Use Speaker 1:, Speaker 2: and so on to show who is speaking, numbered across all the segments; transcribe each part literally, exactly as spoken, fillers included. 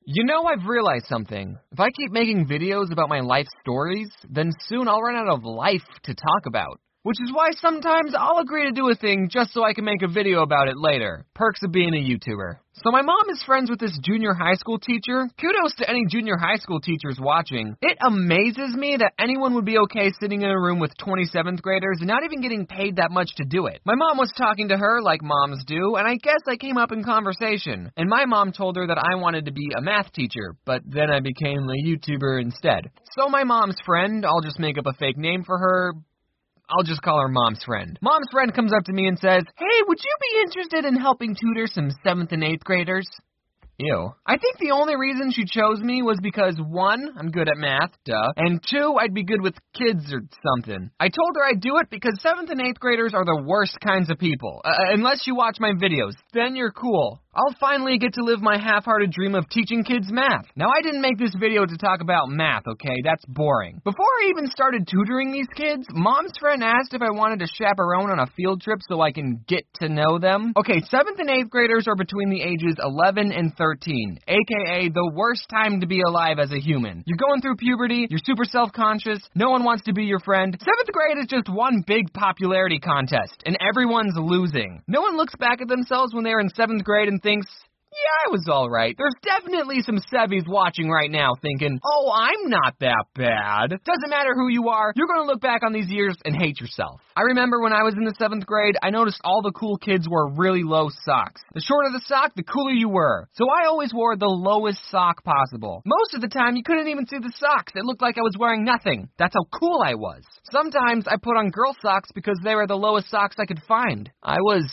Speaker 1: You know, I've realized something. If I keep making videos about my life stories, then soon I'll run out of life to talk about. Which is why sometimes I'll agree to do a thing just so I can make a video about it later. Perks of being a YouTuber. So my mom is friends with this junior high school teacher. Kudos to any junior high school teachers watching. It amazes me that anyone would be okay sitting in a room with twenty-seventh graders and not even getting paid that much to do it. My mom was talking to her like moms do, and I guess I came up in conversation. And my mom told her that I wanted to be a math teacher, but then I became a YouTuber instead. So my mom's friend, I'll just make up a fake name for her, I'll just call her Mom's friend. Mom's friend comes up to me and says, "Hey, would you be interested in helping tutor some seventh and eighth graders?" Ew. I think the only reason she chose me was because, one, I'm good at math, duh, and two, I'd be good with kids or something. I told her I'd do it because seventh and eighth graders are the worst kinds of people. Uh, unless you watch my videos. Then you're cool. I'll finally get to live my half-hearted dream of teaching kids math. Now, I didn't make this video to talk about math, okay? That's boring. Before I even started tutoring these kids, Mom's friend asked if I wanted to chaperone on a field trip so I can get to know them. Okay, seventh and eighth graders are between the ages eleven and thirteen, aka the worst time to be alive as a human. You're going through puberty, you're super self-conscious, no one wants to be your friend. seventh grade is just one big popularity contest, and everyone's losing. No one looks back at themselves when they're in seventh grade and thinks, yeah, I was alright. There's definitely some Sevies watching right now thinking, oh, I'm not that bad. Doesn't matter who you are, you're going to look back on these years and hate yourself. I remember when I was in the seventh grade, I noticed all the cool kids wore really low socks. The shorter the sock, the cooler you were. So I always wore the lowest sock possible. Most of the time, you couldn't even see the socks. It looked like I was wearing nothing. That's how cool I was. Sometimes I put on girl socks because they were the lowest socks I could find. I was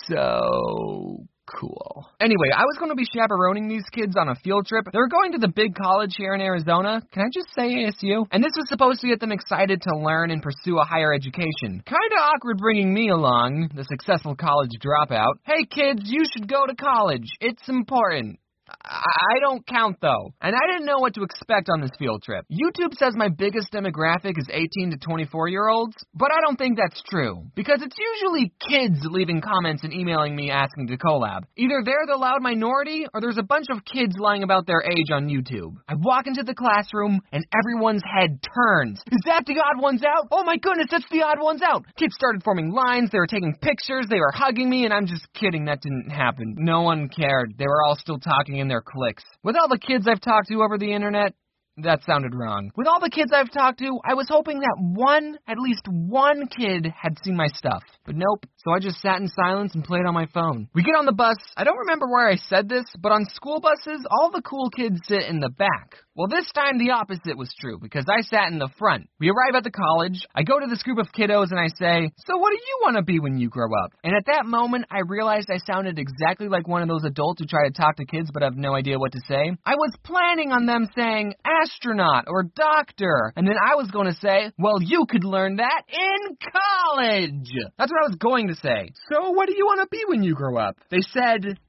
Speaker 1: so cool. Anyway, I was going to be chaperoning these kids on a field trip. They were going to the big college here in Arizona. Can I just say A S U? And this was supposed to get them excited to learn and pursue a higher education. Kind of awkward bringing me along, the successful college dropout. Hey kids, you should go to college. It's important. I don't count, though. And I didn't know what to expect on this field trip. YouTube says my biggest demographic is eighteen to twenty-four-year-olds, but I don't think that's true, because it's usually kids leaving comments and emailing me asking to collab. Either they're the loud minority, or there's a bunch of kids lying about their age on YouTube. I walk into the classroom, and everyone's head turns. Is that the Odd Ones Out? Oh my goodness, that's the Odd Ones Out! Kids started forming lines, they were taking pictures, they were hugging me, and I'm just kidding, that didn't happen. No one cared. They were all still talking in their clicks. With all the kids I've talked to over the internet, that sounded wrong. With all the kids I've talked to, I was hoping that one, at least one kid had seen my stuff. But nope. So I just sat in silence and played on my phone. We get on the bus. I don't remember where I said this, but on school buses, all the cool kids sit in the back. Well, this time the opposite was true, because I sat in the front. We arrive at the college. I go to this group of kiddos and I say, so what do you want to be when you grow up? And at that moment, I realized I sounded exactly like one of those adults who try to talk to kids but have no idea what to say. I was planning on them saying astronaut or doctor, and then I was going to say, well, you could learn that in college. That's what I was going to say. So what do you want to be when you grow up? They said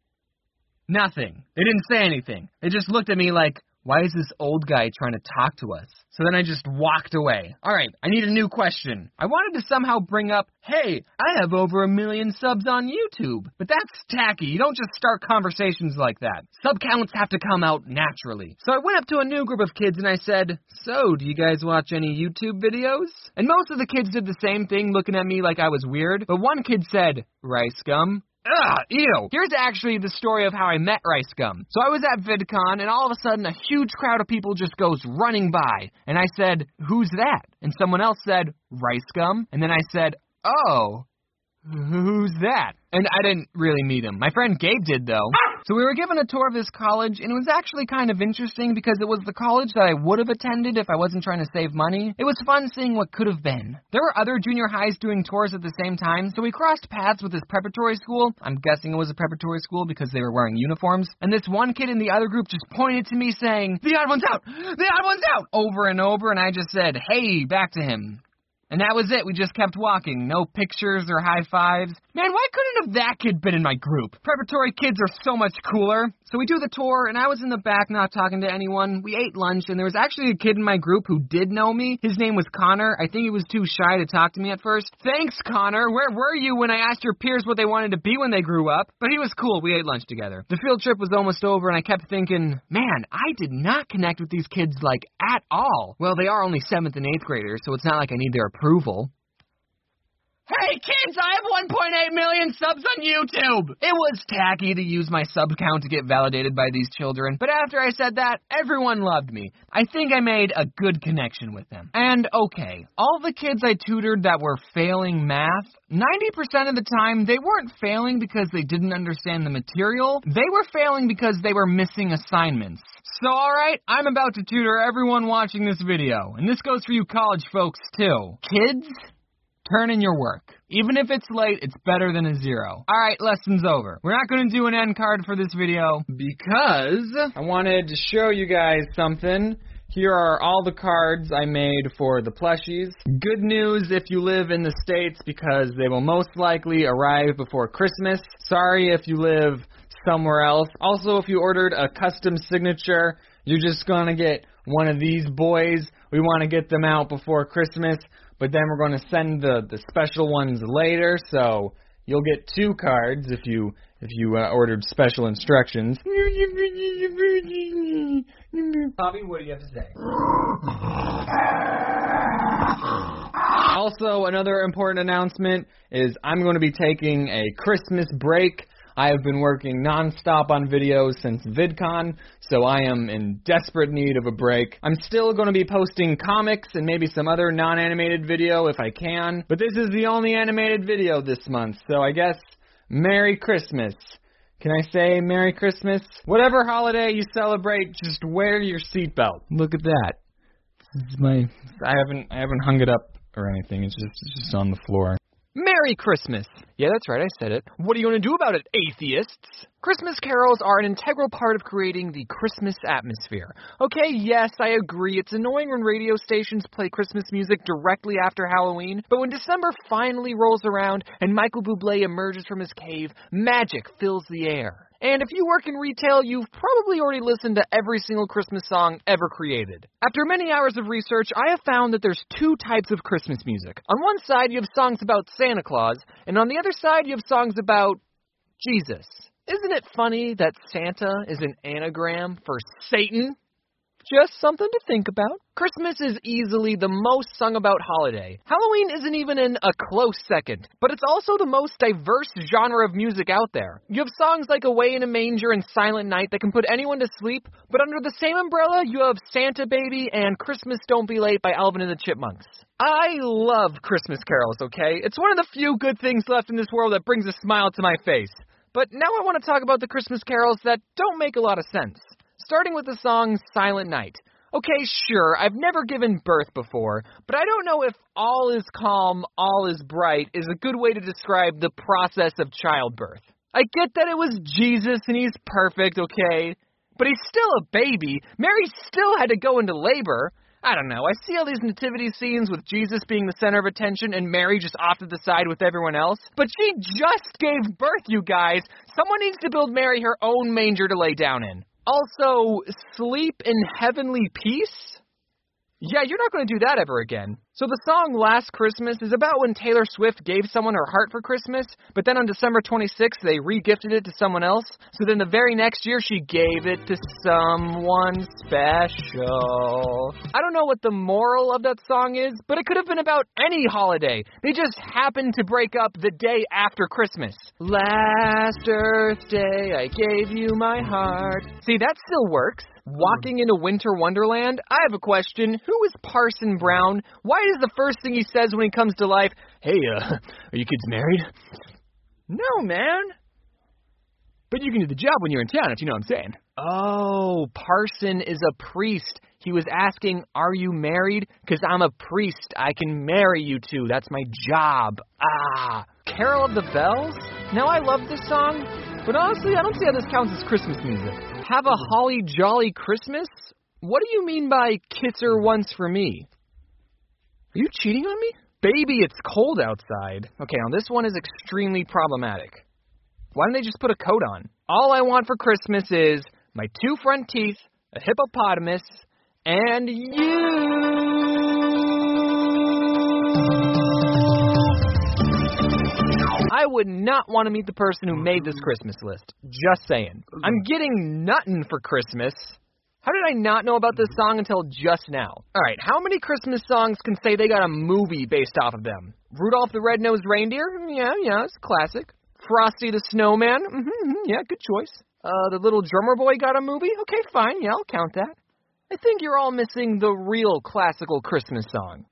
Speaker 1: nothing. They didn't say anything. They just looked at me like, why is this old guy trying to talk to us? So then I just walked away. All right, I need a new question. I wanted to somehow bring up, hey, I have over a million subs on YouTube. But that's tacky. You don't just start conversations like that. Sub counts have to come out naturally. So I went up to a new group of kids and I said, so, do you guys watch any YouTube videos? And most of the kids did the same thing, looking at me like I was weird. But one kid said, Rice Gum. Ugh, ew. Here's actually the story of how I met Rice Gum. So I was at VidCon, and all of a sudden, a huge crowd of people just goes running by. And I said, who's that? And someone else said, Rice Gum. And then I said, oh, who's that? And I didn't really meet him. My friend Gabe did, though. So we were given a tour of this college, and it was actually kind of interesting because it was the college that I would have attended if I wasn't trying to save money. It was fun seeing what could have been. There were other junior highs doing tours at the same time, so we crossed paths with this preparatory school. I'm guessing it was a preparatory school because they were wearing uniforms. And this one kid in the other group just pointed to me saying, the Odd One's Out! The Odd One's Out! Over and over, and I just said, hey, back to him. And that was it. We just kept walking. No pictures or high fives. Man, why couldn't have that kid been in my group? Preparatory kids are so much cooler. So we do the tour, and I was in the back not talking to anyone. We ate lunch, and there was actually a kid in my group who did know me. His name was Connor. I think he was too shy to talk to me at first. Thanks, Connor. Where were you when I asked your peers what they wanted to be when they grew up? But he was cool. We ate lunch together. The field trip was almost over, and I kept thinking, man, I did not connect with these kids, like, at all. Well, they are only seventh and eighth graders, so it's not like I need their approval. Hey, kids, I have one point eight million subs on YouTube! It was tacky to use my sub count to get validated by these children, but after I said that, everyone loved me. I think I made a good connection with them. And, okay, all the kids I tutored that were failing math, ninety percent of the time, they weren't failing because they didn't understand the material. They were failing because they were missing assignments. So, alright, I'm about to tutor everyone watching this video, and this goes for you college folks, too. Kids, turn in your work. Even if it's late, it's better than a zero. Alright, lesson's over. We're not going to do an end card for this video because I wanted to show you guys something. Here are all the cards I made for the plushies. Good news if you live in the States because they will most likely arrive before Christmas. Sorry if you live somewhere else. Also, if you ordered a custom signature, you're just going to get one of these boys. We want to get them out before Christmas. But then we're going to send the, the special ones later, so you'll get two cards if you if you uh, ordered special instructions. Bobby, what do you have to say? Also, another important announcement is I'm going to be taking a Christmas break. I have been working non-stop on videos since VidCon, so I am in desperate need of a break. I'm still going to be posting comics and maybe some other non-animated video if I can, but this is the only animated video this month, so I guess Merry Christmas. Can I say Merry Christmas? Whatever holiday you celebrate, just wear your seatbelt. Look at that. This is my... I haven't, I haven't hung it up or anything. It's just, it's just on the floor. Merry Christmas! Yeah, that's right, I said it. What are you going to do about it, atheists? Christmas carols are an integral part of creating the Christmas atmosphere. Okay, yes, I agree, it's annoying when radio stations play Christmas music directly after Halloween, but when December finally rolls around and Michael Bublé emerges from his cave, magic fills the air. And if you work in retail, you've probably already listened to every single Christmas song ever created. After many hours of research, I have found that there's two types of Christmas music. On one side, you have songs about Santa Claus, and on the other side, you have songs about Jesus. Isn't it funny that Santa is an anagram for Satan? Just something to think about. Christmas is easily the most sung about holiday. Halloween isn't even in a close second, but it's also the most diverse genre of music out there. You have songs like Away in a Manger and Silent Night that can put anyone to sleep, but under the same umbrella, you have Santa Baby and Christmas Don't Be Late by Alvin and the Chipmunks. I love Christmas carols, okay? It's one of the few good things left in this world that brings a smile to my face. But now I want to talk about the Christmas carols that don't make a lot of sense. Starting with the song Silent Night. Okay, sure, I've never given birth before, but I don't know if all is calm, all is bright is a good way to describe the process of childbirth. I get that it was Jesus and he's perfect, okay, but he's still a baby. Mary still had to go into labor. I don't know, I see all these nativity scenes with Jesus being the center of attention and Mary just off to the side with everyone else, but she just gave birth, you guys. Someone needs to build Mary her own manger to lay down in. Also, sleep in heavenly peace? Yeah, you're not going to do that ever again. So the song Last Christmas is about when Taylor Swift gave someone her heart for Christmas, but then on December twenty-sixth, they re-gifted it to someone else. So then the very next year, she gave it to someone special. I don't know what the moral of that song is, but it could have been about any holiday. They just happened to break up the day after Christmas. Last Earth Day, I gave you my heart. See, that still works. Walking in a winter wonderland? I have a question. Who is Parson Brown? Why is the first thing he says when he comes to life, hey, uh, are you kids married? No, man. But you can do the job when you're in town, if you know what I'm saying. Oh, Parson is a priest. He was asking, are you married? Because I'm a priest. I can marry you two. That's my job. Ah. Carol of the Bells? Now, I love this song, but honestly, I don't see how this counts as Christmas music. Have a holly jolly Christmas? What do you mean by kiss her once for me? Are you cheating on me? Baby, it's cold outside. Okay, now this one is extremely problematic. Why don't they just put a coat on? All I want for Christmas is my two front teeth, a hippopotamus, and you. I would not want to meet the person who made this Christmas list. Just saying. I'm getting nuttin' for Christmas. How did I not know about this song until just now? Alright, how many Christmas songs can say they got a movie based off of them? Rudolph the Red-Nosed Reindeer? Yeah, yeah, it's a classic. Frosty the Snowman? Mm-hmm, yeah, good choice. Uh, the Little Drummer Boy got a movie? Okay, fine, yeah, I'll count that. I think you're all missing the real classical Christmas song.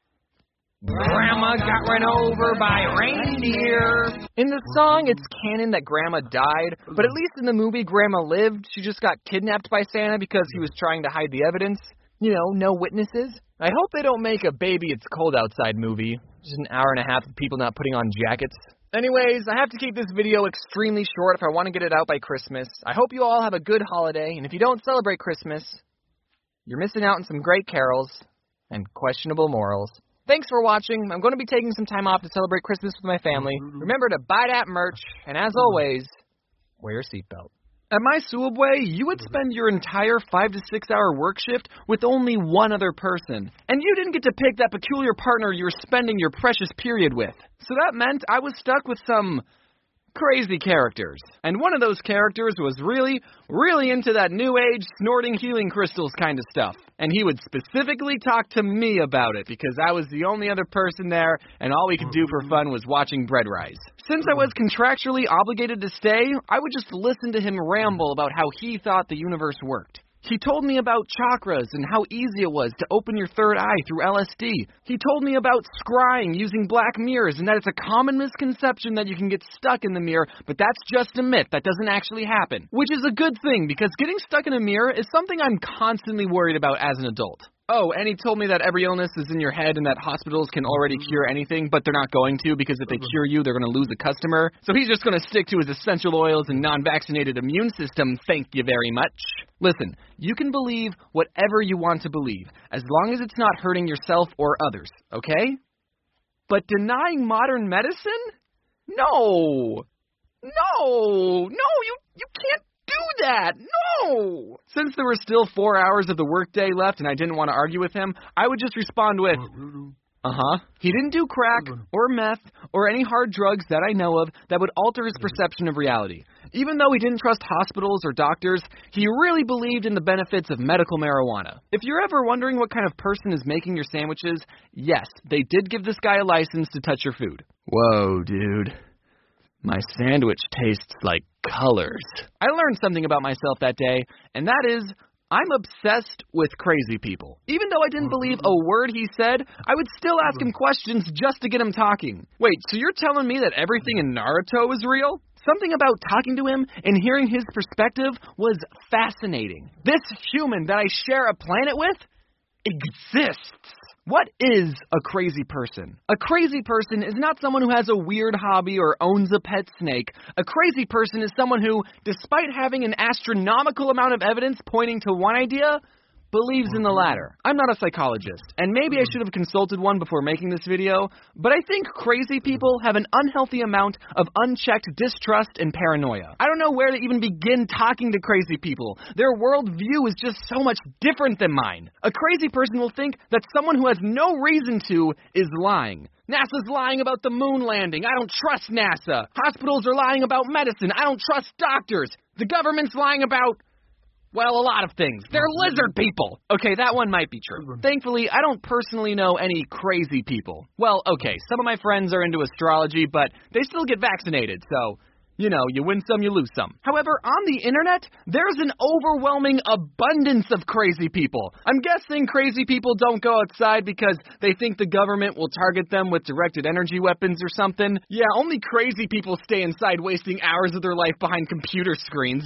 Speaker 1: Grandma got run over by reindeer. In the song, it's canon that Grandma died, but at least in the movie, Grandma lived. She just got kidnapped by Santa because he was trying to hide the evidence. You know, no witnesses. I hope they don't make a Baby It's Cold Outside movie. Just an hour and a half of people not putting on jackets. Anyways, I have to keep this video extremely short if I want to get it out by Christmas. I hope you all have a good holiday, and if you don't celebrate Christmas, you're missing out on some great carols and questionable morals. Thanks for watching. I'm going to be taking some time off to celebrate Christmas with my family. Remember to buy that merch, and as always, wear your seatbelt. At My Subway, you would spend your entire five to six hour work shift with only one other person. And you didn't get to pick that peculiar partner you were spending your precious period with. So that meant I was stuck with some crazy characters. And one of those characters was really, really into that new age snorting healing crystals kind of stuff. And he would specifically talk to me about it because I was the only other person there and all we could do for fun was watching bread rise. Since I was contractually obligated to stay, I would just listen to him ramble about how he thought the universe worked. He told me about chakras and how easy it was to open your third eye through L S D. He told me about scrying using black mirrors and that it's a common misconception that you can get stuck in the mirror, but that's just a myth. That doesn't actually happen. Which is a good thing because getting stuck in a mirror is something I'm constantly worried about as an adult. Oh, and he told me that every illness is in your head and that hospitals can already cure anything, but they're not going to because if they cure you, they're going to lose a customer. So he's just going to stick to his essential oils and non-vaccinated immune system, thank you very much. Listen, you can believe whatever you want to believe, as long as it's not hurting yourself or others, okay? But denying modern medicine? No! No! No, you, you can't do that! No! Since there were still four hours of the workday left and I didn't want to argue with him, I would just respond with, uh-huh. He didn't do crack or meth or any hard drugs that I know of that would alter his perception of reality. Even though he didn't trust hospitals or doctors, he really believed in the benefits of medical marijuana. If you're ever wondering what kind of person is making your sandwiches, yes, they did give this guy a license to touch your food. Whoa, dude. My sandwich tastes like colors. I learned something about myself that day, and that is, I'm obsessed with crazy people. Even though I didn't believe a word he said, I would still ask him questions just to get him talking. Wait, so you're telling me that everything in Naruto is real? Something about talking to him and hearing his perspective was fascinating. This human that I share a planet with exists. What is a crazy person? A crazy person is not someone who has a weird hobby or owns a pet snake. A crazy person is someone who, despite having an astronomical amount of evidence pointing to one idea, believes in the latter. I'm not a psychologist, and maybe I should have consulted one before making this video, but I think crazy people have an unhealthy amount of unchecked distrust and paranoia. I don't know where to even begin talking to crazy people. Their worldview is just so much different than mine. A crazy person will think that someone who has no reason to is lying. NASA's lying about the moon landing. I don't trust NASA. Hospitals are lying about medicine. I don't trust doctors. The government's lying about... well, a lot of things. They're lizard people. Okay, that one might be true. Thankfully, I don't personally know any crazy people. Well, okay, some of my friends are into astrology, but they still get vaccinated, so, you know, you win some, you lose some. However, on the internet, there's an overwhelming abundance of crazy people. I'm guessing crazy people don't go outside because they think the government will target them with directed energy weapons or something. Yeah, only crazy people stay inside wasting hours of their life behind computer screens.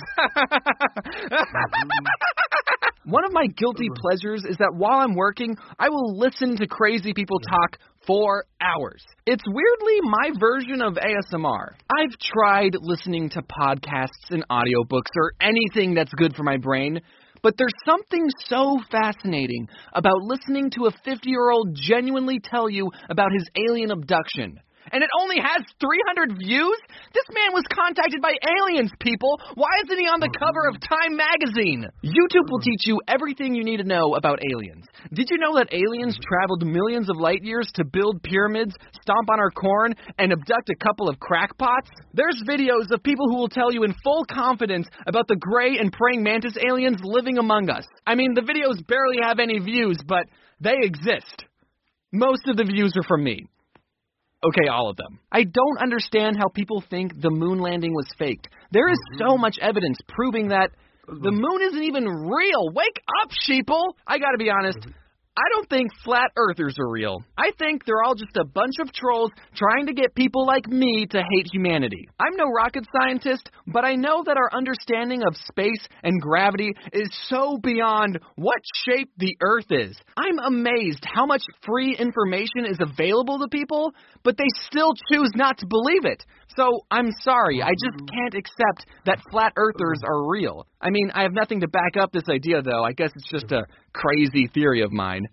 Speaker 1: One of my guilty pleasures is that while I'm working, I will listen to crazy people talk for hours. It's weirdly my version of A S M R. I've tried listening to podcasts and audiobooks or anything that's good for my brain,
Speaker 2: But there's something so fascinating about listening to a fifty-year-old genuinely tell you about his alien abduction. And it only has three hundred views? This man was contacted by aliens, people. Why isn't he on the cover of Time magazine? YouTube will teach you everything you need to know about aliens. Did you know that aliens traveled millions of light years to build pyramids, stomp on our corn, and abduct a couple of crackpots? There's videos of people who will tell you in full confidence about the gray and praying mantis aliens living among us. I mean, the videos barely have any views, but they exist. Most of the views are from me. Okay, all of them. I don't understand how people think the moon landing was faked. There is so much evidence proving that the moon isn't even real. Wake up, sheeple! I gotta be honest, I don't think flat earthers are real. I think they're all just a bunch of trolls trying to get people like me to hate humanity. I'm no rocket scientist, but I know that our understanding of space and gravity is so beyond what shape the earth is. I'm amazed how much free information is available to people, but they still choose not to believe it. So, I'm sorry, I just can't accept that flat earthers are real. I mean, I have nothing to back up this idea, though. I guess it's just a crazy theory of mine.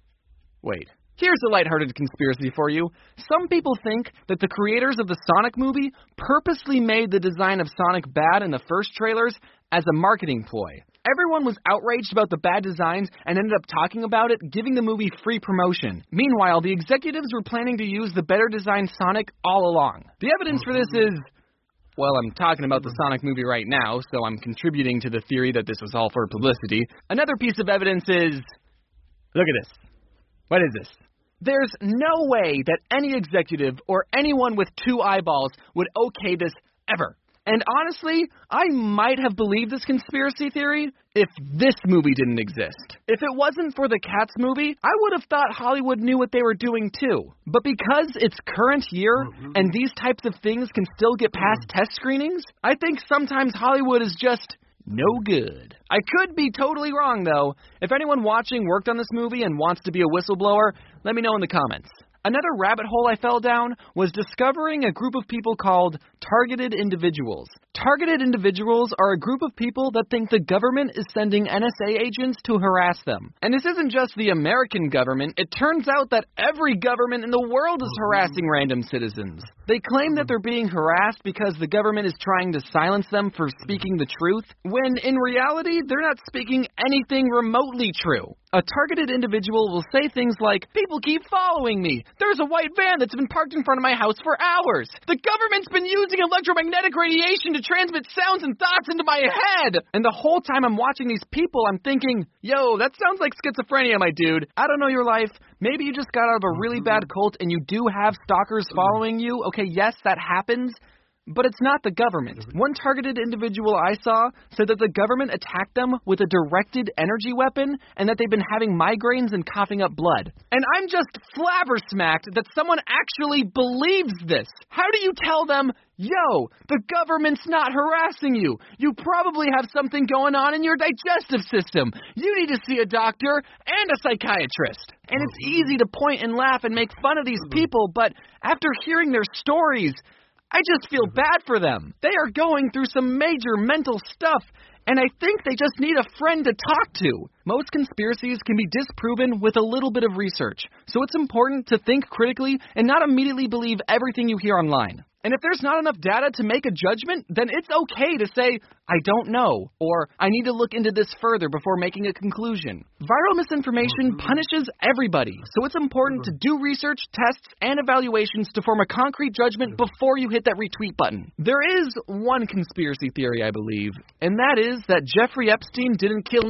Speaker 2: Wait, here's a lighthearted conspiracy for you. Some people think that the creators of the Sonic movie purposely made the design of Sonic bad in the first trailers as a marketing ploy. Everyone was outraged about the bad designs and ended up talking about it, giving the movie free promotion. Meanwhile, the executives were planning to use the better designed Sonic all along. The evidence for this is, well, I'm talking about the Sonic movie right now, so I'm contributing to the theory that this was all for publicity. Another piece of evidence is, look at this. What is this? There's no way that any executive or anyone with two eyeballs would okay this ever. And honestly, I might have believed this conspiracy theory if this movie didn't exist. If it wasn't for the Cats movie, I would have thought Hollywood knew what they were doing too. But because it's current year and these types of things can still get past test screenings, I think sometimes Hollywood is just no good. I could be totally wrong, though. If anyone watching worked on this movie and wants to be a whistleblower, let me know in the comments. Another rabbit hole I fell down was discovering a group of people called targeted individuals. Targeted individuals are a group of people that think the government is sending N S A agents to harass them. And this isn't just the American government. It turns out that every government in the world is harassing random citizens. They claim that they're being harassed because the government is trying to silence them for speaking the truth, when in reality, they're not speaking anything remotely true. A targeted individual will say things like, "People keep following me. There's a white van that's been parked in front of my house for hours. The government's been using electromagnetic radiation to transmit sounds and thoughts into my head." And the whole time I'm watching these people, I'm thinking, yo, that sounds like schizophrenia, my dude. I don't know your life. Maybe you just got out of a really bad cult and you do have stalkers following you. Okay, yes, that happens. But it's not the government. One targeted individual I saw said that the government attacked them with a directed energy weapon and that they've been having migraines and coughing up blood. And I'm just flabbersmacked that someone actually believes this. How do you tell them, yo, the government's not harassing you. You probably have something going on in your digestive system. You need to see a doctor and a psychiatrist. And it's easy to point and laugh and make fun of these people, but after hearing their stories, I just feel bad for them. They are going through some major mental stuff, and I think they just need a friend to talk to. Most conspiracies can be disproven with a little bit of research, so it's important to think critically and not immediately believe everything you hear online. And if there's not enough data to make a judgment, then it's okay to say, I don't know, or I need to look into this further before making a conclusion. Viral misinformation punishes everybody, so it's important to do research, tests, and evaluations to form a concrete judgment before you hit that retweet button. There is one conspiracy theory, I believe, and that is that Jeffrey Epstein didn't kill...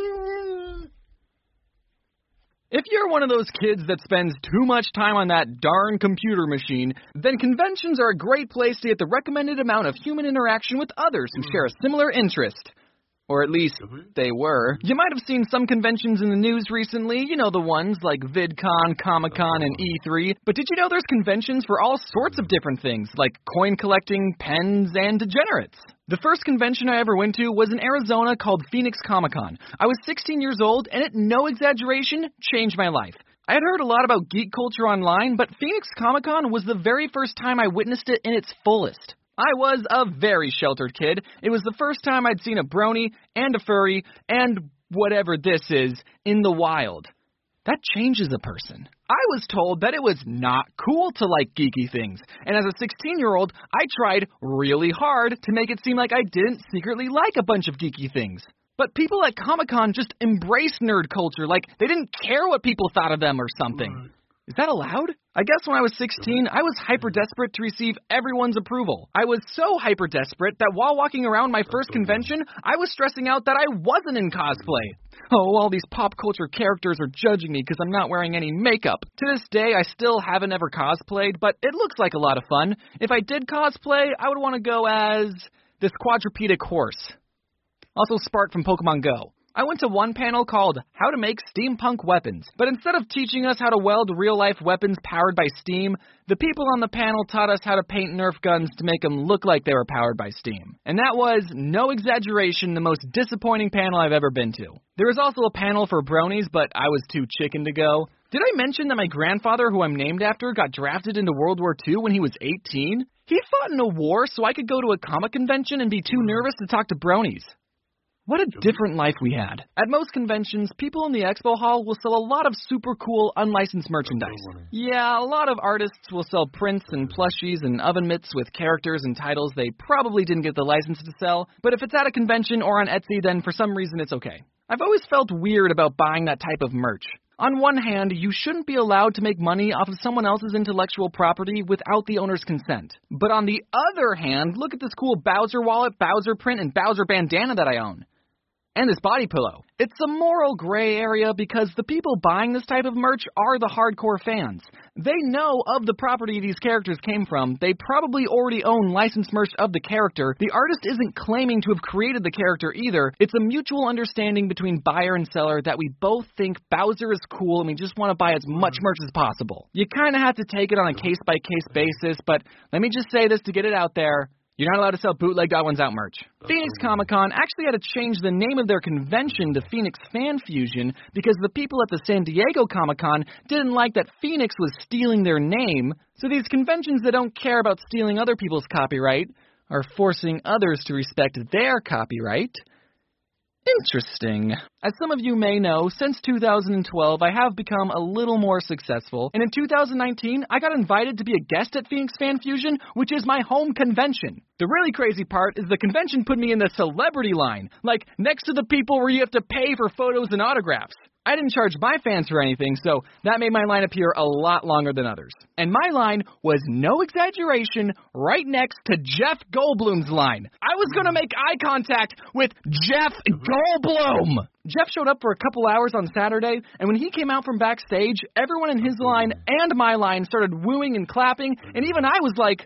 Speaker 2: If you're one of those kids that spends too much time on that darn computer machine, then conventions are a great place to get the recommended amount of human interaction with others who share a similar interest. Or at least, they were. You might have seen some conventions in the news recently, you know, the ones like VidCon, Comic-Con, and E three. But did you know there's conventions for all sorts of different things, like coin collecting, pens, and degenerates? The first convention I ever went to was in Arizona called Phoenix Comic-Con. I was sixteen years old, and it, no exaggeration, changed my life. I had heard a lot about geek culture online, but Phoenix Comic-Con was the very first time I witnessed it in its fullest. I was a very sheltered kid. It was the first time I'd seen a brony and a furry and whatever this is in the wild. That changes a person. I was told that it was not cool to like geeky things, and as a sixteen-year-old, I tried really hard to make it seem like I didn't secretly like a bunch of geeky things. But people at Comic-Con just embrace nerd culture like they didn't care what people thought of them or something. Is that allowed? I guess when I was sixteen, I was hyper-desperate to receive everyone's approval. I was so hyper-desperate that while walking around my first convention, I was stressing out that I wasn't in cosplay. Oh, all these pop culture characters are judging me because I'm not wearing any makeup. To this day, I still haven't ever cosplayed, but it looks like a lot of fun. If I did cosplay, I would want to go as this quadrupedic horse. Also Spark from Pokemon Go. I went to one panel called How to Make Steampunk Weapons, but instead of teaching us how to weld real-life weapons powered by steam, the people on the panel taught us how to paint Nerf guns to make them look like they were powered by steam. And that was, no exaggeration, the most disappointing panel I've ever been to. There was also a panel for bronies, but I was too chicken to go. Did I mention that my grandfather, who I'm named after, got drafted into World War Two when he was eighteen? He fought in a war so I could go to a comic convention and be too nervous to talk to bronies. What a different life we had. At most conventions, people in the expo hall will sell a lot of super cool, unlicensed merchandise. Yeah, a lot of artists will sell prints and plushies and oven mitts with characters and titles they probably didn't get the license to sell, but if it's at a convention or on Etsy, then for some reason it's okay. I've always felt weird about buying that type of merch. On one hand, you shouldn't be allowed to make money off of someone else's intellectual property without the owner's consent. But on the other hand, look at this cool Bowser wallet, Bowser print, and Bowser bandana that I own. And this body pillow. It's a moral gray area because the people buying this type of merch are the hardcore fans. They know of the property these characters came from. They probably already own licensed merch of the character. The artist isn't claiming to have created the character either. It's a mutual understanding between buyer and seller that we both think Bowser is cool and we just want to buy as much merch as possible. You kind of have to take it on a case-by-case basis, but let me just say this to get it out there. You're not allowed to sell bootleg God One's Out merch. Phoenix Comic-Con actually had to change the name of their convention to Phoenix Fan Fusion because the people at the San Diego Comic-Con didn't like that Phoenix was stealing their name, so these conventions that don't care about stealing other people's copyright are forcing others to respect their copyright. Interesting. As some of you may know, since two thousand twelve, I have become a little more successful, and in two thousand nineteen, I got invited to be a guest at Phoenix Fan Fusion, which is my home convention. The really crazy part is the convention put me in the celebrity line, like next to the people where you have to pay for photos and autographs. I didn't charge my fans for anything, so that made my line appear a lot longer than others. And my line was, no exaggeration, right next to Jeff Goldblum's line. I was going to make eye contact with Jeff Goldblum! Jeff showed up for a couple hours on Saturday, and when he came out from backstage, everyone in his line and my line started wooing and clapping, and even I was like,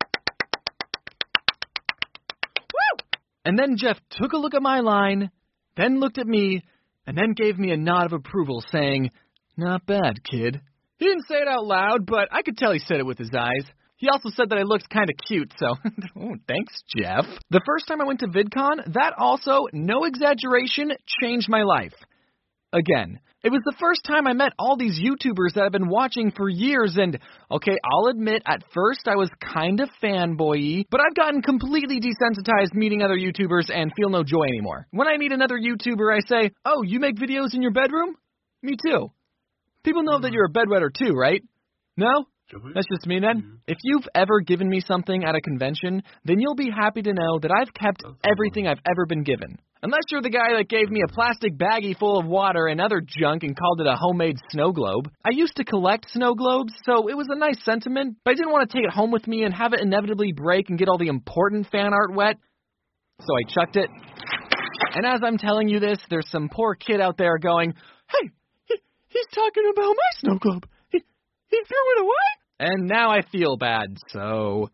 Speaker 2: woo! And then Jeff took a look at my line, then looked at me, and then gave me a nod of approval, saying, not bad, kid. He didn't say it out loud, but I could tell he said it with his eyes. He also said that I looked kind of cute, so oh, thanks, Jeff. The first time I went to VidCon, that also, no exaggeration, changed my life. Again, it was the first time I met all these YouTubers that I've been watching for years, and, okay, I'll admit, at first I was kind of fanboy-y, but I've gotten completely desensitized meeting other YouTubers and feel no joy anymore. When I meet another YouTuber, I say, oh, you make videos in your bedroom? Me too. People know that you're a bedwetter too, right? No? That's just me then. If you've ever given me something at a convention, then you'll be happy to know that I've kept everything I've ever been given. Unless you're the guy that gave me a plastic baggie full of water and other junk and called it a homemade snow globe. I used to collect snow globes, so it was a nice sentiment, but I didn't want to take it home with me and have it inevitably break and get all the important fan art wet, so I chucked it. And as I'm telling you this, there's some poor kid out there going, hey, he, he's talking about my snow globe. He, he threw it away? And now I feel bad, so...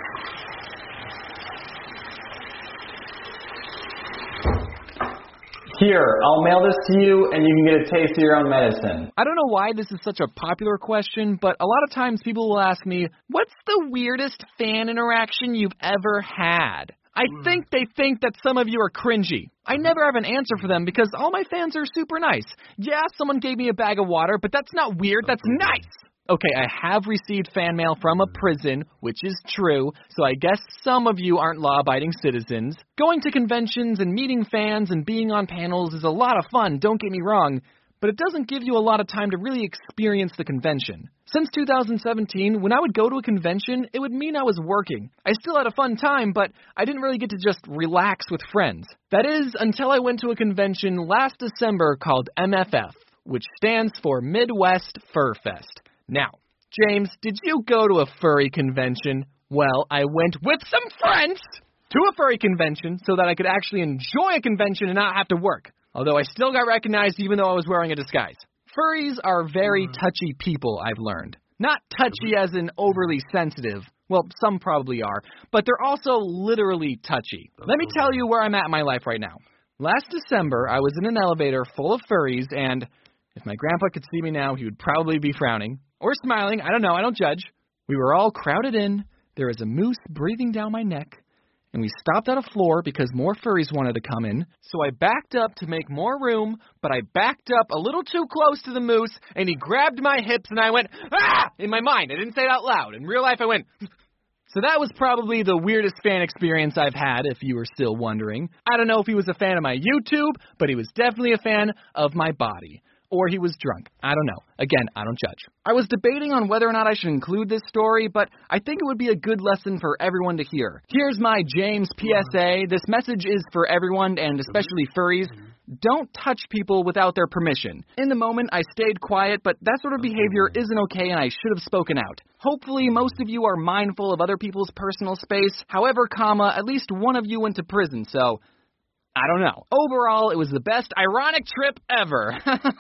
Speaker 3: Here, I'll mail this to you, and you can get a taste of your own medicine.
Speaker 2: I don't know why this is such a popular question, but a lot of times people will ask me, what's the weirdest fan interaction you've ever had? I think they think that some of you are cringy. I never have an answer for them because all my fans are super nice. Yeah, someone gave me a bag of water, but that's not weird, that's nice. Okay, I have received fan mail from a prison, which is true, so I guess some of you aren't law-abiding citizens. Going to conventions and meeting fans and being on panels is a lot of fun, don't get me wrong, but it doesn't give you a lot of time to really experience the convention. Since two thousand seventeen, when I would go to a convention, it would mean I was working. I still had a fun time, but I didn't really get to just relax with friends. That is, until I went to a convention last December called M F F, which stands for Midwest Fur Fest. Now, James, did you go to a furry convention? Well, I went with some friends to a furry convention so that I could actually enjoy a convention and not have to work. Although I still got recognized even though I was wearing a disguise. Furries are very touchy people, I've learned. Not touchy as in overly sensitive. Well, some probably are. But they're also literally touchy. Let me tell you where I'm at in my life right now. Last December, I was in an elevator full of furries, and if my grandpa could see me now, he would probably be frowning. Or smiling. I don't know. I don't judge. We were all crowded in. There was a moose breathing down my neck. And we stopped at a floor because more furries wanted to come in. So I backed up to make more room, but I backed up a little too close to the moose, and he grabbed my hips, and I went, ah! In my mind. I didn't say it out loud. In real life, I went... So that was probably the weirdest fan experience I've had, if you were still wondering. I don't know if he was a fan of my YouTube, but he was definitely a fan of my body. Or he was drunk. I don't know. Again, I don't judge. I was debating on whether or not I should include this story, but I think it would be a good lesson for everyone to hear. Here's my James P S A. This message is for everyone, and especially furries. Don't touch people without their permission. In the moment, I stayed quiet, but that sort of behavior isn't okay, and I should have spoken out. Hopefully, most of you are mindful of other people's personal space. However, comma, at least one of you went to prison, so... I don't know. Overall, it was the best ironic trip ever.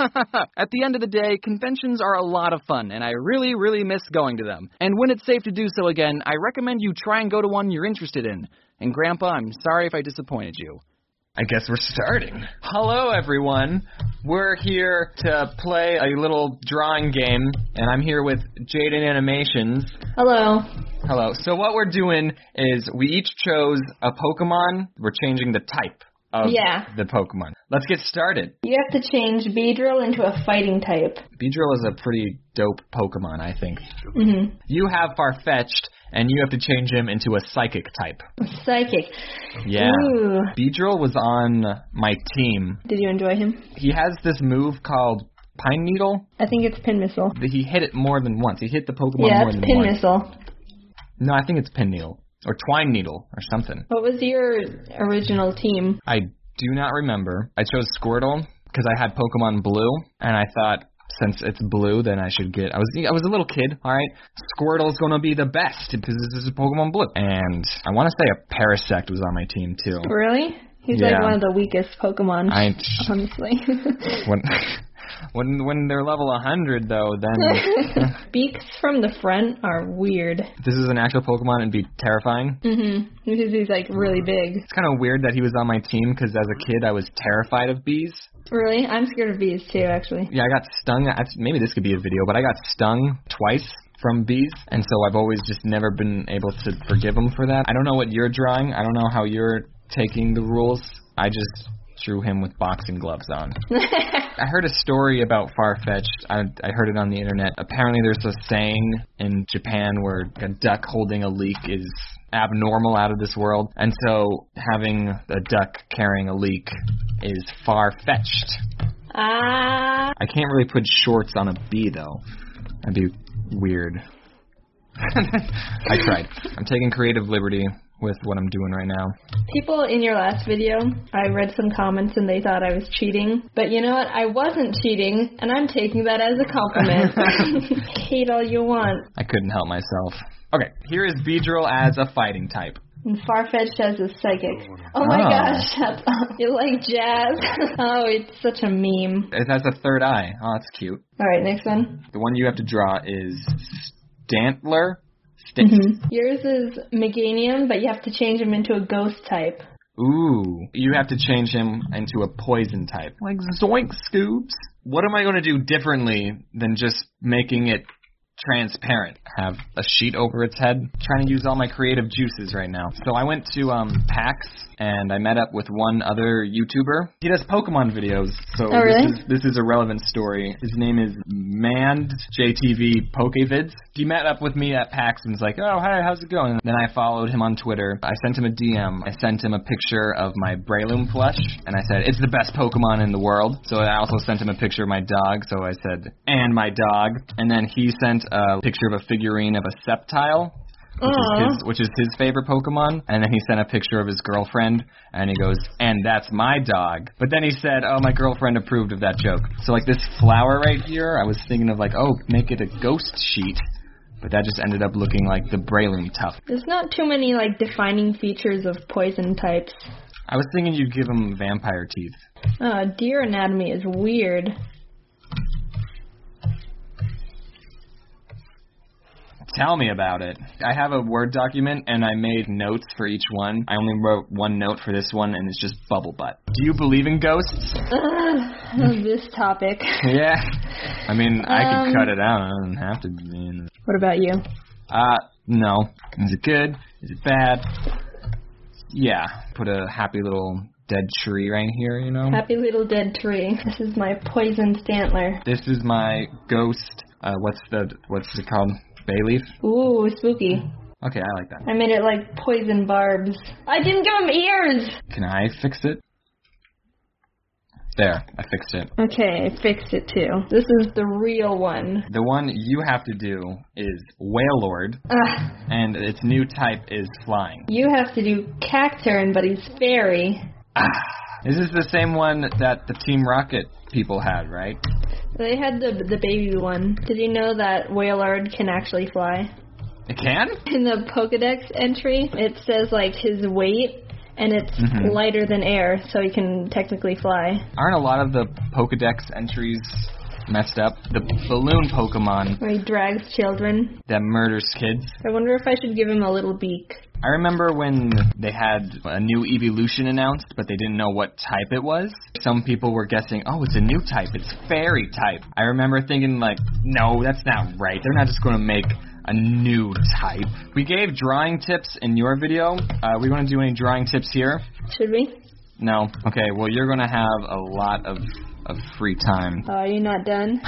Speaker 2: At the end of the day, conventions are a lot of fun, and I really, really miss going to them. And when it's safe to do so again, I recommend you try and go to one you're interested in. And Grandpa, I'm sorry if I disappointed you.
Speaker 1: I guess we're starting. Hello, everyone. We're here to play a little drawing game, and I'm here with Jaden Animations.
Speaker 4: Hello.
Speaker 1: Hello. So what we're doing is we each chose a Pokemon. We're changing the type of
Speaker 4: yeah.
Speaker 1: the Pokemon. Let's get started.
Speaker 4: You have to change Beedrill into a fighting type.
Speaker 1: Beedrill is a pretty dope Pokemon, I think.
Speaker 4: Mm-hmm.
Speaker 1: You have Farfetch'd, and you have to change him into a Psychic type.
Speaker 4: Psychic.
Speaker 1: Yeah.
Speaker 4: Ooh.
Speaker 1: Beedrill was on my team.
Speaker 4: Did you enjoy him?
Speaker 1: He has this move called Pine Needle.
Speaker 4: I think it's Pin Missile.
Speaker 1: He hit it more than once. He hit the Pokemon
Speaker 4: yeah,
Speaker 1: more than
Speaker 4: Pin
Speaker 1: once.
Speaker 4: Missile.
Speaker 1: No, I think it's Pin Needle. Or Twine Needle, or something.
Speaker 4: What was your original team?
Speaker 1: I do not remember. I chose Squirtle because I had Pokemon Blue, and I thought since it's blue, then I should get. I was I was a little kid, all right. Squirtle's gonna be the best because this is Pokemon Blue, and I want to say a Parasect was on my team too.
Speaker 4: Really? He's
Speaker 1: yeah.
Speaker 4: like one of the weakest Pokemon,
Speaker 1: I,
Speaker 4: honestly.
Speaker 1: when, when when they're level one hundred, though, then...
Speaker 4: Beaks from the front are weird.
Speaker 1: If this is an actual Pokemon, it'd be terrifying.
Speaker 4: Mm-hmm. Because he's, like, really big.
Speaker 1: It's kind of weird that he was on my team, because as a kid, I was terrified of bees.
Speaker 4: Really? I'm scared of bees, too, actually.
Speaker 1: Yeah, I got stung. Maybe this could be a video, but I got stung twice from bees, and so I've always just never been able to forgive them for that. I don't know what you're drawing. I don't know how you're taking the rules. I just drew him with boxing gloves on. I heard a story about Farfetch'd. I, I heard it on the internet. Apparently there's a saying in Japan where a duck holding a leek is abnormal, out of this world. And so having a duck carrying a leek is far-fetched.
Speaker 4: Ah.
Speaker 1: I can't really put shorts on a bee, though. That'd be weird. I tried. I'm taking creative liberty with what I'm doing right now.
Speaker 4: People in your last video, I read some comments and they thought I was cheating. But you know what? I wasn't cheating, and I'm taking that as a compliment. Hate all you want.
Speaker 1: I couldn't help myself. Okay, here is Beedrill as a fighting type.
Speaker 4: And Farfetch'd as a psychic. Oh my
Speaker 1: oh.
Speaker 4: gosh, shut up. You like jazz? Oh, it's such a meme.
Speaker 1: It has a third eye. Oh, that's cute.
Speaker 4: Alright, next one.
Speaker 1: The one you have to draw is Stantler.
Speaker 4: Mm-hmm. Yours is Meganium, but you have to change him into a ghost type.
Speaker 1: Ooh. You have to change him into a poison type. Like Zoink Scoops. What am I going to do differently than just making it
Speaker 5: transparent. I have a sheet over its head. I'm trying to use all my creative juices right now. So I went to um, PAX, and I met up with one other YouTuber. He does Pokemon videos, so
Speaker 4: oh, really?
Speaker 5: this, is, this is a relevant story. His name is Mand J T V Pokevids. He met up with me at PAX and was like, oh, hi, how's it going? And then I followed him on Twitter. I sent him a D M. I sent him a picture of my Breloom plush, and I said, it's the best Pokemon in the world. So I also sent him a picture of my dog, so I said, and my dog. And then he sent a picture of a figurine of a Sceptile, which is, his, which is his favorite Pokemon. And then he sent a picture of his girlfriend, and he goes, and that's my dog. But then he said, oh, my girlfriend approved of that joke. So, like, this flower right here, I was thinking of, like, oh, make it a ghost sheet. But that just ended up looking like the Breloom Tuff.
Speaker 4: There's not too many, like, defining features of poison types.
Speaker 5: I was thinking you'd give him vampire teeth.
Speaker 4: Oh, deer anatomy is weird.
Speaker 5: Tell me about it. I have a Word document, and I made notes for each one. I only wrote one note for this one, and it's just bubble butt. Do you believe in ghosts?
Speaker 4: Uh, this topic.
Speaker 5: Yeah. I mean, I
Speaker 4: Um,
Speaker 5: could cut it out. I don't have to be in it.
Speaker 4: What about you?
Speaker 5: Uh, no. Is it good? Is it bad? Yeah. Put a happy little dead tree right here, you know?
Speaker 4: Happy little dead tree. This is my poison stantler.
Speaker 5: This is my ghost. Uh, what's the, what's it called? Bay leaf?
Speaker 4: Ooh, spooky.
Speaker 5: Okay, I like that.
Speaker 4: I made it like poison barbs. I didn't give him ears!
Speaker 5: Can I fix it? There, I fixed it.
Speaker 4: Okay, I fixed it too. This is the real one.
Speaker 5: The one you have to do is Wailord,
Speaker 4: Ugh.
Speaker 5: and its new type is flying.
Speaker 4: You have to do Cacturn, but he's fairy.
Speaker 5: Ah, this is the same one that the Team Rocket people had, right?
Speaker 4: They had the the baby one. Did you know that Wailord can actually fly?
Speaker 5: It can?
Speaker 4: In the Pokedex entry, it says like his weight, and it's
Speaker 5: Mhm.
Speaker 4: lighter than air, so he can technically fly.
Speaker 5: Aren't a lot of the Pokedex entries messed up? The balloon Pokemon
Speaker 4: Where he drags children.
Speaker 5: that murders kids.
Speaker 4: I wonder if I should give him a little beak.
Speaker 5: I remember when they had a new evolution announced, but they didn't know what type it was. Some people were guessing, oh, it's a new type, it's fairy type. I remember thinking, like, no, that's not right. They're not just going to make a new type. We gave drawing tips in your video. Uh, we want to do any drawing tips here?
Speaker 4: Should we?
Speaker 5: No. Okay, well, you're going to have a lot of, of free time.
Speaker 4: Oh, are you not done?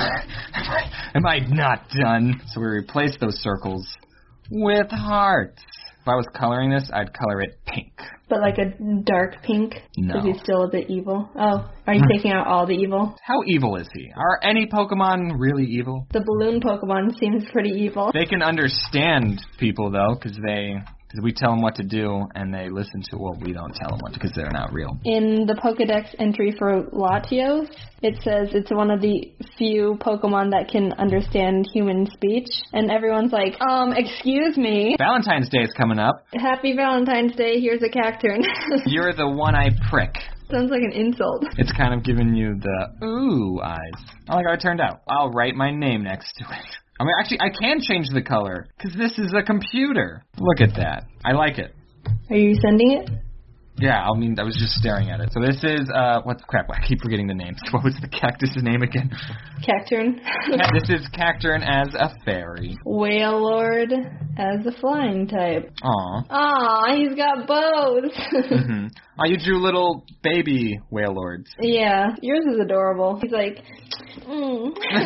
Speaker 5: Am I not done? So we replace those circles with hearts. If I was coloring this, I'd color it pink.
Speaker 4: But like a dark pink?
Speaker 5: No.
Speaker 4: Is he still a bit evil? Oh, are you taking out all the evil?
Speaker 5: How evil is he? Are any Pokemon really evil?
Speaker 4: The balloon Pokemon seems pretty evil.
Speaker 5: They can understand people, though, because they... Because we tell them what to do, and they listen to what we don't tell them what to, because they're not real.
Speaker 4: In the Pokedex entry for Latios, it says it's one of the few Pokemon that can understand human speech. And everyone's like, um, excuse me.
Speaker 5: Valentine's Day is coming up.
Speaker 4: Happy Valentine's Day, here's a Cacturn.
Speaker 5: You're the one-eyed prick.
Speaker 4: Sounds like an insult.
Speaker 5: It's kind of giving you the ooh eyes. I like how it turned out. I'll write my name next to it. I mean, actually, I can change the color, because this is a computer. Look at that. I like it.
Speaker 4: Are you sending it?
Speaker 5: Yeah, I mean, I was just staring at it. So this is, uh, what the crap, I keep forgetting the names. What was the cactus's name again?
Speaker 4: Cacturn.
Speaker 5: Ca- this is Cacturn as a fairy.
Speaker 4: Wailord as a flying type.
Speaker 5: Aw.
Speaker 4: Aw, he's got bows.
Speaker 5: Mm-hmm. Oh, you drew little baby Wailords.
Speaker 4: Yeah, yours is adorable. He's like, mm.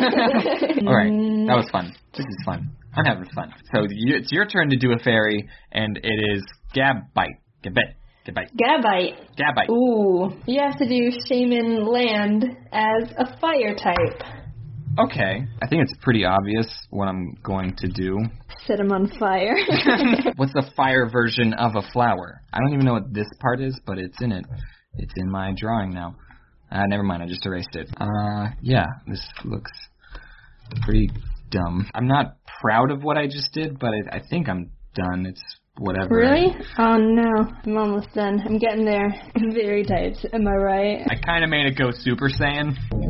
Speaker 5: Alright, that was fun. This is fun. I'm having fun. So you, it's your turn to do a fairy, and it is Gabite. Gabite. Gabite.
Speaker 4: Gabite.
Speaker 5: Gabite.
Speaker 4: Ooh, you have to do Shaman Land as a fire type.
Speaker 5: Okay. I think it's pretty obvious what I'm going to do.
Speaker 4: Set him on fire.
Speaker 5: What's the fire version of a flower? I don't even know what this part is, but it's in it. It's in my drawing now. Uh, never mind, I just erased it. Uh, yeah, this looks pretty dumb. I'm not proud of what I just did, but I, I think I'm done. It's whatever.
Speaker 4: Really? Oh no, I'm almost done. I'm getting there. Very types, am I right?
Speaker 5: I kind of made it go Super Saiyan.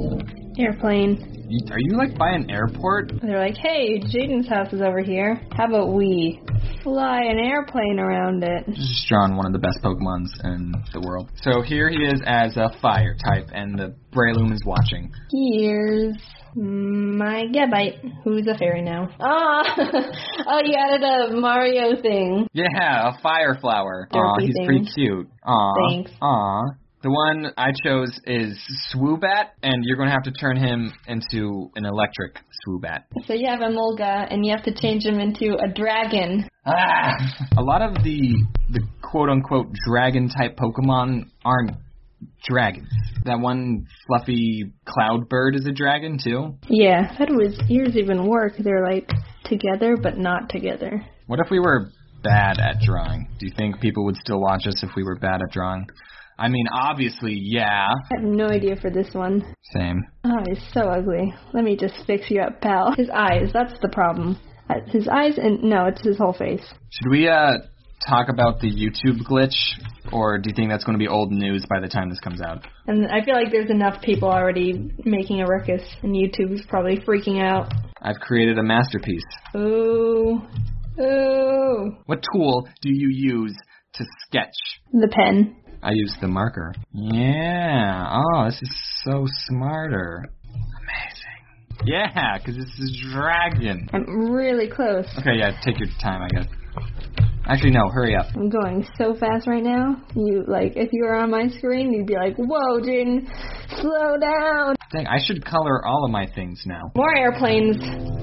Speaker 4: Airplane.
Speaker 5: You- Are you like by an airport?
Speaker 4: They're like, hey, Jaden's house is over here. How about we? fly an airplane around it.
Speaker 5: Just drawn one of the best Pokemons in the world. So here he is as a fire type, and the Breloom is watching.
Speaker 4: Here's my Gabite, who's a fairy now. Ah, oh, you added a Mario thing.
Speaker 5: Yeah, a fire flower. Aw,
Speaker 4: Derpy
Speaker 5: he's
Speaker 4: thing.
Speaker 5: pretty cute. Aw.
Speaker 4: Thanks.
Speaker 5: Aw. The one I chose is Swoobat, and you're going to have to turn him into an electric Swoobat.
Speaker 4: So you have a Mulga, and you have to change him into a dragon.
Speaker 5: Ah! A lot of the the quote-unquote dragon-type Pokemon aren't dragons. That one fluffy cloud bird is a dragon, too.
Speaker 4: Yeah, how do his ears even work? They're, like, together, but not together.
Speaker 5: What if we were bad at drawing? Do you think people would still watch us if we were bad at drawing? I mean, obviously, yeah.
Speaker 4: I have no idea for this one.
Speaker 5: Same.
Speaker 4: Oh, he's so ugly. Let me just fix you up, pal. His eyes, that's the problem. Uh, His eyes, and no, it's his whole face.
Speaker 5: Should we, uh, talk about the YouTube glitch? Or do you think that's going to be old news by the time this comes out?
Speaker 4: And I feel like there's enough people already making a ruckus, and YouTube's probably freaking out.
Speaker 5: I've created a masterpiece.
Speaker 4: Ooh. Ooh.
Speaker 5: What tool do you use to sketch?
Speaker 4: The pen.
Speaker 5: I use the marker. Yeah. Oh, this is so smarter. Amazing. Yeah, because this is dragon.
Speaker 4: I'm really close.
Speaker 5: Okay, yeah, take your time, I guess. Actually, no, hurry up.
Speaker 4: I'm going so fast right now. You, like, if you were on my screen, you'd be like, whoa, Jaden, slow down.
Speaker 5: Dang, I should color all of my things now.
Speaker 4: More airplanes.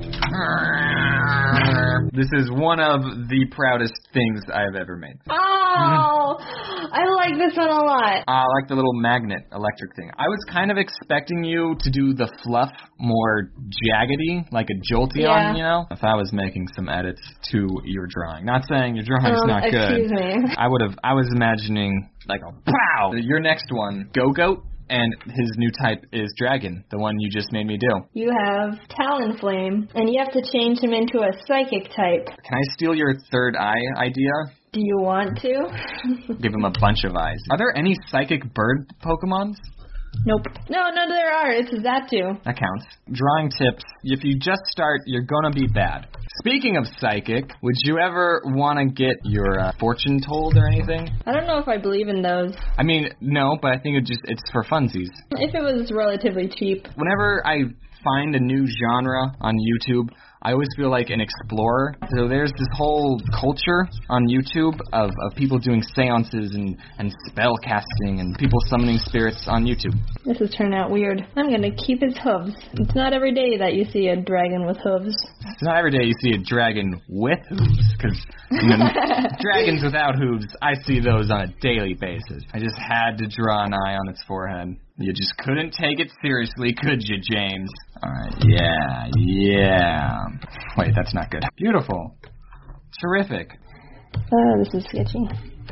Speaker 5: This is one of the proudest things I've ever made.
Speaker 4: Oh, I like this one a lot.
Speaker 5: I like the little magnet electric thing. I was kind of expecting you to do the fluff more jaggedy, like a Jolteon,
Speaker 4: Yeah.
Speaker 5: you know? If I was making some edits to your drawing. Not saying your drawing's
Speaker 4: Um,
Speaker 5: not good.
Speaker 4: excuse me.
Speaker 5: I would have, I was imagining like a pow! Your next one, Go-Goat, and his new type is Dragon, the one you just made me do.
Speaker 4: You have Talonflame, and you have to change him into a psychic type.
Speaker 5: Can I steal your third eye idea?
Speaker 4: Do you want to?
Speaker 5: Give him a bunch of eyes. Are there any psychic bird Pokemons?
Speaker 4: Nope. No, no, there are. It's Zatu.
Speaker 5: That counts. Drawing tips. If you just start, you're gonna be bad. Speaking of psychic, would you ever want to get your uh, fortune told or anything?
Speaker 4: I don't know if I believe in those.
Speaker 5: I mean, no, but I think it just it's for funsies.
Speaker 4: If it was relatively cheap.
Speaker 5: Whenever I find a new genre on YouTube, I always feel like an explorer. So there's this whole culture on YouTube of, of people doing seances and, and spell casting and people summoning spirits on YouTube.
Speaker 4: This has turned out weird. I'm gonna keep his hooves. It's not every day that you see a dragon with hooves.
Speaker 5: It's not every day you see a dragon with hooves, because you know, dragons without hooves, I see those on a daily basis. I just had to draw an eye on its forehead. You just couldn't take it seriously, could you, James? Alright, yeah, yeah. Wait, that's not good. Beautiful. Terrific.
Speaker 4: Oh, this is sketchy.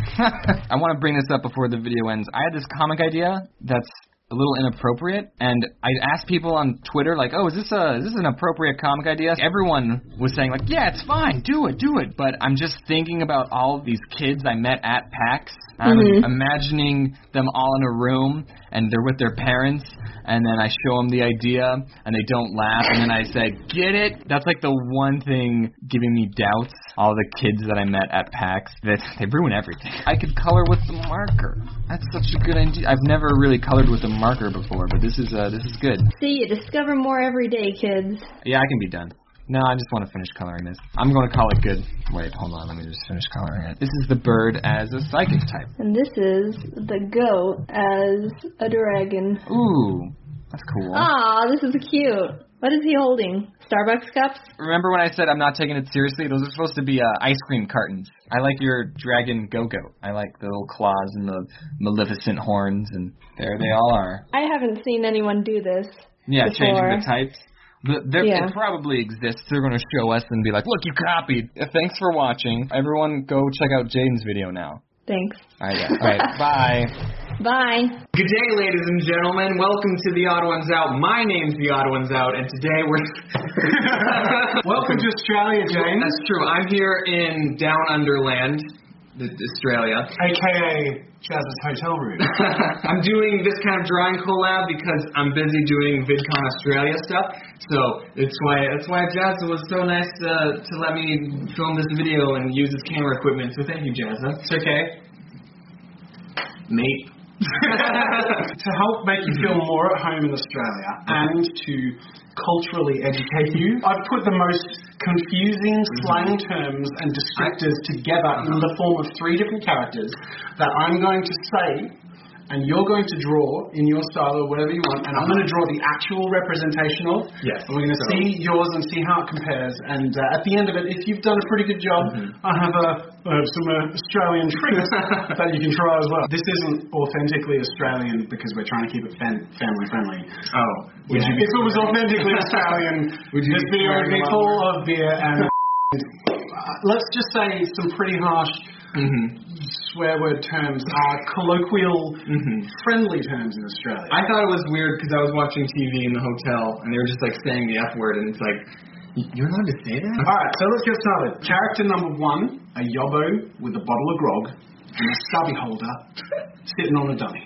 Speaker 5: I want to bring this up before the video ends. I had this comic idea that's a little inappropriate, and I asked people on Twitter, like, oh, is this a is this an appropriate comic idea? Everyone was saying, like, yeah, it's fine, do it, do it. But I'm just thinking about all of these kids I met at PAX. I'm
Speaker 4: Mm-hmm.
Speaker 5: imagining them all in a room, and they're with their parents, and then I show them the idea, and they don't laugh, and then I say, get it? That's like the one thing giving me doubts. All the kids that I met at PAX, that they ruin everything. I could color with the marker. That's such a good idea. I've never really colored with a marker before, but this is uh, this is good.
Speaker 4: See, you discover more every day, kids.
Speaker 5: Yeah, I can be done. No, I just want to finish coloring this. I'm going to call it good. Wait, hold on. Let me just finish coloring it. This is the bird as a psychic type.
Speaker 4: And this is the goat as a dragon.
Speaker 5: Ooh, that's cool.
Speaker 4: Aw, this is cute. What is he holding? Starbucks cups?
Speaker 5: Remember when I said I'm not taking it seriously? Those are supposed to be uh, ice cream cartons. I like your dragon Go-Goat. I like the little claws and the maleficent horns, and there they all are.
Speaker 4: I haven't seen anyone do this.
Speaker 5: Yeah,
Speaker 4: before.
Speaker 5: changing the types. The, there,
Speaker 4: Yeah.
Speaker 5: It probably exists. They're going to show us and be like, look, you copied. Uh, Thanks for watching. Everyone go check out Jaden's video now.
Speaker 4: Thanks.
Speaker 5: All right, yeah. All right, bye.
Speaker 4: Bye.
Speaker 3: Good day, ladies and gentlemen. Welcome to The Odd Ones Out. My name's The Odd Ones Out, and today we're...
Speaker 6: Welcome to Australia, James.
Speaker 3: That's true. I'm here in Down Underland, Australia.
Speaker 6: A K A Jazz's Hotel Room.
Speaker 3: I'm doing this kind of drawing collab because I'm busy doing VidCon Australia stuff. So it's why that's why Jazza was so nice uh, to let me film this video and use his camera equipment. So thank you, Jazza.
Speaker 6: It's okay.
Speaker 3: Mate.
Speaker 6: To help make you feel more at home in Australia and to culturally educate you, I've put the most confusing slang terms and descriptors together in the form of three different characters that I'm going to say, and you're going to draw in your style or whatever you want, and I'm going to draw the actual representation of.
Speaker 3: Yes.
Speaker 6: And we're going to
Speaker 3: So-
Speaker 6: see yours and see how it compares. And uh, at the end of it, if you've done a pretty good job,
Speaker 3: Mm-hmm.
Speaker 6: I have uh, uh, some uh, Australian tricks that you can try as well. This isn't authentically Australian because we're trying to keep it fan- family friendly.
Speaker 3: Oh.
Speaker 6: Would you be, if it was authentically Australian,
Speaker 3: Would you
Speaker 6: this
Speaker 3: be
Speaker 6: video would be
Speaker 3: swearing
Speaker 6: full
Speaker 3: along?
Speaker 6: of beer and uh, let's just say some pretty harsh
Speaker 3: Mm-hmm.
Speaker 6: swear word terms are colloquial,
Speaker 3: Mm-hmm.
Speaker 6: friendly terms in Australia.
Speaker 3: I thought it was weird because I was watching T V in the hotel and they were just like saying the F word and it's like, "Y- you're allowed to say that?
Speaker 6: Alright, so let's get started. Character number one, a yobbo with a bottle of grog and a stubby holder sitting on a dummy.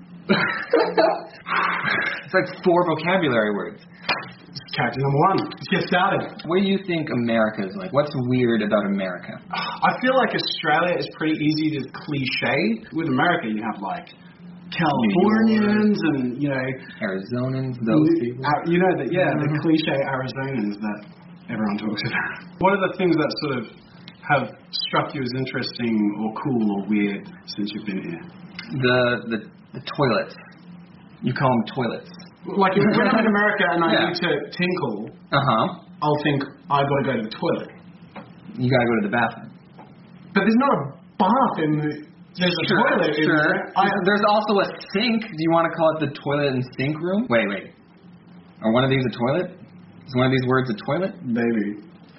Speaker 3: It's like four vocabulary words.
Speaker 6: Character number one, let's get started.
Speaker 3: What do you think America is like? What's weird about America?
Speaker 6: I feel like Australia is pretty easy to cliche. With America, you have like Californians and, you know,
Speaker 3: Arizonans, those people.
Speaker 6: Uh, you know, that, yeah, the cliche Arizonans that everyone talks about. What are the things that sort of have struck you as interesting or cool or weird since you've been here?
Speaker 3: The, the the toilets. You call them toilets.
Speaker 6: Like, if when I'm in America and I
Speaker 3: Yeah.
Speaker 6: need to tinkle,
Speaker 3: Uh-huh.
Speaker 6: I'll think, I've got to go to the toilet.
Speaker 3: You gotta go to the bathroom.
Speaker 6: But there's not a bath in the... There's a toilet in
Speaker 3: Sure.
Speaker 6: there. I,
Speaker 3: There's also a sink. Do you want to call it the toilet and sink room? Wait, wait. Are one of these a toilet? Is one of these words a toilet?
Speaker 6: Maybe.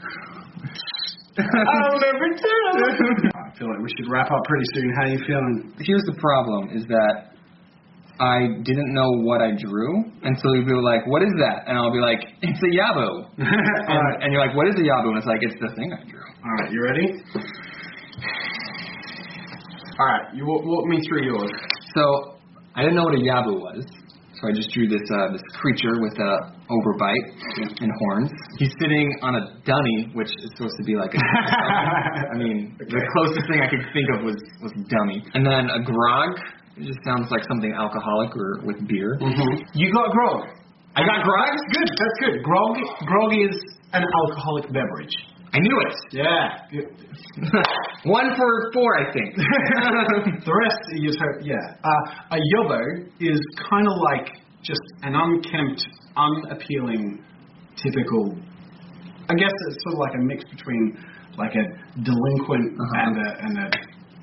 Speaker 6: I'll never tell. I feel like we should wrap up pretty soon. How are you feeling?
Speaker 3: Here's the problem, is that I didn't know what I drew, and so people were like, what is that? And I'll be like, it's a yabu. and,
Speaker 6: Alright.
Speaker 3: and you're like, what is a yabu? And it's like, it's the thing I drew.
Speaker 6: Alright, you ready? Alright, you walk, walk me through yours.
Speaker 3: So I didn't know what a yabu was, so I just drew this uh, this creature with a overbite and horns. He's sitting on a dunny, which is supposed to be like a I mean, the closest thing I could think of was, was dummy. And then a grog. It just sounds like something alcoholic or with beer.
Speaker 6: Mm-hmm. You got grog.
Speaker 3: I got grog?
Speaker 6: Good, that's good. Grog, grog is an alcoholic beverage.
Speaker 3: I knew it.
Speaker 6: Yeah. Good.
Speaker 3: One for four, I think.
Speaker 6: The rest you just heard, yeah. Uh, a yobo is kind of like just an unkempt, unappealing, typical. I guess it's sort of like a mix between like a delinquent
Speaker 3: Uh-huh.
Speaker 6: and a and a.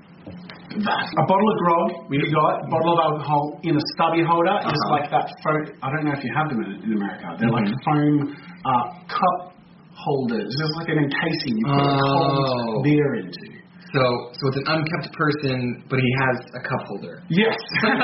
Speaker 6: A bottle of grog, we got a bottle of alcohol in a stubby holder is
Speaker 3: Uh-huh.
Speaker 6: like that foam. I don't know if you have them in, in America. They're like
Speaker 3: Mhm.
Speaker 6: foam uh, cup holders. There's like an encasing you put
Speaker 3: Oh.
Speaker 6: cold beer into.
Speaker 3: So, so it's an unkept person, but he has a cup holder.
Speaker 6: Yes.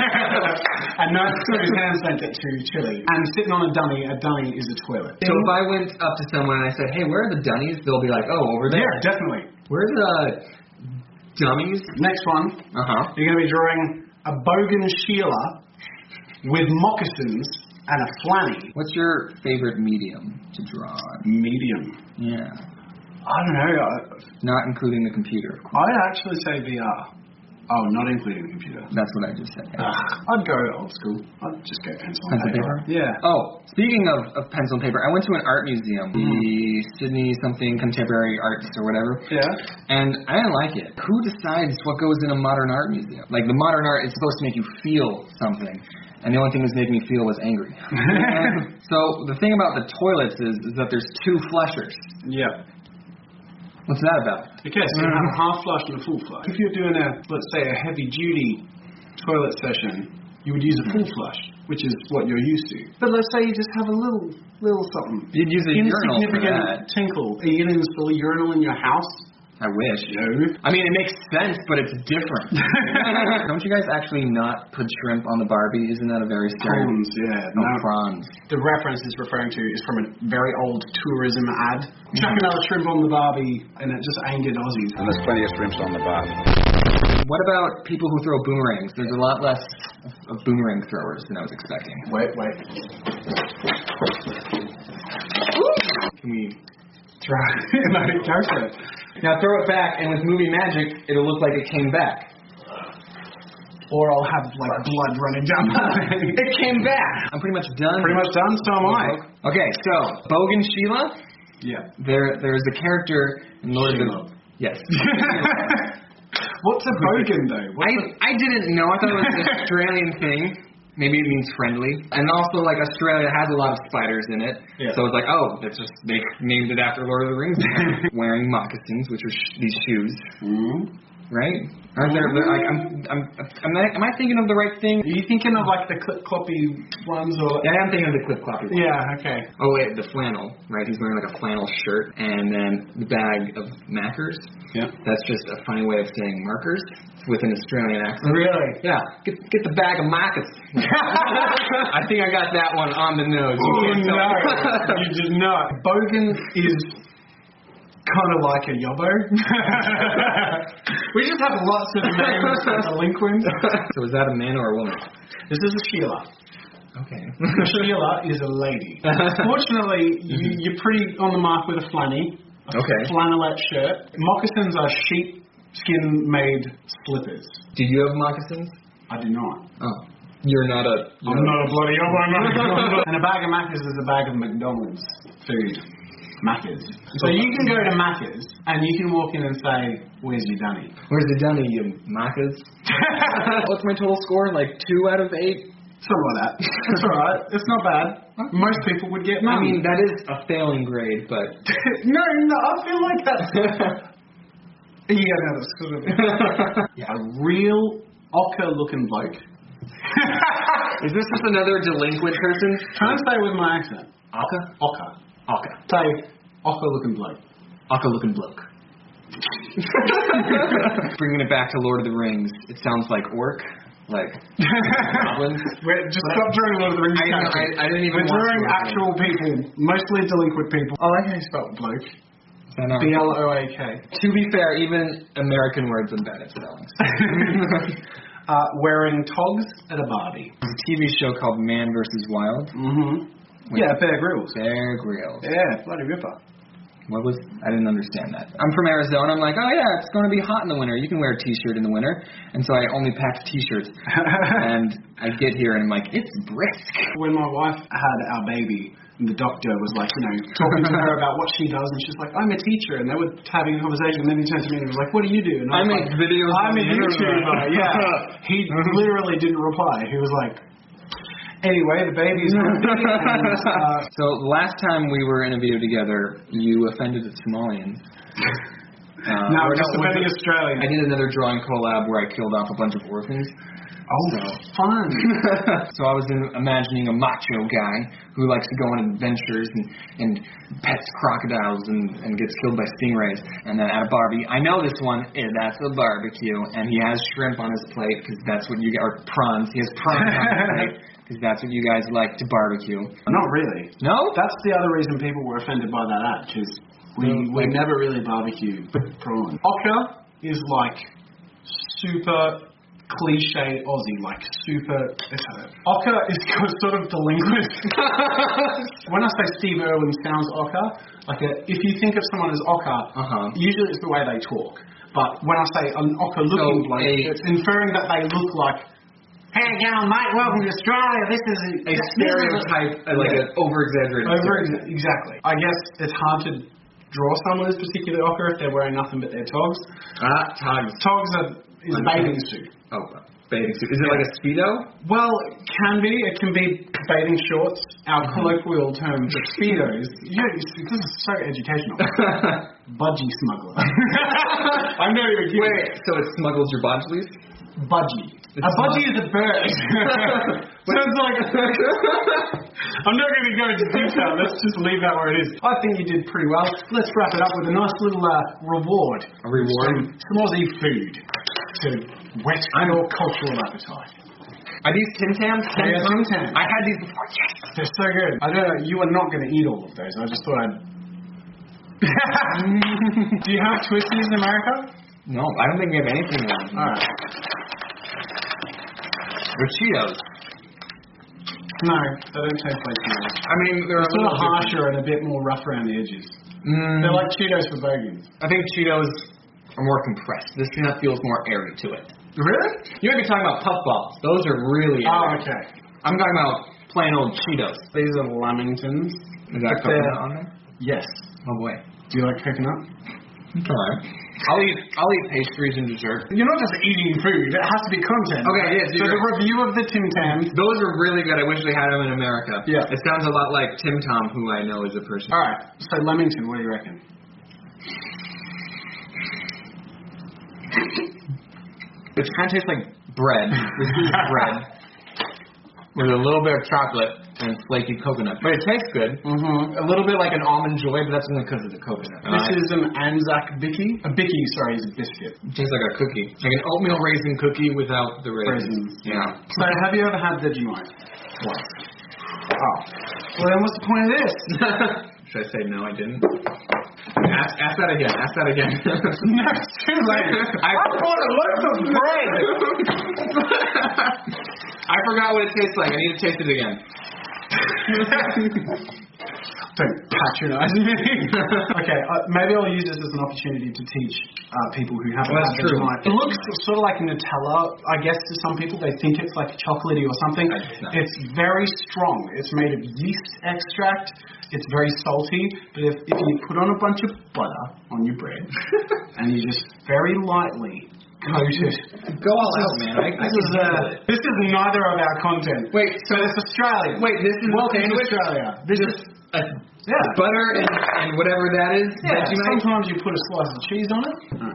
Speaker 6: And that's so his hand sent it to Chile. And sitting on a dummy, a dummy is a toilet.
Speaker 3: So if I went up to someone and I said, hey, where are the dunnies? They'll be like, oh, over there.
Speaker 6: Yeah, definitely.
Speaker 3: Where's the dummies?
Speaker 6: Next one,
Speaker 3: Uh-huh.
Speaker 6: you're going to be drawing a bogan Sheila with moccasins and a flanny.
Speaker 3: What's your favorite medium to draw on?
Speaker 6: Medium.
Speaker 3: Yeah.
Speaker 6: I don't know. I,
Speaker 3: Not including the computer, of course.
Speaker 6: I'd actually say V R. Oh, not including the computer.
Speaker 3: That's what I just said.
Speaker 6: Ugh, I'd go old school. I'd just go pencil and
Speaker 3: Pencil
Speaker 6: paper.
Speaker 3: paper?
Speaker 6: Yeah.
Speaker 3: Oh, speaking of, of pencil and paper, I went to an art museum, the Sydney something Contemporary Arts or whatever,
Speaker 6: Yeah.
Speaker 3: and I didn't like it. Who decides what goes in a modern art museum? Like, the modern art is supposed to make you feel something, and the only thing that's making me feel was angry. So the thing about the toilets is, is that there's two flushers.
Speaker 6: Yeah.
Speaker 3: What's that about?
Speaker 6: Okay, so you have a half flush and a full flush. If you're doing a, let's say, a heavy-duty toilet session, you would use a full flush, which is what you're used to. But let's say you just have a little, little something.
Speaker 3: You'd use a urinal for that.
Speaker 6: Insignificant tinkle. Are you going to install a urinal in your house?
Speaker 3: I wish.
Speaker 6: No.
Speaker 3: I mean, it makes sense, but it's different. Don't you guys actually not put shrimp on the Barbie? Isn't that a very scary...
Speaker 6: Prawns, yeah.
Speaker 3: No,
Speaker 6: No.
Speaker 3: prawns.
Speaker 6: The reference it's referring to is from a very old tourism ad. Chuck another shrimp on the Barbie, and it just angered Aussies.
Speaker 7: And there's plenty of shrimps on the bar.
Speaker 3: What about people who throw boomerangs? There's a lot less of boomerang throwers than I was expecting.
Speaker 6: Wait, wait.
Speaker 3: Can we
Speaker 6: Try it. Let it go for it.
Speaker 3: now throw it back, and with movie magic, it'll look like it came back.
Speaker 6: Or I'll have like blood running down my leg.
Speaker 3: It came back. I'm pretty much done.
Speaker 6: Pretty much done, so am I.
Speaker 3: Okay, so Bogan Sheila.
Speaker 6: Yeah.
Speaker 3: There, there's a character in Lord of the. Yes.
Speaker 6: What's a bogan though? What's
Speaker 3: I I didn't know. I thought it was an Australian thing. Maybe it means friendly. And also, like, Australia has a lot of spiders in it.
Speaker 6: Yeah.
Speaker 3: So it's like, oh, it's just, they named it after Lord of the Rings. Wearing moccasins, which are sh- these shoes.
Speaker 6: Mm.
Speaker 3: Right? Aren't there, like, I'm, I'm, am I, am I thinking of the right thing?
Speaker 6: Are you thinking of like the clip-cloppy ones or?
Speaker 3: Yeah, I'm thinking of the clip-cloppy one.
Speaker 6: Yeah, okay.
Speaker 3: Oh, wait, the flannel, right? He's wearing, like, a flannel shirt. And then the bag of Mackers.
Speaker 6: Yeah.
Speaker 3: That's just a funny way of saying markers with an Australian accent.
Speaker 6: Really?
Speaker 3: Yeah. Get, get the bag of markers. I think I got that one on the nose. You
Speaker 6: Oh,
Speaker 3: can't tell.
Speaker 6: no. You did not. Bogan is kind of like a yobbo. We just have lots of names for delinquents.
Speaker 3: So is that a man or a woman?
Speaker 6: This is a Sheila.
Speaker 3: Okay.
Speaker 6: Sheila is a lady. Fortunately, you, you're pretty on the mark with a flanny. A
Speaker 3: Okay.
Speaker 6: flannelette shirt. Moccasins are sheepskin-made slippers.
Speaker 3: Do you have moccasins?
Speaker 6: I do not.
Speaker 3: Oh. You're not a... You're
Speaker 6: I'm not a bloody yobbo. I'm not. And a bag of Maccas is a bag of McDonald's food. Maccas. So you can go to Maccas and you can walk in and say, "Where's your dunny?"
Speaker 3: Where's the dunny, you moccas? What's my total score? Like two out of eight?
Speaker 6: Something like that. It's alright. It's not bad. Most people would get none.
Speaker 3: I mean, that is a failing grade, but...
Speaker 6: no, no, I feel like that's... yeah, no, that's sort of... yeah, a real ochre-looking bloke.
Speaker 3: Is this just another delinquent person?
Speaker 6: Try and say it with my accent.
Speaker 3: Aka?
Speaker 6: Ochre.
Speaker 3: Aka.
Speaker 6: Say, ochre-looking bloke.
Speaker 3: Aka looking bloke. Bringing it back to Lord of the Rings, it sounds like orc. Like goblins.
Speaker 6: Wait, just stop drawing Lord of the Rings.
Speaker 3: I, I, I didn't even
Speaker 6: We're
Speaker 3: watch
Speaker 6: drawing
Speaker 3: Lord of the
Speaker 6: actual people, mostly delinquent people. I like how you spell bloke.
Speaker 3: Rings.
Speaker 6: B L O A K.
Speaker 3: To be fair, even American words are bad at spelling.
Speaker 6: uh, wearing togs at a Barbie.
Speaker 3: There's a T V show called Man versus Wild.
Speaker 6: Mm-hmm. Yeah, Bear Grylls.
Speaker 3: Bear Grylls.
Speaker 6: Yeah, bloody ripper.
Speaker 3: What was? I didn't understand that. I'm from Arizona. I'm like, oh yeah, it's going to be hot in the winter. You can wear a T-shirt in the winter, and so I only packed T-shirts. And I get here and I'm like, it's brisk.
Speaker 6: When my wife had our baby, the doctor was like, you know, talking to her about what she does, and she's like, I'm a teacher, and they were having a conversation, and then he turned to me and was like, what do you do? And
Speaker 3: I
Speaker 6: I, was
Speaker 3: make
Speaker 6: like,
Speaker 3: videos.
Speaker 6: I'm
Speaker 3: on
Speaker 6: a
Speaker 3: the internet.
Speaker 6: YouTuber. Yeah. He literally didn't reply. He was like, anyway, the baby's happy. And, uh,
Speaker 3: So last time we were in a video together, you offended the Somalians. Uh,
Speaker 6: no,
Speaker 3: or
Speaker 6: just
Speaker 3: no,
Speaker 6: offending
Speaker 3: was it-
Speaker 6: Australian.
Speaker 3: I did another drawing collab where I killed off a bunch of orphans.
Speaker 6: Oh, fun.
Speaker 3: So I was in, imagining a macho guy who likes to go on adventures and, and pets crocodiles and, and gets killed by stingrays. And then at a Barbie, I know this one, eh, that's a barbecue, and he has shrimp on his plate because that's what you get, or prawns. He has prawns on his plate because that's what you guys like to barbecue.
Speaker 6: Not really.
Speaker 3: No?
Speaker 6: That's the other reason people were offended by that ad, because we, we never really barbecue prawn. Ochre is like super cliche Aussie, like super... Ochre is sort of delinquent. When I say Steve Irwin sounds ochre, like a, if you think of someone as ochre,
Speaker 3: Uh-huh.
Speaker 6: usually it's the way they talk. But when I say an ochre-looking
Speaker 3: So
Speaker 6: bloke,
Speaker 3: a-
Speaker 6: it's inferring that they look like, hey, down, mate, welcome to Australia. This is a,
Speaker 3: A stereotype, uh, like
Speaker 6: Yeah.
Speaker 3: an over-exaggerated
Speaker 6: Over,
Speaker 3: stereotype.
Speaker 6: exactly. I guess it's hard to draw someone as particularly ochre if they're wearing nothing but their togs.
Speaker 3: Ah, togs.
Speaker 6: Togs are is a bathing suit.
Speaker 3: Oh, bathing suit. Is it like a Speedo?
Speaker 6: Well, it can be. It can be bathing shorts. Our colloquial term for Speedos. Yeah, this is so educational. Budgie smuggler. I'm not even kidding.
Speaker 3: Wait, so it smuggles your bodgelies?
Speaker 6: Budgie.
Speaker 3: It's
Speaker 6: A budgie is a bird. Sounds like. I'm not going to go into detail. Let's just leave that where it is. I think you did pretty well. Let's wrap it up with a nice little uh, reward.
Speaker 3: A reward?
Speaker 6: Some, some Aussie food to whet your cultural appetite.
Speaker 3: Are these Tim Tams?
Speaker 6: They are Tim Tams.
Speaker 3: I had these before. Yes.
Speaker 6: They're so good. I don't know. You are not going to eat all of those. I just thought I'd. Do you have Twisties in America?
Speaker 3: No, I don't think we have anything on.
Speaker 6: All right.
Speaker 3: They're Cheetos.
Speaker 6: No, they don't taste like Cheetos.
Speaker 3: I mean, they're
Speaker 6: They're
Speaker 3: a
Speaker 6: sort
Speaker 3: little
Speaker 6: of harsher and a bit more rough around the edges.
Speaker 3: Mm,
Speaker 6: They're like Cheetos for bogies.
Speaker 3: I think Cheetos are more compressed. This kind of feels more airy to it.
Speaker 6: Really?
Speaker 3: You might be talking about Puffballs. Those are really airy.
Speaker 6: Oh, okay.
Speaker 3: I'm talking about plain old Cheetos.
Speaker 6: These are Lamingtons.
Speaker 3: Is that
Speaker 6: But
Speaker 3: coconut
Speaker 6: they're-
Speaker 3: on there?
Speaker 6: Yes.
Speaker 3: Oh boy.
Speaker 6: Do you like coconut?
Speaker 3: Alright. I'll eat I'll eat pastries and dessert.
Speaker 6: You're not just eating food. It has to be content.
Speaker 3: Okay, yes,
Speaker 6: So
Speaker 3: you're
Speaker 6: the
Speaker 3: right.
Speaker 6: review of the Tim Tams.
Speaker 3: Those are really good. I wish they had them in America.
Speaker 6: Yeah.
Speaker 3: It sounds a lot like Tim Tom, who I know is a person.
Speaker 6: All right. So Lamington, what do you reckon?
Speaker 3: It kind of tastes like bread. This is bread with a little bit of chocolate and flaky coconut. But it tastes good.
Speaker 6: Mm-hmm.
Speaker 3: A little bit like an almond joy, but that's only because of the coconut.
Speaker 6: This is an Anzac Bicky. A Bicky, sorry, is a biscuit.
Speaker 3: It tastes like a cookie. Like an oatmeal raisin cookie without the raisins.
Speaker 6: Raisins.
Speaker 3: Yeah.
Speaker 6: So have you ever had Vegemite?
Speaker 3: Once.
Speaker 6: Oh. Well, then what's the point of this?
Speaker 3: Should I say no, I didn't? Ask, ask that again. Ask that again.
Speaker 6: No, it's too late.
Speaker 3: I,
Speaker 6: I bought a loaf of bread.
Speaker 3: I forgot what it tastes like. I need to taste it again.
Speaker 6: Don't patronize me. Okay, uh, maybe I'll use this as an opportunity to teach uh, people who haven't
Speaker 3: That's
Speaker 6: had
Speaker 3: true.
Speaker 6: Vegemite. It looks sort of like Nutella, I guess, to some people. They think it's like chocolatey or something.
Speaker 3: It's not.
Speaker 6: It's very strong. It's made of yeast extract. It's very salty. But if, if you put on a bunch of butter on your bread and you just very lightly coat it.
Speaker 3: Go all out, man. I, I
Speaker 6: This
Speaker 3: can
Speaker 6: is,
Speaker 3: handle
Speaker 6: uh,
Speaker 3: it.
Speaker 6: this is neither of our content.
Speaker 3: Wait,
Speaker 6: So it's Australian.
Speaker 3: wait, this is
Speaker 6: Welcome
Speaker 3: a
Speaker 6: to
Speaker 3: sandwich?
Speaker 6: Australia. This is
Speaker 3: A
Speaker 6: yeah.
Speaker 3: butter and, and whatever that is?
Speaker 6: Yeah,
Speaker 3: Vegemite?
Speaker 6: sometimes you put a slice of cheese on it.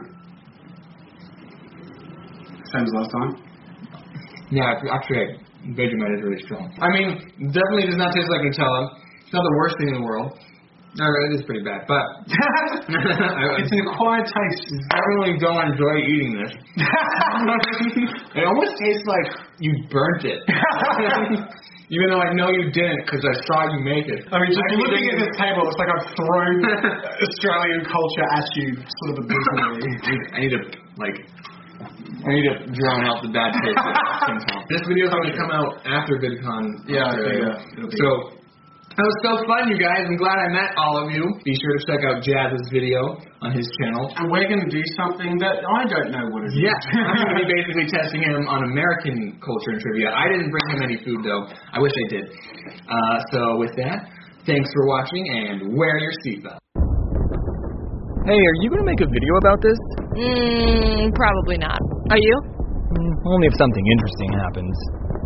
Speaker 6: Same as last time.
Speaker 3: Yeah, actually, Vegemite is really strong. I mean, definitely does not taste like Nutella. It's not the worst thing in the world. No, it is pretty bad, but I
Speaker 6: It's an acquired taste.
Speaker 3: definitely don't enjoy eating this. It almost tastes like you burnt it. Even though I know you didn't, because I saw you make it.
Speaker 6: I mean, just
Speaker 3: Actually,
Speaker 6: looking at
Speaker 3: thinking-
Speaker 6: this table, it's like I've thrown Australian culture at you, sort of abysmally.
Speaker 3: I need to, like, I need to drown out the bad taste of Tim Tom. This video is going to come out after VidCon.
Speaker 6: Yeah,
Speaker 3: Australia.
Speaker 6: yeah, it'll be-
Speaker 3: So, that was so fun, you guys. I'm glad I met all of you. Be sure to check out Jazz's video on his channel.
Speaker 6: And we're going to do something that I don't know what it is.
Speaker 3: Yeah, I'm going to be basically testing him on American culture and trivia. I didn't bring him any food, though. I wish I did. Uh, so with that, thanks for watching, and wear your seatbelt.
Speaker 2: Hey, are you going to make a video about this?
Speaker 7: Mm, probably not. Are you?
Speaker 2: Mm, only if something interesting happens.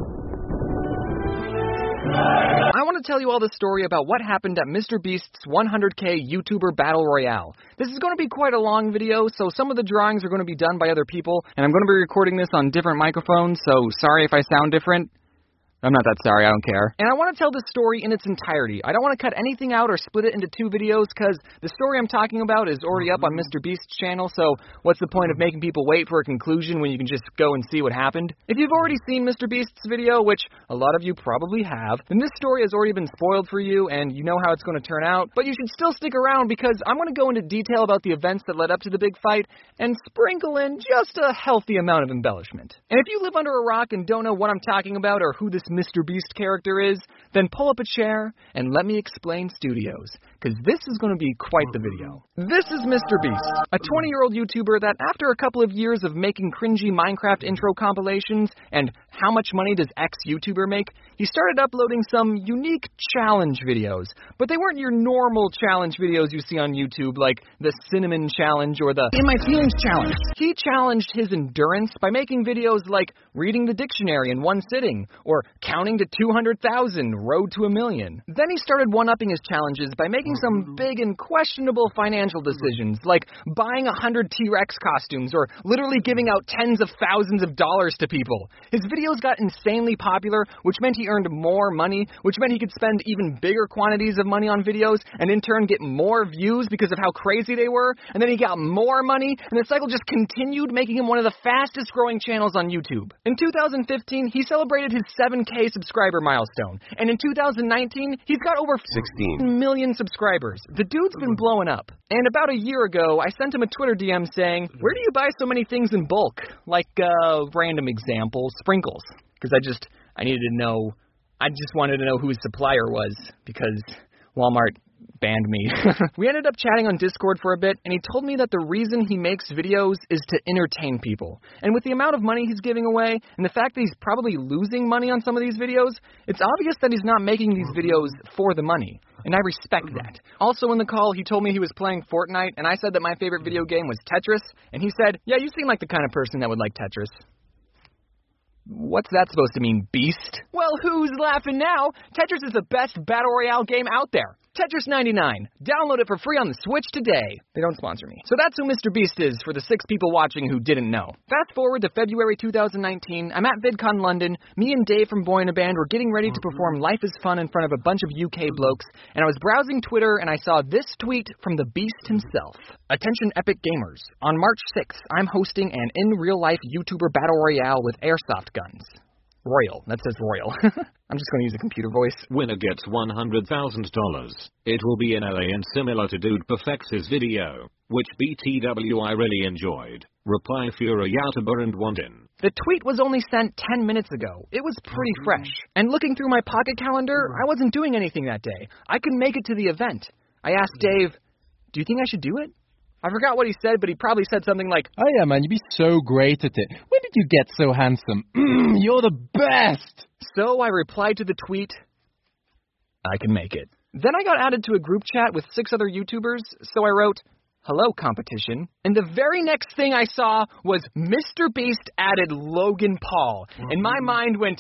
Speaker 2: I want to tell you all the story about what happened at MrBeast's one hundred K YouTuber Battle Royale. This is going to be quite a long video, so some of the drawings are going to be done by other people, and I'm going to be recording this on different microphones, so sorry if I sound different. I'm not that sorry, I don't care. And I want to tell this story in its entirety. I don't want to cut anything out or split it into two videos, because the story I'm talking about is already up on MrBeast's channel, so what's the point of making people wait for a conclusion when you can just go and see what happened? If you've already seen MrBeast's video, which a lot of you probably have, then this story has already been spoiled for you, and you know how it's going to turn out, but you should still stick around, because I'm going to go into detail about the events that led up to the big fight, and sprinkle in just a healthy amount of embellishment. And if you live under a rock and don't know what I'm talking about, or who this MrBeast character is, then pull up a chair and let me explain Studios, because this is going to be quite the video. This is MrBeast, a twenty-year-old YouTuber that after a couple of years of making cringy Minecraft intro compilations and how much money does X YouTuber make, he started uploading some unique challenge videos. But they weren't your normal challenge videos you see on YouTube, like the Cinnamon Challenge or the In My Feelings Challenge. He challenged his endurance by making videos like reading the dictionary in one sitting, or counting to two hundred thousand, road to a million. Then he started one-upping his challenges by making some big and questionable financial decisions, like buying one hundred T-Rex costumes, or literally giving out tens of thousands of dollars to people. His videos got insanely popular, which meant he earned more money, which meant he could spend even bigger quantities of money on videos, and in turn get more views because of how crazy they were, and then he got more money, and the cycle just continued, making him one of the fastest growing channels on YouTube. In two thousand fifteen, he celebrated his seven K subscriber milestone, and And in two thousand nineteen, he's got over sixteen million subscribers. The dude's been blowing up. And about a year ago, I sent him a Twitter D M saying, where do you buy so many things in bulk? Like, uh, random example, sprinkles. Because I just, I needed to know, I just wanted to know who his supplier was, because Walmart banned me. We ended up chatting on Discord for a bit, and he told me that the reason he makes videos is to entertain people. And with the amount of money he's giving away, and the fact that he's probably losing money on some of these videos, it's obvious that he's not making these videos for the money. And I respect that. Also in the call, he told me he was playing Fortnite, and I said that my favorite video game was Tetris, and he said, yeah, you seem like the kind of person that would like Tetris. What's that supposed to mean, beast? Well, who's laughing now? Tetris is the best Battle Royale game out there. Tetris ninety-nine. Download it for free on the Switch today. They don't sponsor me. So that's who Mister Beast is for the six people watching who didn't know. Fast forward to February two thousand nineteen. I'm at VidCon London. Me and Dave from Boy in a Band were getting ready to perform Life is Fun in front of a bunch of U K blokes, and I was browsing Twitter and I saw this tweet from the Beast himself. Attention Epic Gamers. On March sixth, I'm hosting an in-real-life YouTuber Battle Royale with airsoft guns. Royal. That says Royal. I'm just going to use a computer voice.
Speaker 8: Winner gets one hundred thousand dollars. It will be in L A and similar to Dude Perfects his video, which B T W I really enjoyed. Reply Fura Yatuba and Wandin.
Speaker 2: The tweet was only sent ten minutes ago. It was pretty fresh. And looking through my pocket calendar, I wasn't doing anything that day. I could make it to the event. I asked Dave, do you think I should do it? I forgot what he said, but he probably said something like,
Speaker 9: oh yeah, man, you'd be so great at it. When did you get so handsome? Mm, you're the best!
Speaker 2: So I replied to the tweet, I can make it. Then I got added to a group chat with six other YouTubers, so I wrote, hello, competition. And the very next thing I saw was Mister Beast added Logan Paul. And my mind went,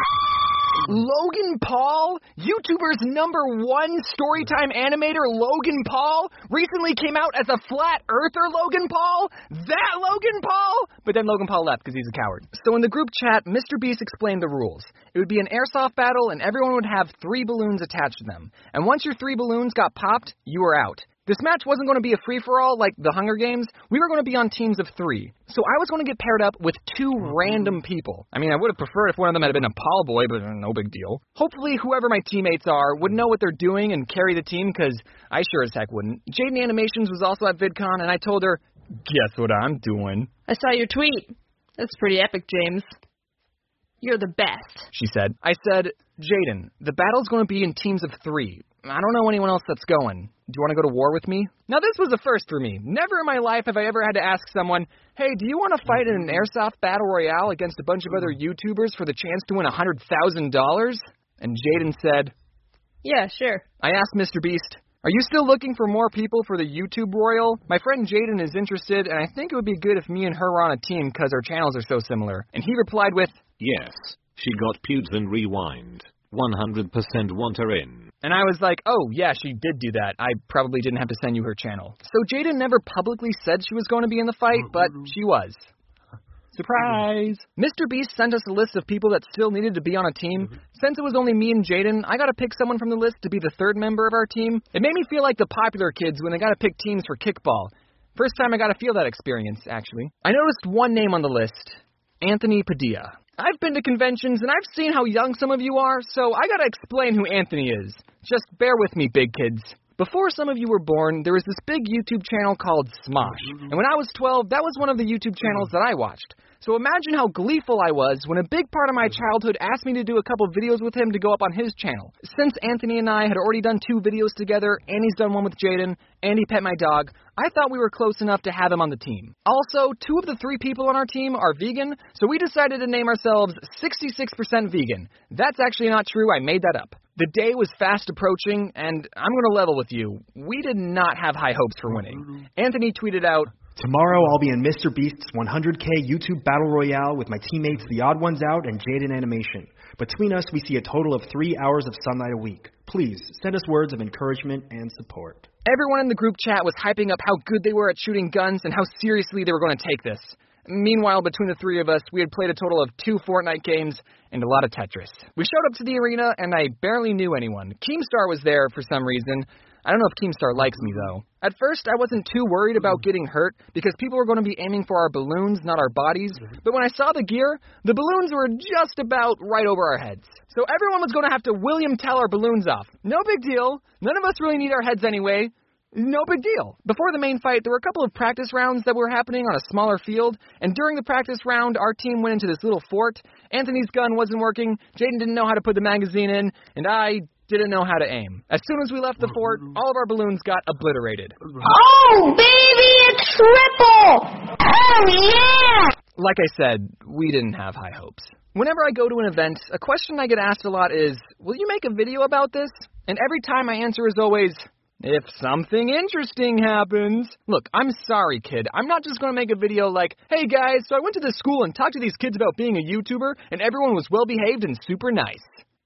Speaker 2: Logan Paul? YouTuber's number one storytime animator, Logan Paul, recently came out as a flat earther Logan Paul? That Logan Paul? But then Logan Paul left because he's a coward. So in the group chat, Mister Beast explained the rules. It would be an airsoft battle and everyone would have three balloons attached to them. And once your three balloons got popped, you were out. This match wasn't going to be a free-for-all like the Hunger Games. We were going to be on teams of three. So I was going to get paired up with two random people. I mean, I would have preferred if one of them had been a Paul boy, but no big deal. Hopefully, whoever my teammates are would know what they're doing and carry the team, because I sure as heck wouldn't. Jaden Animations was also at VidCon, and I told her, guess what I'm doing?
Speaker 7: I saw your tweet. That's pretty epic, James. You're the best,
Speaker 2: she said. I said, Jaden, the battle's going to be in teams of three. I don't know anyone else that's going. Do you want to go to war with me? Now, this was a first for me. Never in my life have I ever had to ask someone, hey, do you want to fight in an airsoft battle royale against a bunch of other YouTubers for the chance to win one hundred thousand dollars? And Jaden said,
Speaker 7: yeah, sure.
Speaker 2: I asked Mister Beast, are you still looking for more people for the YouTube Royal? My friend Jaden is interested, and I think it would be good if me and her were on a team because our channels are so similar. And he replied with,
Speaker 8: yes, she got pubes and rewind. one hundred percent want her in.
Speaker 2: And I was like, oh, yeah, she did do that. I probably didn't have to send you her channel. So Jaden never publicly said she was going to be in the fight, but she was. Surprise! Mister Beast sent us a list of people that still needed to be on a team. Since it was only me and Jaden, I got to pick someone from the list to be the third member of our team. It made me feel like the popular kids when they got to pick teams for kickball. First time I got to feel that experience, actually. I noticed one name on the list, Anthony Padilla. I've been to conventions, and I've seen how young some of you are, so I gotta explain who Anthony is. Just bear with me, big kids. Before some of you were born, there was this big YouTube channel called Smosh. And when I was twelve, that was one of the YouTube channels that I watched. So imagine how gleeful I was when a big part of my childhood asked me to do a couple videos with him to go up on his channel. Since Anthony and I had already done two videos together, and he's done one with Jaden, and he pet my dog, I thought we were close enough to have him on the team. Also, two of the three people on our team are vegan, so we decided to name ourselves sixty-six percent vegan. That's actually not true, I made that up. The day was fast approaching, and I'm going to level with you. We did not have high hopes for winning. Anthony tweeted out,
Speaker 10: tomorrow I'll be in Mister Beast's one hundred K YouTube Battle Royale with my teammates The Odd Ones Out and Jaden Animation. Between us, we see a total of three hours of sunlight a week. Please, send us words of encouragement and support.
Speaker 2: Everyone in the group chat was hyping up how good they were at shooting guns and how seriously they were going to take this. Meanwhile, between the three of us, we had played a total of two Fortnite games and a lot of Tetris. We showed up to the arena, and I barely knew anyone. Keemstar was there for some reason. I don't know if Keemstar likes me, though. At first, I wasn't too worried about getting hurt because people were going to be aiming for our balloons, not our bodies. But when I saw the gear, the balloons were just about right over our heads. So everyone was going to have to William Tell our balloons off. No big deal. None of us really need our heads anyway. No big deal. Before the main fight, there were a couple of practice rounds that were happening on a smaller field, and during the practice round, our team went into this little fort. Anthony's gun wasn't working, Jaden didn't know how to put the magazine in, and I didn't know how to aim. As soon as we left the fort, all of our balloons got obliterated.
Speaker 11: Oh, baby, it's triple! Oh, yeah!
Speaker 2: Like I said, we didn't have high hopes. Whenever I go to an event, a question I get asked a lot is, will you make a video about this? And every time my answer is always, if something interesting happens. Look, I'm sorry, kid. I'm not just going to make a video like, hey, guys, so I went to this school and talked to these kids about being a YouTuber, and everyone was well-behaved and super nice.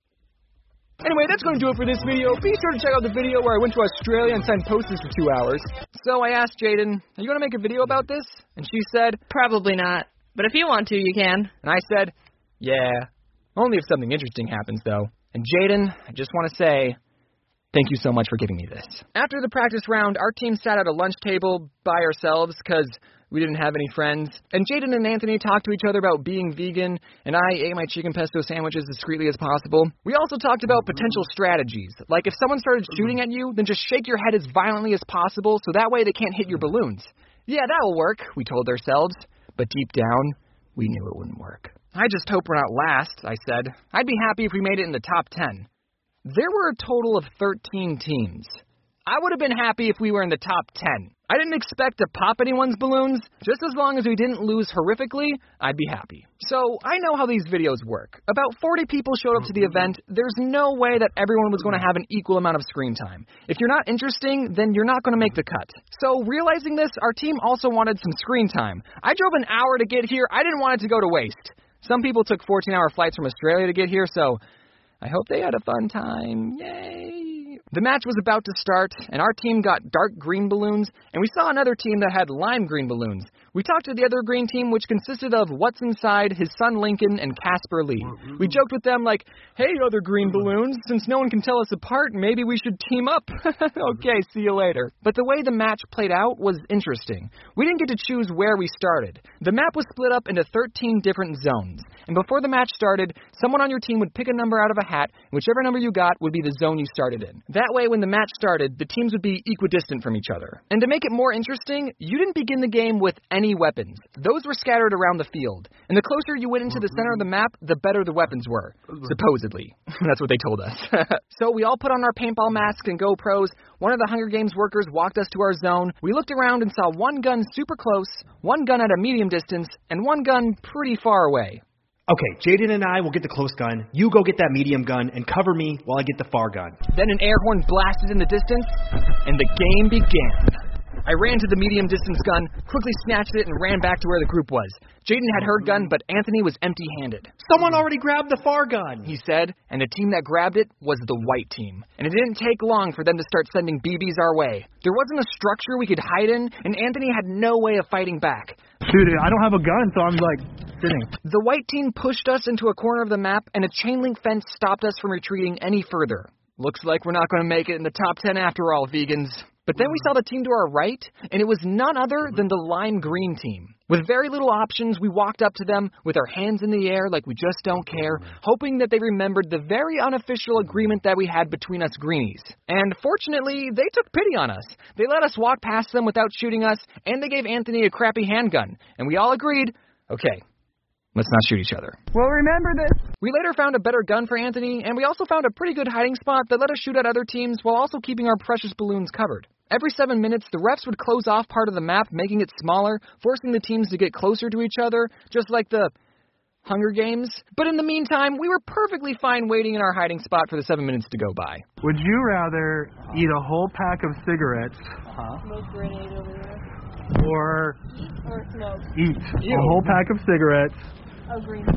Speaker 2: Anyway, that's going to do it for this video. Be sure to check out the video where I went to Australia and signed posters for two hours. So I asked Jaden, are you going to make a video about this? And she said,
Speaker 7: probably not. But if you want to, you can.
Speaker 2: And I said, yeah. Only if something interesting happens, though. And Jaden, I just want to say, thank you so much for giving me this. After the practice round, our team sat at a lunch table by ourselves because we didn't have any friends. And Jaden and Anthony talked to each other about being vegan, and I ate my chicken pesto sandwich as discreetly as possible. We also talked about potential strategies. Like if someone started shooting at you, then just shake your head as violently as possible so that way they can't hit your balloons. Yeah, that'll work, we told ourselves. But deep down, we knew it wouldn't work. I just hope we're not last, I said. I'd be happy if we made it in the top ten. There were a total of thirteen teams. I would have been happy if we were in the top ten. I didn't expect to pop anyone's balloons. Just as long as we didn't lose horrifically, I'd be happy. So, I know how these videos work. About forty people showed up to the event. There's no way that everyone was going to have an equal amount of screen time. If you're not interesting, then you're not going to make the cut. So, realizing this, our team also wanted some screen time. I drove an hour to get here. I didn't want it to go to waste. Some people took fourteen-hour flights from Australia to get here, so I hope they had a fun time. Yay! The match was about to start, and our team got dark green balloons, and we saw another team that had lime green balloons. We talked to the other green team, which consisted of What's Inside, his son Lincoln, and Casper Lee. We joked with them like, hey, other green balloons, since no one can tell us apart, maybe we should team up. Okay, see you later. But the way the match played out was interesting. We didn't get to choose where we started. The map was split up into thirteen different zones. And before the match started, someone on your team would pick a number out of a hat, and whichever number you got would be the zone you started in. That way, when the match started, the teams would be equidistant from each other. And to make it more interesting, you didn't begin the game with any weapons. Those were scattered around the field. And the closer you went into the center of the map, the better the weapons were. Supposedly. That's what they told us. So we all put on our paintball masks and GoPros. One of the Hunger Games workers walked us to our zone. We looked around and saw one gun super close, one gun at a medium distance, and one gun pretty far away.
Speaker 10: Okay, Jaden and I will get the close gun, you go get that medium gun, and cover me while I get the far gun.
Speaker 2: Then an air horn blasted in the distance, and the game began. I ran to the medium distance gun, quickly snatched it, and ran back to where the group was. Jaden had her gun, but Anthony was empty-handed.
Speaker 10: Someone already grabbed the far gun,
Speaker 2: he said, and the team that grabbed it was the white team. And it didn't take long for them to start sending B Bs our way. There wasn't a structure we could hide in, and Anthony had no way of fighting back.
Speaker 12: Dude, I don't have a gun, so I'm like sitting.
Speaker 2: The white team pushed us into a corner of the map, and a chain link fence stopped us from retreating any further. Looks like we're not going to make it in the top ten after all, vegans. But then we saw the team to our right, and it was none other than the lime green team. With very little options, we walked up to them with our hands in the air like we just don't care, hoping that they remembered the very unofficial agreement that we had between us greenies. And fortunately, they took pity on us. They let us walk past them without shooting us, and they gave Anthony a crappy handgun. And we all agreed, okay, let's not shoot each other.
Speaker 7: Well, remember this.
Speaker 2: We later found a better gun for Anthony, and we also found a pretty good hiding spot that let us shoot at other teams while also keeping our precious balloons covered. Every seven minutes, the refs would close off part of the map, making it smaller, forcing the teams to get closer to each other, just like the Hunger Games. But in the meantime, we were perfectly fine waiting in our hiding spot for the seven minutes to go by.
Speaker 12: Would you rather eat a whole pack of cigarettes
Speaker 4: uh-huh. Smoke grenade over there.
Speaker 12: or
Speaker 4: eat, or smoke.
Speaker 12: eat Ew. a whole pack of cigarettes
Speaker 4: Oh, green.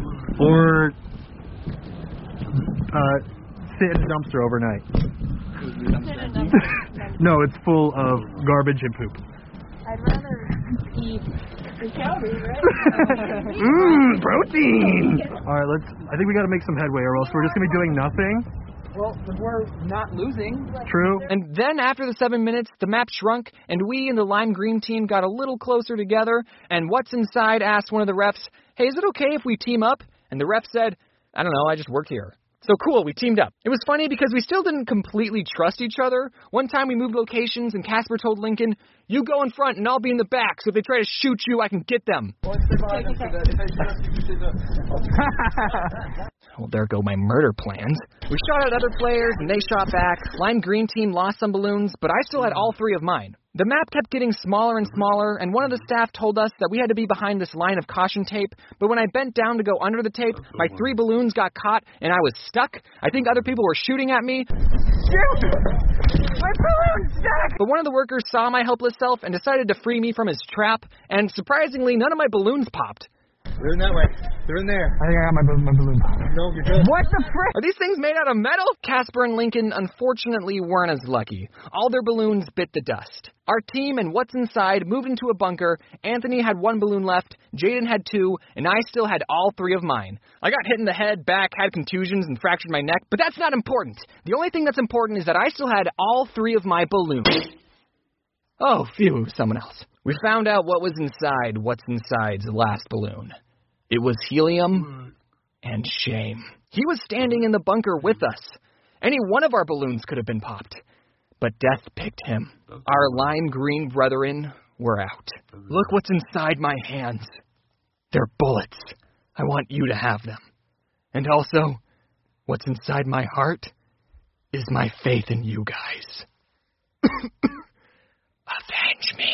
Speaker 12: or uh, sit in a dumpster overnight? No, it's full of garbage and poop.
Speaker 4: I'd rather eat
Speaker 12: Mmm, protein! Alright, let's, I think we gotta make some headway or else we're just gonna be doing nothing.
Speaker 2: Well, we're not losing.
Speaker 12: True.
Speaker 2: And then after the seven minutes, the map shrunk, and we and the lime green team got a little closer together, and What's Inside asked one of the refs, hey, is it okay if we team up? And the ref said, I don't know, I just work here. So cool, we teamed up. It was funny because we still didn't completely trust each other. One time we moved locations, and Casper told Lincoln, you go in front and I'll be in the back, so if they try to shoot you, I can get them. Well, there go my murder plans. We shot at other players, and they shot back. Lime Green team lost some balloons, but I still had all three of mine. The map kept getting smaller and smaller, and one of the staff told us that we had to be behind this line of caution tape, but when I bent down to go under the tape, my three balloons got caught, and I was stuck. I think other people were shooting at me. Shoot! My balloon's stuck! But one of the workers saw my helpless self and decided to free me from his trap, and surprisingly, none of my balloons popped.
Speaker 5: They're in that way. They're in there.
Speaker 12: I think I got my, my balloon.
Speaker 5: No, you're good.
Speaker 2: What the frick? Are these things made out of metal? Casper and Lincoln unfortunately weren't as lucky. All their balloons bit the dust. Our team and What's Inside moved into a bunker. Anthony had one balloon left, Jaden had two, and I still had all three of mine. I got hit in the head, back, had contusions, and fractured my neck, but that's not important. The only thing that's important is that I still had all three of my balloons. Oh, phew, someone else. We found out what was inside What's Inside's last balloon. It was helium and shame. He was standing in the bunker with us. Any one of our balloons could have been popped. But death picked him. Our lime green brethren were out. Look what's inside my hands. They're bullets. I want you to have them. And also, what's inside my heart is my faith in you guys. Avenge me.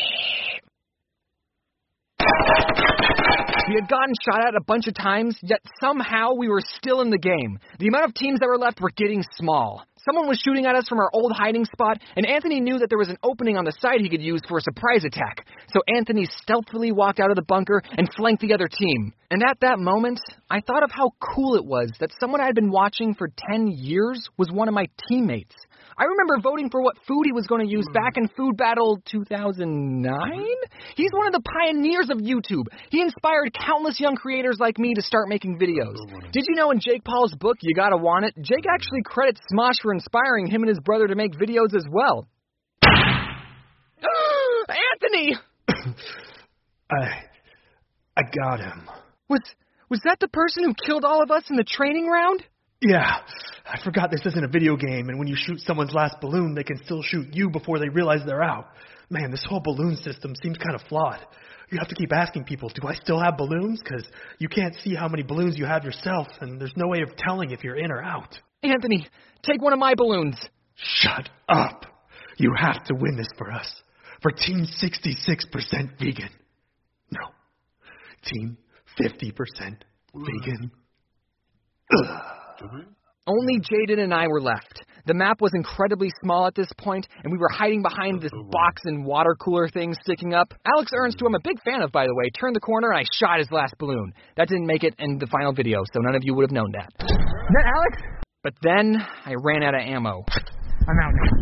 Speaker 2: We had gotten shot at a bunch of times, yet somehow we were still in the game. The amount of teams that were left were getting small. Someone was shooting at us from our old hiding spot, and Anthony knew that there was an opening on the side he could use for a surprise attack. So Anthony stealthily walked out of the bunker and flanked the other team. And at that moment, I thought of how cool it was that someone I had been watching for ten years was one of my teammates. I remember voting for what food he was going to use back in Food Battle two thousand nine? He's one of the pioneers of YouTube. He inspired countless young creators like me to start making videos. Did you know in Jake Paul's book, You Gotta Want It, Jake actually credits Smosh for inspiring him and his brother to make videos as well. Anthony!
Speaker 10: I... I got him.
Speaker 2: Was, was that the person who killed all of us in the training round?
Speaker 10: Yeah, I forgot this isn't a video game, and when you shoot someone's last balloon, they can still shoot you before they realize they're out. Man, this whole balloon system seems kind of flawed. You have to keep asking people, do I still have balloons? Because you can't see how many balloons you have yourself, and there's no way of telling if you're in or out.
Speaker 2: Anthony, take one of my balloons.
Speaker 10: Shut up. You have to win this for us. For Team sixty-six percent vegan. No. Team fifty percent vegan. Ugh.
Speaker 2: Only Jaden and I were left. The map was incredibly small at this point, and we were hiding behind this box and water cooler thing sticking up. Alex Ernst, who I'm a big fan of, by the way, turned the corner and I shot his last balloon. That didn't make it in the final video, so none of you would have known that.
Speaker 12: Is that Alex?
Speaker 2: But then I ran out of ammo.
Speaker 12: I'm out now.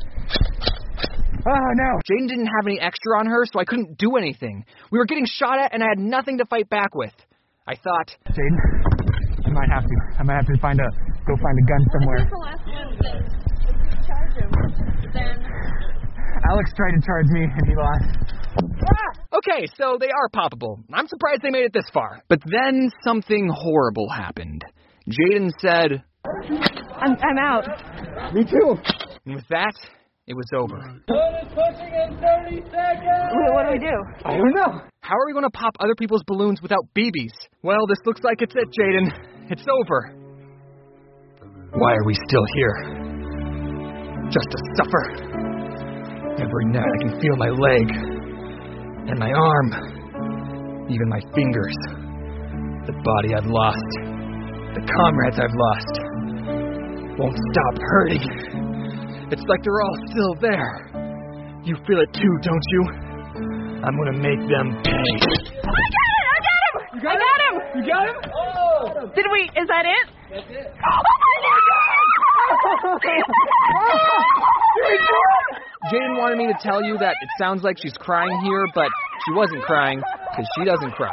Speaker 12: Oh, no.
Speaker 2: Jaden didn't have any extra on her, so I couldn't do anything. We were getting shot at, and I had nothing to fight back with. I thought...
Speaker 12: Jaden, I might have to. I might have to find a... Go find a gun somewhere.
Speaker 4: The last one said if you charge him, then...
Speaker 12: Alex tried to charge me, and he lost.
Speaker 2: Ah! Okay, so they are poppable. I'm surprised they made it this far. But then something horrible happened. Jaden said...
Speaker 7: I'm, I'm out.
Speaker 12: Me too.
Speaker 2: And with that, it was over.
Speaker 7: Pushing in thirty seconds. What, what do we do?
Speaker 12: I don't know.
Speaker 2: How are we going to pop other people's balloons without B Bs? Well, this looks like it's it, Jaden. It's over. Why are we still here? Just to suffer. Every night I can feel my leg. And my arm. Even my fingers. The body I've lost. The comrades I've lost. Won't stop hurting. It's like they're all still there. You feel it too, don't you? I'm gonna make them pay.
Speaker 7: I got it! I got him!
Speaker 12: You got
Speaker 7: I
Speaker 12: him?
Speaker 7: got him!
Speaker 12: You got him?
Speaker 7: Oh! Did we? Is that it?
Speaker 12: That's it.
Speaker 7: Oh my God!
Speaker 2: Jaden wanted me to tell you that it sounds like she's crying here, but she wasn't crying, because she doesn't cry.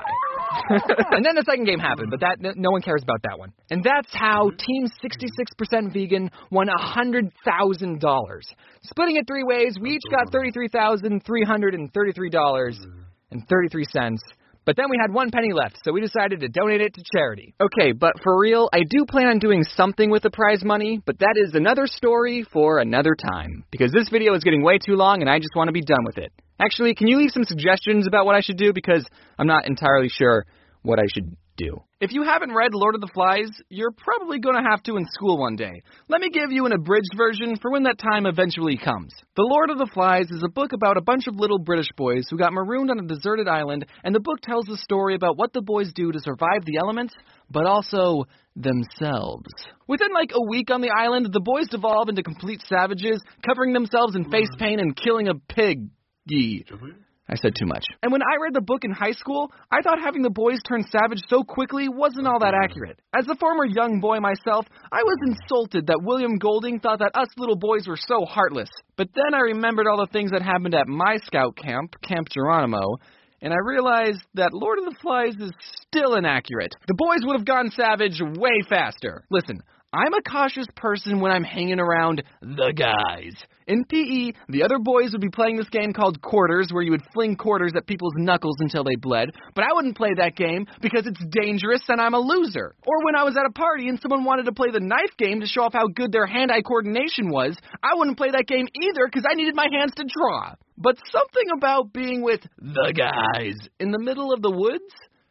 Speaker 2: And then the second game happened, but that no one cares about that one. And that's how Team sixty-six percent Vegan won one hundred thousand dollars. Splitting it three ways, we each got thirty-three thousand three hundred thirty-three dollars and thirty-three cents. But then we had one penny left, so we decided to donate it to charity. Okay, but for real, I do plan on doing something with the prize money, but that is another story for another time. Because this video is getting way too long, and I just want to be done with it. Actually, can you leave some suggestions about what I should do? Because I'm not entirely sure what I should do. If you haven't read Lord of the Flies, you're probably going to have to in school one day. Let me give you an abridged version for when that time eventually comes. The Lord of the Flies is a book about a bunch of little British boys who got marooned on a deserted island, and the book tells the story about what the boys do to survive the elements, but also themselves. Within like a week on the island, the boys devolve into complete savages, covering themselves in face paint and killing a pig. Yee. I said too much. And when I read the book in high school, I thought having the boys turn savage so quickly wasn't all that accurate. As a former young boy myself, I was insulted that William Golding thought that us little boys were so heartless. But then I remembered all the things that happened at my scout camp, Camp Geronimo, and I realized that Lord of the Flies is still inaccurate. The boys would have gone savage way faster. Listen, I'm a cautious person when I'm hanging around the guys. In P E, the other boys would be playing this game called Quarters, where you would fling quarters at people's knuckles until they bled, but I wouldn't play that game because it's dangerous and I'm a loser. Or when I was at a party and someone wanted to play the knife game to show off how good their hand-eye coordination was, I wouldn't play that game either because I needed my hands to draw. But something about being with the guys in the middle of the woods?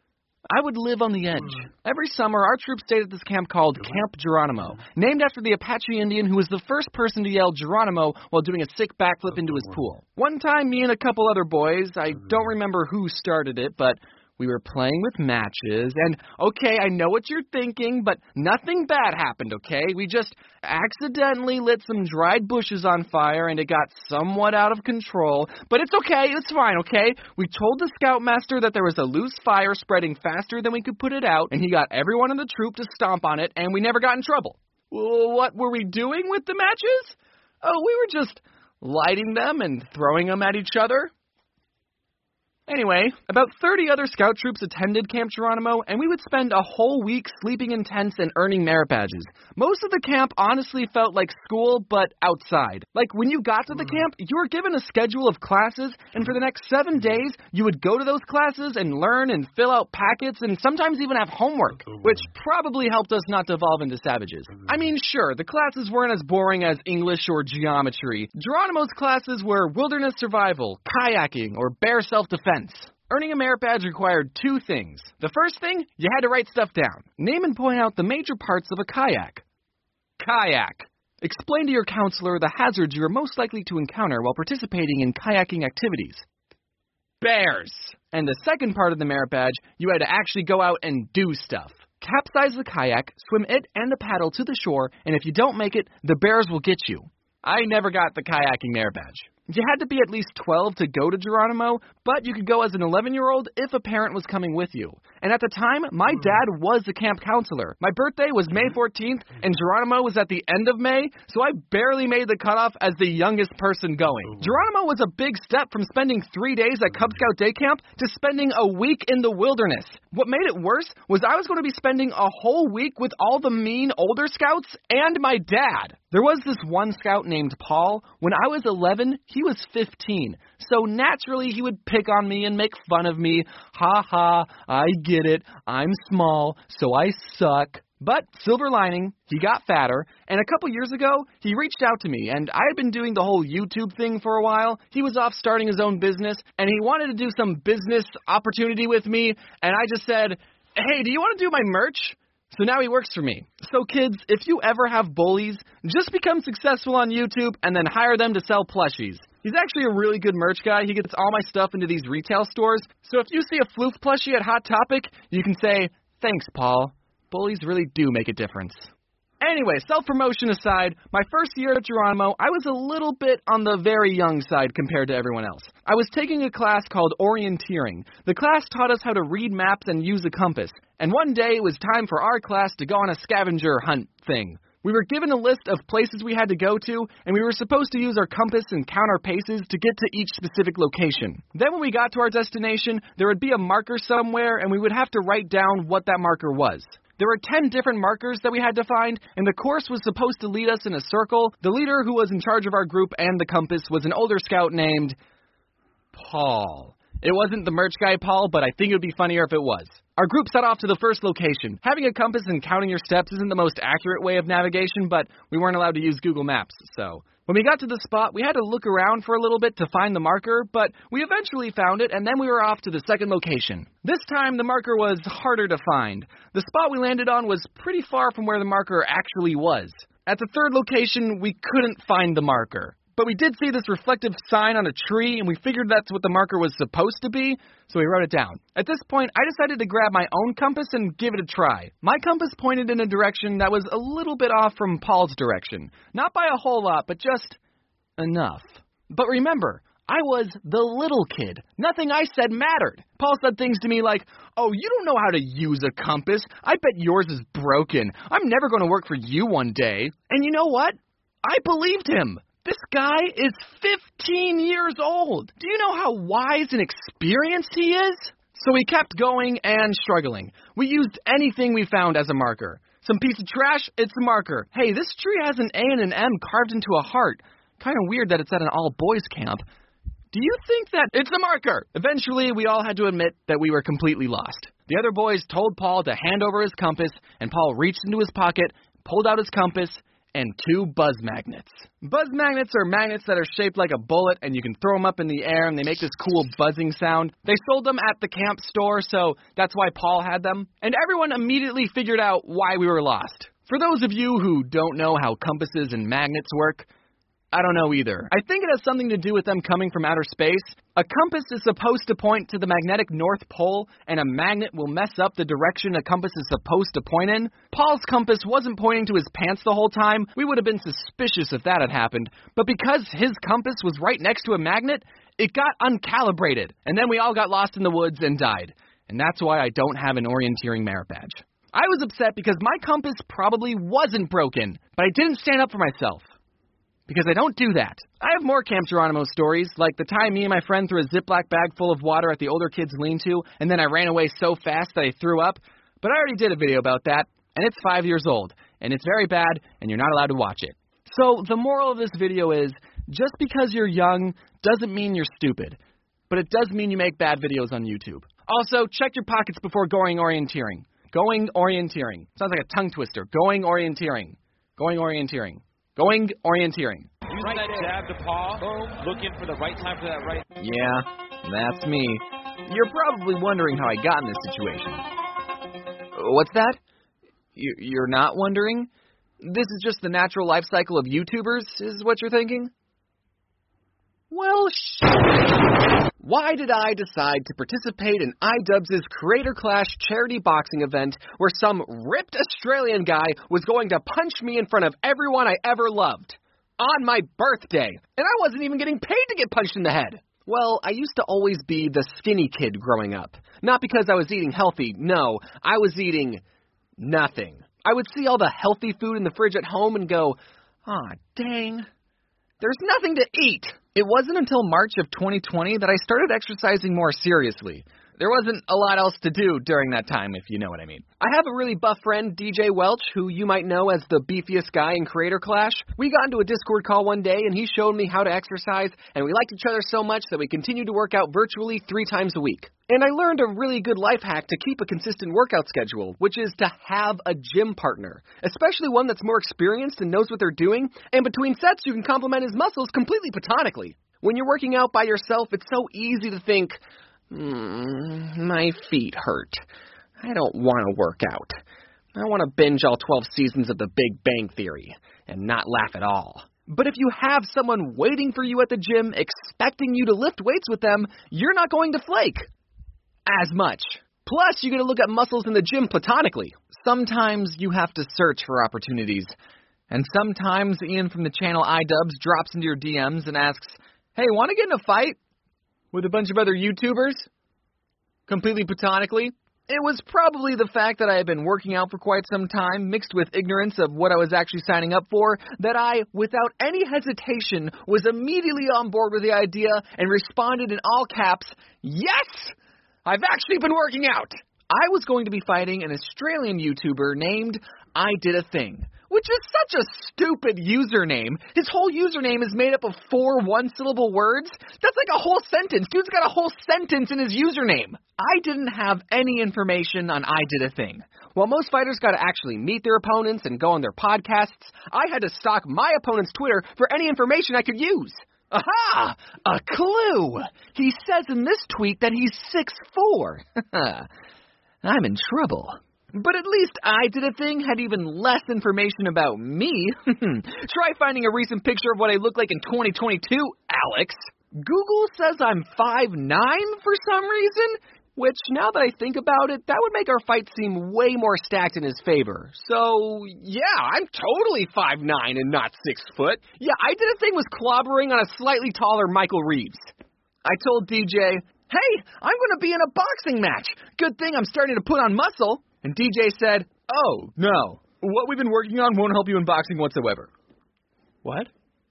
Speaker 2: I would live on the edge. Every summer, our troop stayed at this camp called Camp Geronimo, named after the Apache Indian who was the first person to yell Geronimo while doing a sick backflip into his pool. One time, me and a couple other boys, I don't remember who started it, but we were playing with matches, and, okay, I know what you're thinking, but nothing bad happened, okay? We just accidentally lit some dried bushes on fire, and it got somewhat out of control. But it's okay, it's fine, okay? We told the scoutmaster that there was a loose fire spreading faster than we could put it out, and he got everyone in the troop to stomp on it, and we never got in trouble. Well, what were we doing with the matches? Oh, we were just lighting them and throwing them at each other. Anyway, about thirty other scout troops attended Camp Geronimo, and we would spend a whole week sleeping in tents and earning merit badges. Most of the camp honestly felt like school, but outside. Like, when you got to the camp, you were given a schedule of classes, and for the next seven days, you would go to those classes and learn and fill out packets and sometimes even have homework, which probably helped us not devolve into savages. I mean, sure, the classes weren't as boring as English or geometry. Geronimo's classes were wilderness survival, kayaking, or bear self-defense. Earning a merit badge required two things. The first thing, you had to write stuff down. Name and point out the major parts of a kayak. Kayak. Explain to your counselor the hazards you are most likely to encounter while participating in kayaking activities. Bears. And the second part of the merit badge, you had to actually go out and do stuff. Capsize the kayak, swim it and the paddle to the shore, and if you don't make it, the bears will get you. I never got the kayaking merit badge. You had to be at least twelve to go to Geronimo, but you could go as an eleven-year-old if a parent was coming with you. And at the time, my dad was the camp counselor. My birthday was May fourteenth, and Geronimo was at the end of May, so I barely made the cutoff as the youngest person going. Geronimo was a big step from spending three days at Cub Scout Day Camp to spending a week in the wilderness. What made it worse was I was going to be spending a whole week with all the mean older scouts and my dad. There was this one scout named Paul. When I was eleven, he was fifteen. So naturally, he would pick on me and make fun of me. Ha ha, I get it. I'm small, so I suck. But silver lining, he got fatter, and a couple years ago, he reached out to me, and I had been doing the whole YouTube thing for a while. He was off starting his own business, and he wanted to do some business opportunity with me, and I just said, hey, do you want to do my merch? So now he works for me. So kids, if you ever have bullies, just become successful on YouTube and then hire them to sell plushies. He's actually a really good merch guy. He gets all my stuff into these retail stores. So if you see a Floof plushie at Hot Topic, you can say, thanks, Paul. Bullies really do make a difference. Anyway, self-promotion aside, my first year at Geronimo, I was a little bit on the very young side compared to everyone else. I was taking a class called orienteering. The class taught us how to read maps and use a compass. And one day it was time for our class to go on a scavenger hunt thing. We were given a list of places we had to go to, and we were supposed to use our compass and count our paces to get to each specific location. Then when we got to our destination, there would be a marker somewhere, and we would have to write down what that marker was. There were ten different markers that we had to find, and the course was supposed to lead us in a circle. The leader who was in charge of our group and the compass was an older scout named Paul. It wasn't the merch guy Paul, but I think it would be funnier if it was. Our group set off to the first location. Having a compass and counting your steps isn't the most accurate way of navigation, but we weren't allowed to use Google Maps, so... When we got to the spot, we had to look around for a little bit to find the marker, but we eventually found it, and then we were off to the second location. This time, the marker was harder to find. The spot we landed on was pretty far from where the marker actually was. At the third location, we couldn't find the marker. But we did see this reflective sign on a tree, and we figured that's what the marker was supposed to be, so we wrote it down. At this point, I decided to grab my own compass and give it a try. My compass pointed in a direction that was a little bit off from Paul's direction. Not by a whole lot, but just enough. But remember, I was the little kid. Nothing I said mattered. Paul said things to me like, "Oh, you don't know how to use a compass. I bet yours is broken. I'm never going to work for you one day." And you know what? I believed him. This guy is fifteen years old. Do you know how wise and experienced he is? So we kept going and struggling. We used anything we found as a marker. Some piece of trash, it's a marker. Hey, this tree has an A and an M carved into a heart. Kind of weird that it's at an all-boys camp. Do you think that it's a marker? Eventually, we all had to admit that we were completely lost. The other boys told Paul to hand over his compass, and Paul reached into his pocket, pulled out his compass, and two buzz magnets. Buzz magnets are magnets that are shaped like a bullet, and you can throw them up in the air, and they make this cool buzzing sound. They sold them at the camp store, so that's why Paul had them. And everyone immediately figured out why we were lost. For those of you who don't know how compasses and magnets work, I don't know either. I think it has something to do with them coming from outer space. A compass is supposed to point to the magnetic North Pole, and a magnet will mess up the direction a compass is supposed to point in. Paul's compass wasn't pointing to his pants the whole time. We would have been suspicious if that had happened. But because his compass was right next to a magnet, it got uncalibrated, and then we all got lost in the woods and died. And that's why I don't have an orienteering merit badge. I was upset because my compass probably wasn't broken, but I didn't stand up for myself. Because I don't do that. I have more Camp Geronimo stories, like the time me and my friend threw a Ziploc bag full of water at the older kid's lean-to, and then I ran away so fast that I threw up. But I already did a video about that, and it's five years old, and it's very bad, and you're not allowed to watch it. So the moral of this video is, just because you're young doesn't mean you're stupid. But it does mean you make bad videos on YouTube. Also, check your pockets before going orienteering. Going orienteering. Sounds like a tongue twister. Going orienteering. Going orienteering. Going orienteering.
Speaker 13: Use right that jab to Paul. Boom. Looking for the right time for that right.
Speaker 2: Yeah, that's me. You're probably wondering how I got in this situation. What's that? You're not wondering? This is just the natural life cycle of YouTubers, is what you're thinking? Well, sh**. Why did I decide to participate in iDubbbz's Creator Clash charity boxing event where some ripped Australian guy was going to punch me in front of everyone I ever loved? On my birthday. And I wasn't even getting paid to get punched in the head. Well, I used to always be the skinny kid growing up. Not because I was eating healthy, no. I was eating nothing. I would see all the healthy food in the fridge at home and go, aw, dang. There's nothing to eat. It wasn't until March of twenty twenty that I started exercising more seriously. There wasn't a lot else to do during that time, if you know what I mean. I have a really buff friend, D J Welch, who you might know as the beefiest guy in Creator Clash. We got into a Discord call one day, and he showed me how to exercise, and we liked each other so much that we continued to work out virtually three times a week. And I learned a really good life hack to keep a consistent workout schedule, which is to have a gym partner, especially one that's more experienced and knows what they're doing, and between sets you can compliment his muscles completely platonically. When you're working out by yourself, it's so easy to think, mm, my feet hurt. I don't want to work out. I want to binge all twelve seasons of The Big Bang Theory and not laugh at all. But if you have someone waiting for you at the gym, expecting you to lift weights with them, you're not going to flake as much. Plus, you're going to look at muscles in the gym platonically. Sometimes you have to search for opportunities. And sometimes Ian from the channel iDubbbz drops into your D Ms and asks, hey, want to get in a fight with a bunch of other YouTubers? Completely platonically? It was probably the fact that I had been working out for quite some time, mixed with ignorance of what I was actually signing up for, that I, without any hesitation, was immediately on board with the idea and responded in all caps, "Yes! I've actually been working out!" I was going to be fighting an Australian YouTuber named I Did a Thing, which is such a stupid username. His whole username is made up of four one-syllable words. That's like a whole sentence. Dude's got a whole sentence in his username. I didn't have any information on I Did a Thing. While most fighters got to actually meet their opponents and go on their podcasts, I had to stalk my opponent's Twitter for any information I could use. Aha! A clue! He says in this tweet that he's six foot four. I'm in trouble. But at least I Did a Thing had even less information about me. Try finding a recent picture of what I look like in twenty twenty-two, Alex. Google says I'm five nine for some reason, which, now that I think about it, that would make our fight seem way more stacked in his favor. So, yeah, I'm totally five nine and not six foot. Yeah, I Did a Thing was clobbering on a slightly taller Michael Reeves. I told D J, "Hey, I'm going to be in a boxing match. Good thing I'm starting to put on muscle." And D J said, "Oh, no. What we've been working on won't help you in boxing whatsoever." What?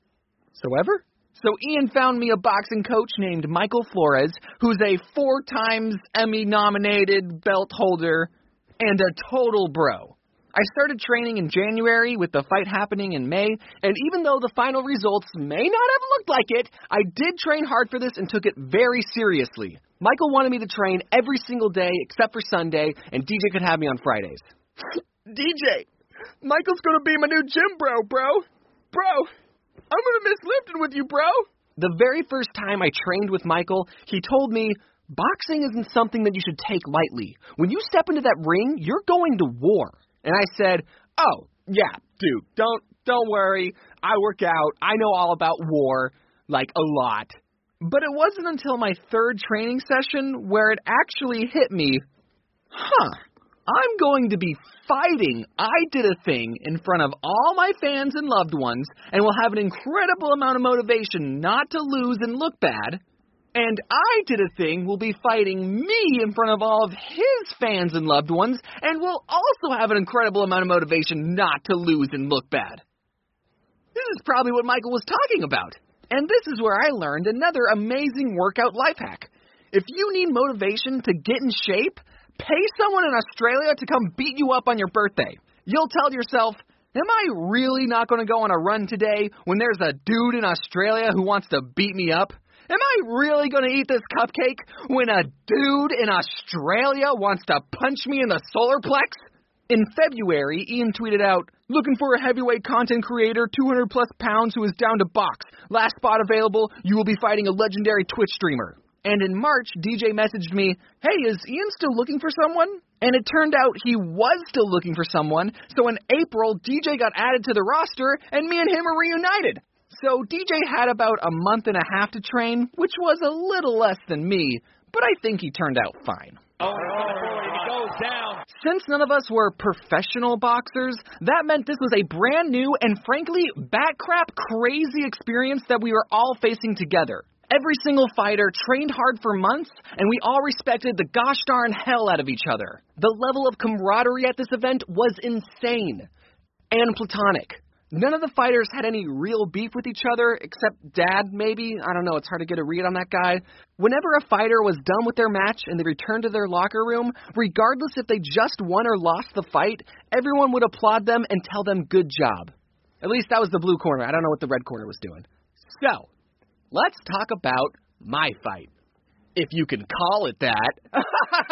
Speaker 2: So ever? So Ian found me a boxing coach named Michael Flores, who's a four times Emmy-nominated belt holder and a total bro. I started training in January with the fight happening in May, and even though the final results may not have looked like it, I did train hard for this and took it very seriously. Michael wanted me to train every single day except for Sunday, and D J could have me on Fridays. D J, Michael's gonna be my new gym bro, bro. Bro, I'm gonna miss lifting with you, bro. The very first time I trained with Michael, he told me, boxing isn't something that you should take lightly. When you step into that ring, you're going to war. And I said, "Oh, yeah, dude, don't don't worry. I work out. I know all about war, like a lot." But it wasn't until my third training session where it actually hit me, huh, I'm going to be fighting I Did a Thing in front of all my fans and loved ones, and will have an incredible amount of motivation not to lose and look bad. And I Did a Thing will be fighting me in front of all of his fans and loved ones, and will also have an incredible amount of motivation not to lose and look bad. This is probably what Michael was talking about. And this is where I learned another amazing workout life hack. If you need motivation to get in shape, pay someone in Australia to come beat you up on your birthday. You'll tell yourself, am I really not going to go on a run today when there's a dude in Australia who wants to beat me up? Am I really going to eat this cupcake when a dude in Australia wants to punch me in the solar plex? In February, Ian tweeted out, "Looking for a heavyweight content creator, two hundred plus pounds, who is down to box. Last spot available, you will be fighting a legendary Twitch streamer." And in March, D J messaged me, "Hey, is Ian still looking for someone?" And it turned out he was still looking for someone, so in April, D J got added to the roster, and me and him are reunited. So D J had about a month and a half to train, which was a little less than me, but I think he turned out fine.
Speaker 13: Oh, he goes down.
Speaker 2: Since none of us were professional boxers, that meant this was a brand new and frankly bat crap crazy experience that we were all facing together. Every single fighter trained hard for months, and we all respected the gosh darn hell out of each other. The level of camaraderie at this event was insane and platonic. None of the fighters had any real beef with each other, except Dad, maybe. I don't know, it's hard to get a read on that guy. Whenever a fighter was done with their match and they returned to their locker room, regardless if they just won or lost the fight, everyone would applaud them and tell them good job. At least that was the blue corner. I don't know what the red corner was doing. So, let's talk about my fight, if you can call it that.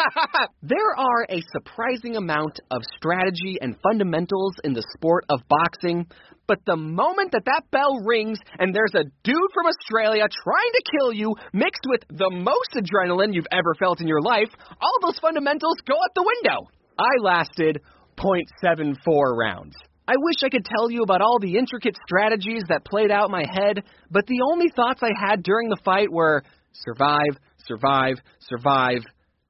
Speaker 2: There are a surprising amount of strategy and fundamentals in the sport of boxing, but the moment that that bell rings and there's a dude from Australia trying to kill you mixed with the most adrenaline you've ever felt in your life, all those fundamentals go out the window. I lasted point seven four rounds. I wish I could tell you about all the intricate strategies that played out in my head, but the only thoughts I had during the fight were survive, survive, survive.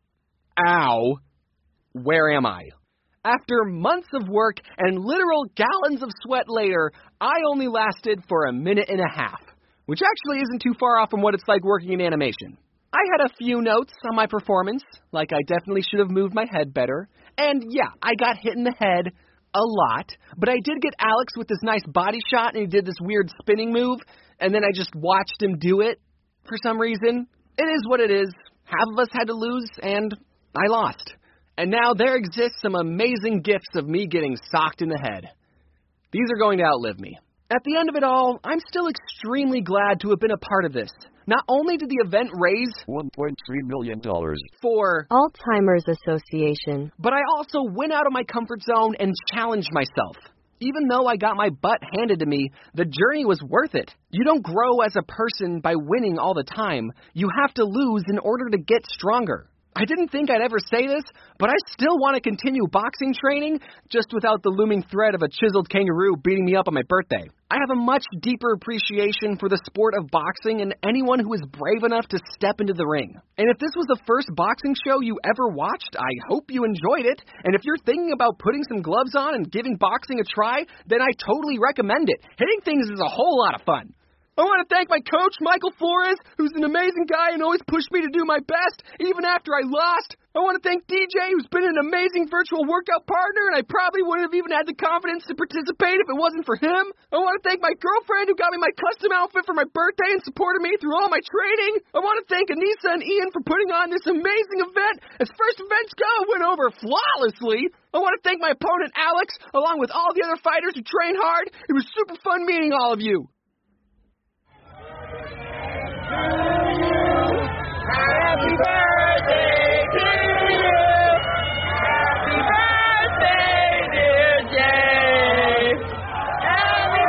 Speaker 2: Ow. Where am I? After months of work and literal gallons of sweat later, I only lasted for a minute and a half, which actually isn't too far off from what it's like working in animation. I had a few notes on my performance, like I definitely should have moved my head better. And yeah, I got hit in the head a lot, but I did get Alex with this nice body shot, and he did this weird spinning move, and then I just watched him do it for some reason. It is what it is. Half of us had to lose, and I lost. And now there exists some amazing gifts of me getting socked in the head. These are going to outlive me. At the end of it all, I'm still extremely glad to have been a part of this. Not only did the event raise
Speaker 14: one point three million dollars
Speaker 2: for
Speaker 15: Alzheimer's Association,
Speaker 2: but I also went out of my comfort zone and challenged myself. Even though I got my butt handed to me, the journey was worth it. You don't grow as a person by winning all the time. You have to lose in order to get stronger. I didn't think I'd ever say this, but I still want to continue boxing training, just without the looming threat of a chiseled kangaroo beating me up on my birthday. I have a much deeper appreciation for the sport of boxing and anyone who is brave enough to step into the ring. And if this was the first boxing show you ever watched, I hope you enjoyed it. And if you're thinking about putting some gloves on and giving boxing a try, then I totally recommend it. Hitting things is a whole lot of fun. I want to thank my coach, Michael Flores, who's an amazing guy and always pushed me to do my best, even after I lost. I want to thank D J, who's been an amazing virtual workout partner, and I probably wouldn't have even had the confidence to participate if it wasn't for him. I want to thank my girlfriend, who got me my custom outfit for my birthday and supported me through all my training. I want to thank Anissa and Ian for putting on this amazing event. As first events go, it went over flawlessly. I want to thank my opponent, Alex, along with all the other fighters who trained hard. It was super fun meeting all of you.
Speaker 11: Happy birthday to you. Happy birthday, dear James. Happy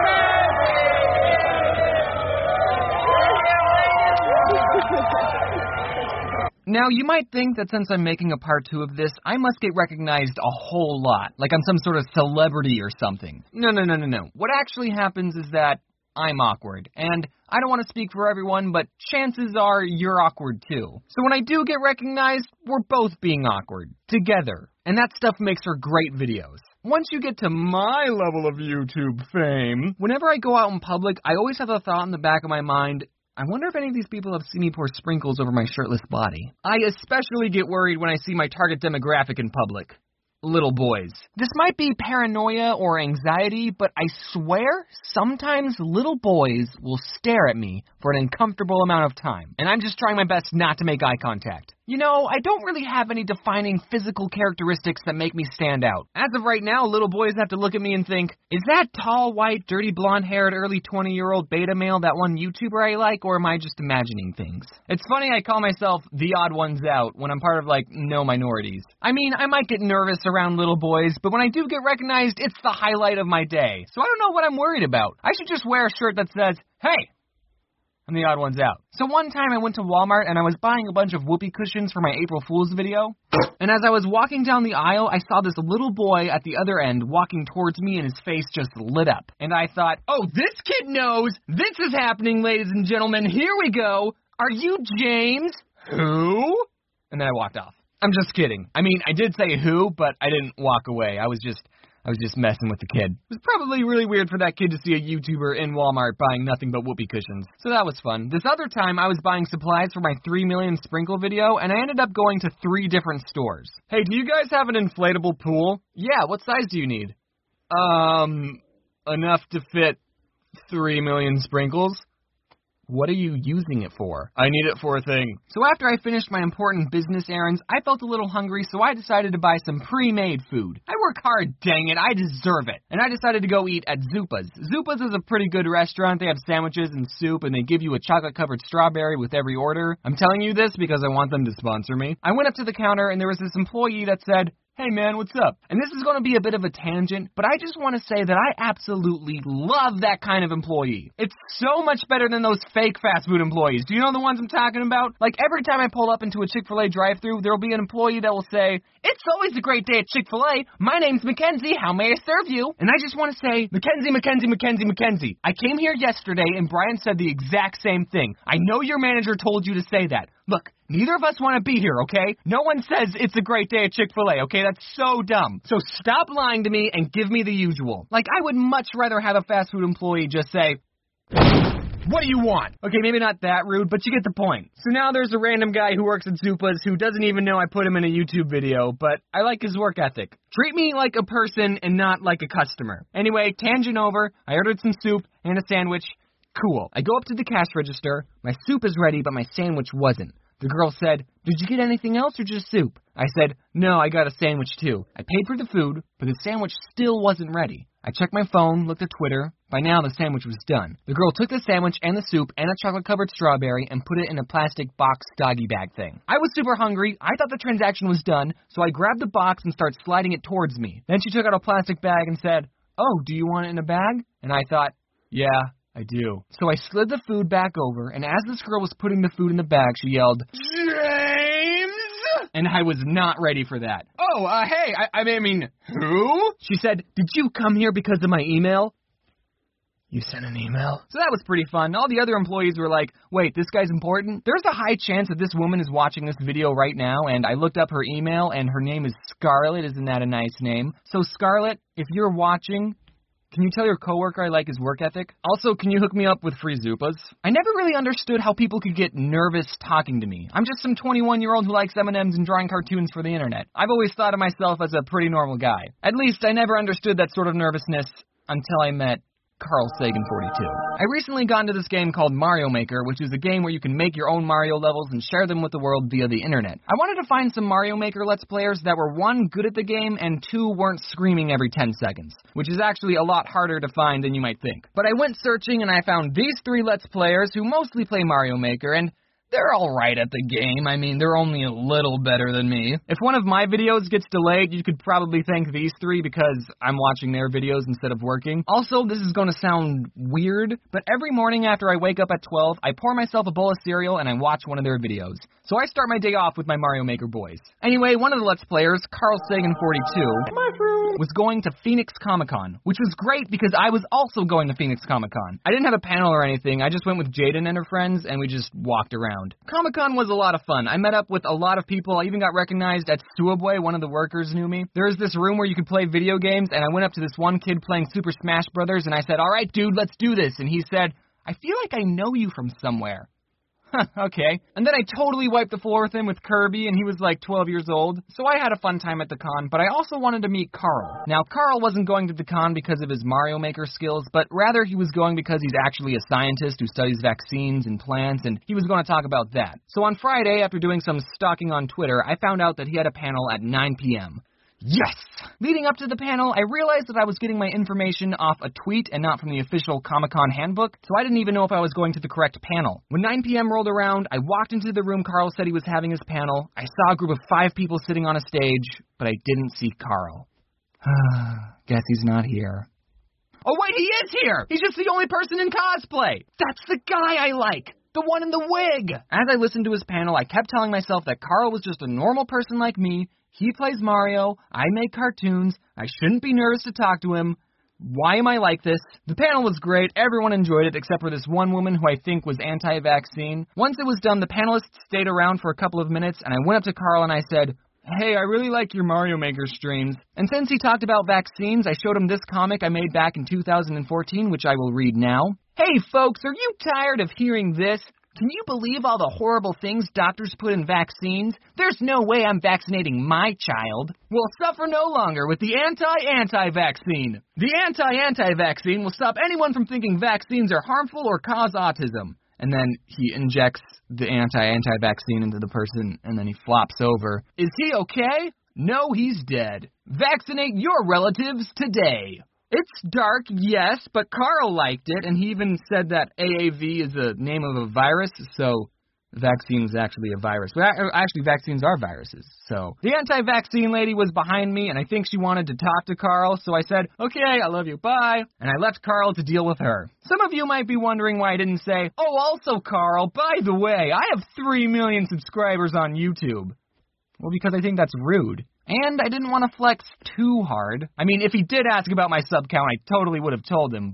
Speaker 11: birthday.
Speaker 1: Now, you might think that since I'm making a part two of this, I must get recognized a whole lot, like I'm some sort of celebrity or something. No, no, no, no, no. What actually happens is that I'm awkward, and I don't want to speak for everyone, but chances are you're awkward too. So when I do get recognized, we're both being awkward, together. And that stuff makes for great videos. Once you get to my level of YouTube fame, whenever I go out in public, I always have the thought in the back of my mind, I wonder if any of these people have seen me pour sprinkles over my shirtless body. I especially get worried when I see my target demographic in public. Little boys. This might be paranoia or anxiety, but I swear sometimes little boys will stare at me for an uncomfortable amount of time, and I'm just trying my best not to make eye contact. You know, I don't really have any defining physical characteristics that make me stand out. As of right now, little boys have to look at me and think, is that tall, white, dirty, blonde-haired, early twenty-year-old beta male that one YouTuber I like, or am I just imagining things? It's funny I call myself the odd ones out when I'm part of, like, no minorities. I mean, I might get nervous around little boys, but when I do get recognized, it's the highlight of my day. So I don't know what I'm worried about. I should just wear a shirt that says, hey, I'm the odd ones out. So one time I went to Walmart and I was buying a bunch of whoopee cushions for my April Fool's video. And as I was walking down the aisle, I saw this little boy at the other end walking towards me and his face just lit up. And I thought, oh, this kid knows. This is happening, ladies and gentlemen. Here we go. Are you James? Who? And then I walked off. I'm just kidding. I mean, I did say who, but I didn't walk away. I was just... I was just messing with the kid. It was probably really weird for that kid to see a YouTuber in Walmart buying nothing but whoopee cushions. So that was fun. This other time, I was buying supplies for my three million sprinkle video, and I ended up going to three different stores. Hey, do you guys have an inflatable pool? Yeah, what size do you need? Um, enough to fit three million sprinkles. What are you using it for? I need it for a thing. So after I finished my important business errands, I felt a little hungry, so I decided to buy some pre-made food. I work hard, dang it, I deserve it. And I decided to go eat at Zupa's. Zupa's is a pretty good restaurant. They have sandwiches and soup, and they give you a chocolate-covered strawberry with every order. I'm telling you this because I want them to sponsor me. I went up to the counter, and there was this employee that said, hey man, what's up? And this is going to be a bit of a tangent, but I just want to say that I absolutely love that kind of employee. It's so much better than those fake fast food employees. Do you know the ones I'm talking about? Like every time I pull up into a Chick-fil-A drive-thru, there'll be an employee that will say, it's always a great day at Chick-fil-A. My name's Mackenzie. How may I serve you? And I just want to say, Mackenzie, Mackenzie, Mackenzie, Mackenzie. I came here yesterday and Brian said the exact same thing. I know your manager told you to say that. Look, neither of us want to be here, okay? No one says it's a great day at Chick-fil-A, okay? That's so dumb. So stop lying to me and give me the usual. Like, I would much rather have a fast food employee just say, What do you want? Okay, maybe not that rude, but you get the point. So now there's a random guy who works at Zupa's who doesn't even know I put him in a YouTube video, but I like his work ethic. Treat me like a person and not like a customer. Anyway, tangent over. I ordered some soup and a sandwich. Cool. I go up to the cash register. My soup is ready, but my sandwich wasn't. The girl said, did you get anything else or just soup? I said, no, I got a sandwich too. I paid for the food, but the sandwich still wasn't ready. I checked my phone, looked at Twitter. By now, the sandwich was done. The girl took the sandwich and the soup and a chocolate-covered strawberry and put it in a plastic box doggy bag thing. I was super hungry. I thought the transaction was done, so I grabbed the box and started sliding it towards me. Then she took out a plastic bag and said, oh, do you want it in a bag? And I thought, yeah, I do. So I slid the food back over, and as this girl was putting the food in the bag, she yelled, James! And I was not ready for that. Oh, uh, hey, I, I mean, who? She said, did you come here because of my email? You sent an email? So that was pretty fun. All the other employees were like, wait, this guy's important? There's a high chance that this woman is watching this video right now, and I looked up her email, and her name is Scarlett. Isn't that a nice name? So, Scarlett, if you're watching, can you tell your coworker I like his work ethic? Also, can you hook me up with free Zupas? I never really understood how people could get nervous talking to me. I'm just some twenty-one-year-old who likes M and M's and drawing cartoons for the internet. I've always thought of myself as a pretty normal guy. At least I never understood that sort of nervousness until I met Carl Sagan forty-two. I recently got into this game called Mario Maker, which is a game where you can make your own Mario levels and share them with the world via the internet. I wanted to find some Mario Maker Let's Players that were one, good at the game, and two, weren't screaming every ten seconds, which is actually a lot harder to find than you might think. But I went searching and I found these three Let's Players who mostly play Mario Maker, and they're alright at the game. I mean, they're only a little better than me. If one of my videos gets delayed, you could probably thank these three because I'm watching their videos instead of working. Also, this is going to sound weird, but every morning after I wake up at twelve, I pour myself a bowl of cereal and I watch one of their videos. So I start my day off with my Mario Maker boys. Anyway, one of the Let's Players, Carl Sagan forty-two, was going to Phoenix Comic-Con, which was great because I was also going to Phoenix Comic-Con. I didn't have a panel or anything. I just went with Jaden and her friends, and we just walked around. Comic-Con was a lot of fun. I met up with a lot of people. I even got recognized at Subway. One of the workers knew me. There was this room where you could play video games, and I went up to this one kid playing Super Smash Brothers, and I said, all right, dude, let's do this. And he said, I feel like I know you from somewhere. Huh, okay. And then I totally wiped the floor with him with Kirby, and he was like twelve years old. So I had a fun time at the con, but I also wanted to meet Carl. Now, Carl wasn't going to the con because of his Mario Maker skills, but rather he was going because he's actually a scientist who studies vaccines and plants, and he was going to talk about that. So on Friday, after doing some stalking on Twitter, I found out that he had a panel at nine p.m. Yes! Leading up to the panel, I realized that I was getting my information off a tweet and not from the official Comic-Con handbook, so I didn't even know if I was going to the correct panel. When nine p.m. rolled around, I walked into the room Carl said he was having his panel. I saw a group of five people sitting on a stage, but I didn't see Carl. Guess he's not here. Oh wait, he is here! He's just the only person in cosplay! That's the guy I like! The one in the wig! As I listened to his panel, I kept telling myself that Carl was just a normal person like me. He plays Mario, I make cartoons, I shouldn't be nervous to talk to him. Why am I like this? The panel was great, everyone enjoyed it except for this one woman who I think was anti-vaccine. Once it was done, the panelists stayed around for a couple of minutes, and I went up to Carl and I said, hey, I really like your Mario Maker streams. And since he talked about vaccines, I showed him this comic I made back in two thousand fourteen, which I will read now. Hey folks, are you tired of hearing this? Can you believe all the horrible things doctors put in vaccines? There's no way I'm vaccinating my child. Well, suffer no longer with the anti-anti-vaccine. The anti-anti-vaccine will stop anyone from thinking vaccines are harmful or cause autism. And then he injects the anti-anti-vaccine into the person, and then he flops over. Is he okay? No, he's dead. Vaccinate your relatives today. It's dark, yes, but Carl liked it, and he even said that A A V is the name of a virus, so vaccine is actually a virus. Well, actually, vaccines are viruses, so. The anti-vaccine lady was behind me, and I think she wanted to talk to Carl, so I said, okay, I love you, bye, and I left Carl to deal with her. Some of you might be wondering why I didn't say, oh, also, Carl, by the way, I have three million subscribers on YouTube. Well, because I think that's rude. And I didn't want to flex too hard. I mean, if he did ask about my sub count, I totally would have told him, but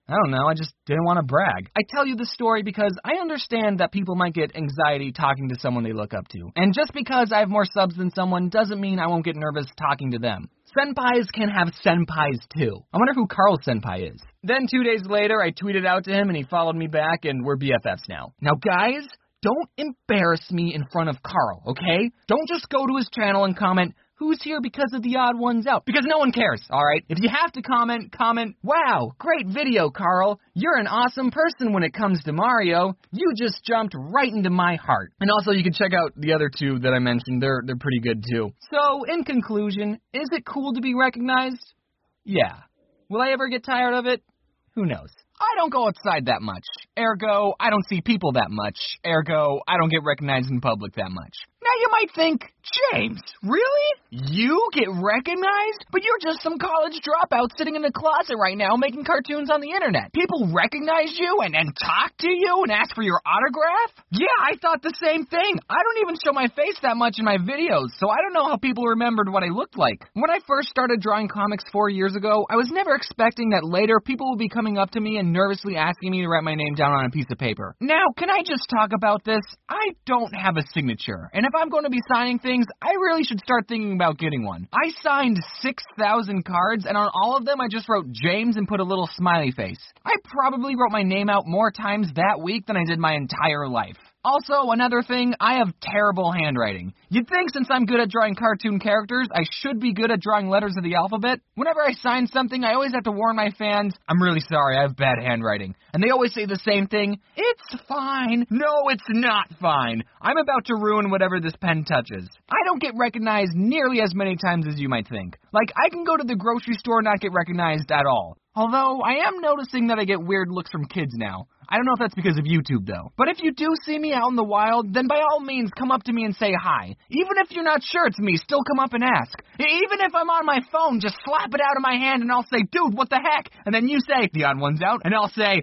Speaker 5: I don't know, I just didn't want to brag. I tell you this story because I understand that people might get anxiety talking to someone they look up to. And just because I have more subs than someone doesn't mean I won't get nervous talking to them. Senpais can have senpais too. I wonder who Carl's senpai is. Then two days later, I tweeted out to him and he followed me back and we're B F Fs now. Now guys, don't embarrass me in front of Carl, okay? Don't just go to his channel and comment, who's here because of the Odd Ones Out? Because no one cares, alright? If you have to comment, comment, wow, great video, Carl. You're an awesome person when it comes to Mario. You just jumped right into my heart. And also, you can check out the other two that I mentioned. They're, they're pretty good, too. So, in conclusion, is it cool to be recognized? Yeah. Will I ever get tired of it? Who knows? I don't go outside that much. Ergo, I don't see people that much. Ergo, I don't get recognized in public that much. Now you might think, James, really? You get recognized? But you're just some college dropout sitting in the closet right now making cartoons on the internet. People recognize you and, and talk to you and ask for your autograph? Yeah, I thought the same thing. I don't even show my face that much in my videos, so I don't know how people remembered what I looked like. When I first started drawing comics four years ago, I was never expecting that later people would be coming up to me and nervously asking me to write my name down on a piece of paper. Now, can I just talk about this? I don't have a signature, and if I'm going to be signing things, I really should start thinking about getting one. I signed six thousand cards, and on all of them, I just wrote James and put a little smiley face. I probably wrote my name out more times that week than I did my entire life. Also, another thing, I have terrible handwriting. You'd think since I'm good at drawing cartoon characters, I should be good at drawing letters of the alphabet. Whenever I sign something, I always have to warn my fans, I'm really sorry, I have bad handwriting. And they always say the same thing, it's fine. No, it's not fine. I'm about to ruin whatever this pen touches. I don't get recognized nearly as many times as you might think. Like, I can go to the grocery store and not get recognized at all. Although, I am noticing that I get weird looks from kids now. I don't know if that's because of YouTube, though. But if you do see me out in the wild, then by all means come up to me and say hi. Even if you're not sure it's me, still come up and ask. Even if I'm on my phone, just slap it out of my hand and I'll say, dude, what the heck? And then you say, the Odd One's Out, and I'll say,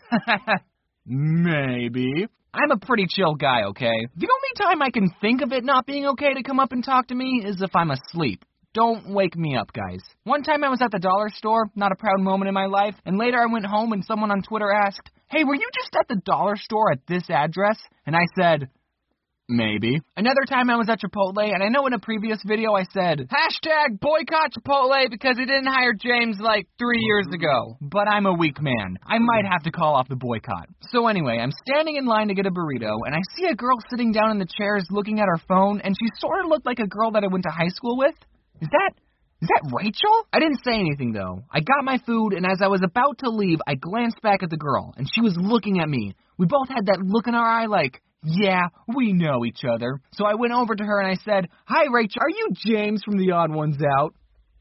Speaker 5: maybe. I'm a pretty chill guy, okay? The only time I can think of it not being okay to come up and talk to me is if I'm asleep. Don't wake me up, guys. One time I was at the dollar store, not a proud moment in my life, and later I went home and someone on Twitter asked, hey, were you just at the dollar store at this address? And I said, maybe. Another time I was at Chipotle, and I know in a previous video I said, hashtag boycott Chipotle because he didn't hire James like three years ago. But I'm a weak man. I might have to call off the boycott. So anyway, I'm standing in line to get a burrito, and I see a girl sitting down in the chairs looking at her phone, and she sort of looked like a girl that I went to high school with. Is that, is that Rachel? I didn't say anything, though. I got my food, and as I was about to leave, I glanced back at the girl, and she was looking at me. We both had that look in our eye like, yeah, we know each other. So I went over to her and I said, hi, Rachel, are you James from the Odd Ones Out?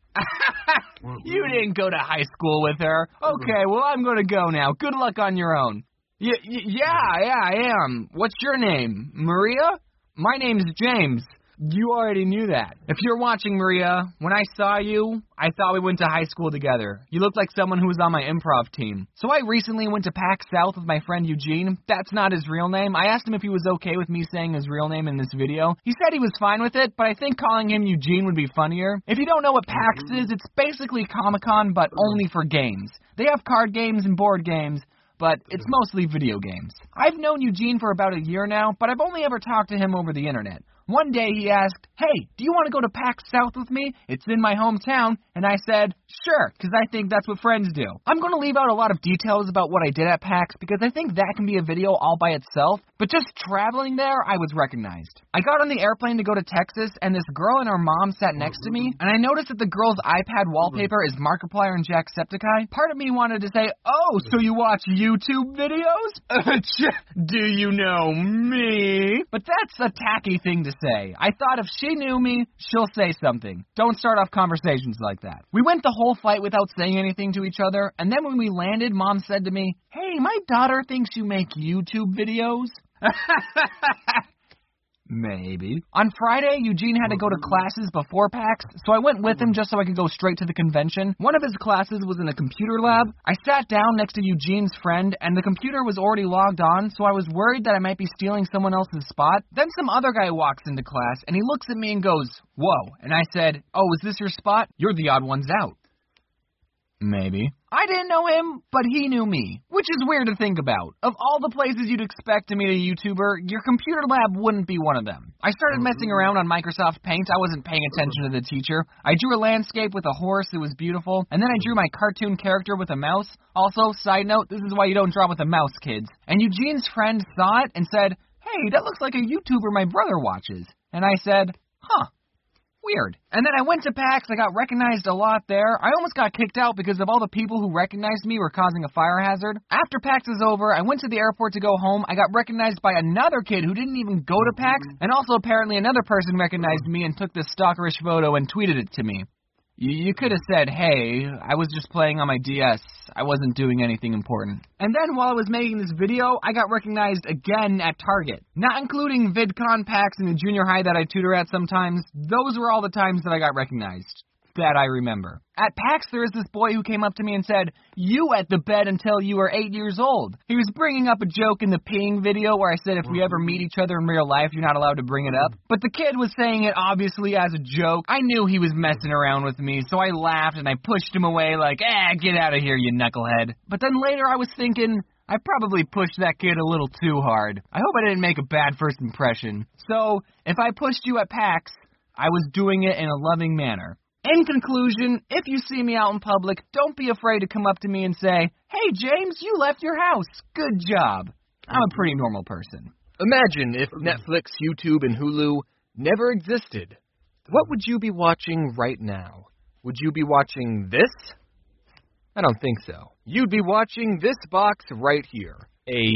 Speaker 5: You didn't go to high school with her. Okay, well, I'm going to go now. Good luck on your own. Y- y- yeah, yeah, I am. What's your name? Maria? My name's James. You already knew that. If you're watching, Maria, when I saw you, I thought we went to high school together. You looked like someone who was on my improv team. So I recently went to PAX South with my friend Eugene. That's not his real name. I asked him if he was okay with me saying his real name in this video. He said he was fine with it, but I think calling him Eugene would be funnier. If you don't know what PAX is, it's basically Comic-Con, but only for games. They have card games and board games, but it's mostly video games. I've known Eugene for about a year now, but I've only ever talked to him over the internet. One day he asked, hey, do you want to go to PAX South with me? It's in my hometown. And I said, sure, because I think that's what friends do. I'm going to leave out a lot of details about what I did at PAX because I think that can be a video all by itself. But just traveling there, I was recognized. I got on the airplane to go to Texas, and this girl and her mom sat next to me, and I noticed that the girl's iPad wallpaper is Markiplier and Jacksepticeye. Part of me wanted to say, oh, so you watch YouTube videos? Do you know me? But that's a tacky thing to say. I thought if she knew me, she'll say something. Don't start off conversations like that. We went the whole flight without saying anything to each other, and then when we landed, Mom said to me, hey, my daughter thinks you make YouTube videos. Maybe. On Friday, Eugene had to go to classes before PAX, so I went with him just so I could go straight to the convention. One of his classes was in a computer lab. I sat down next to Eugene's friend, and the computer was already logged on, so I was worried that I might be stealing someone else's spot. Then some other guy walks into class, and he looks at me and goes, whoa. And I said, oh, is this your spot? You're the Odd Ones Out. Maybe.
Speaker 1: I didn't know him, but he knew me, which is weird to think about. Of all the places you'd expect to meet a YouTuber, your computer lab wouldn't be one of them. I started messing around on Microsoft Paint. I wasn't paying attention to the teacher. I drew a landscape with a horse. It was beautiful. And then I drew my cartoon character with a mouse. Also, side note, this is why you don't draw with a mouse, kids. And Eugene's friend saw it and said, hey, that looks like a YouTuber my brother watches. And I said, huh. Weird. And then I went to PAX. I got recognized a lot there. I almost got kicked out because of all the people who recognized me were causing a fire hazard. After PAX was over, I went to the airport to go home. I got recognized by another kid who didn't even go to PAX, and also apparently another person recognized me and took this stalkerish photo and tweeted it to me. You, you could have said, hey, I was just playing on my D S. I wasn't doing anything important. And then while I was making this video, I got recognized again at Target. Not including VidCon, PAX, and the junior high that I tutor at sometimes. Those were all the times that I got recognized. That I remember. At PAX, there was this boy who came up to me and said, you wet the bed until you were eight years old. He was bringing up a joke in the peeing video where I said if we ever meet each other in real life, you're not allowed to bring it up. But the kid was saying it obviously as a joke. I knew he was messing around with me, so I laughed and I pushed him away like, eh, get out of here, you knucklehead. But then later I was thinking, I probably pushed that kid a little too hard. I hope I didn't make a bad first impression. So, if I pushed you at PAX, I was doing it in a loving manner. In conclusion, if you see me out in public, don't be afraid to come up to me and say, hey, James, you left your house. Good job. I'm a pretty normal person.
Speaker 2: Imagine if Netflix, YouTube, and Hulu never existed. What would you be watching right now? Would you be watching this? I don't think so. You'd be watching this box right here. A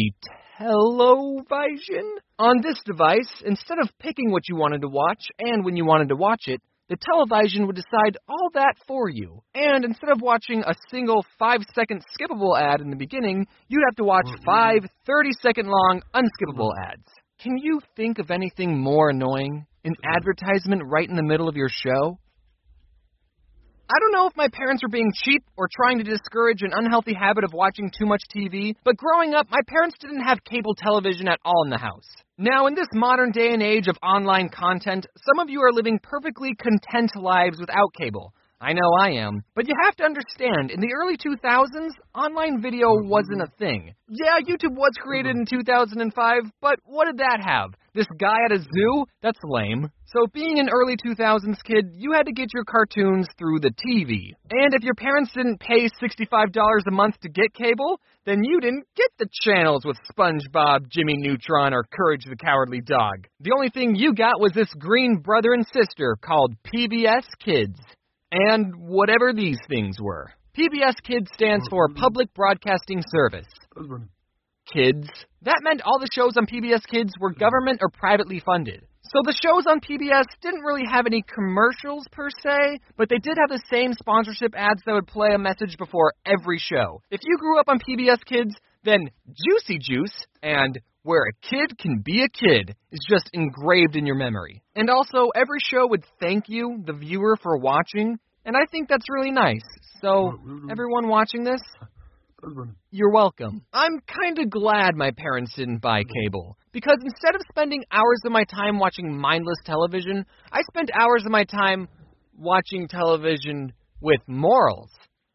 Speaker 2: television? On this device, instead of picking what you wanted to watch and when you wanted to watch it, the television would decide all that for you. And instead of watching a single five-second skippable ad in the beginning, you'd have to watch five thirty-second-long unskippable ads. Can you think of anything more annoying? An advertisement right in the middle of your show? I don't know if my parents were being cheap or trying to discourage an unhealthy habit of watching too much T V, but growing up, my parents didn't have cable television at all in the house. Now, in this modern day and age of online content, some of you are living perfectly content lives without cable. I know I am. But you have to understand, in the early two thousands, online video wasn't a thing. Yeah, YouTube was created in two thousand five, but what did that have? This guy at a zoo? That's lame. So being an early two thousands kid, you had to get your cartoons through the T V. And if your parents didn't pay sixty-five dollars a month to get cable, then you didn't get the channels with SpongeBob, Jimmy Neutron, or Courage the Cowardly Dog. The only thing you got was this green brother and sister called P B S Kids. And whatever these things were. P B S Kids stands for Public Broadcasting Service. Kids. That meant all the shows on P B S Kids were government or privately funded. So the shows on P B S didn't really have any commercials per se, but they did have the same sponsorship ads that would play a message before every show. If you grew up on P B S Kids, then Juicy Juice and Where a Kid Can Be a Kid is just engraved in your memory. And also, every show would thank you, the viewer, for watching, and I think that's really nice. So, everyone watching this, you're welcome. I'm kinda glad my parents didn't buy cable, because instead of spending hours of my time watching mindless television, I spent hours of my time watching television with morals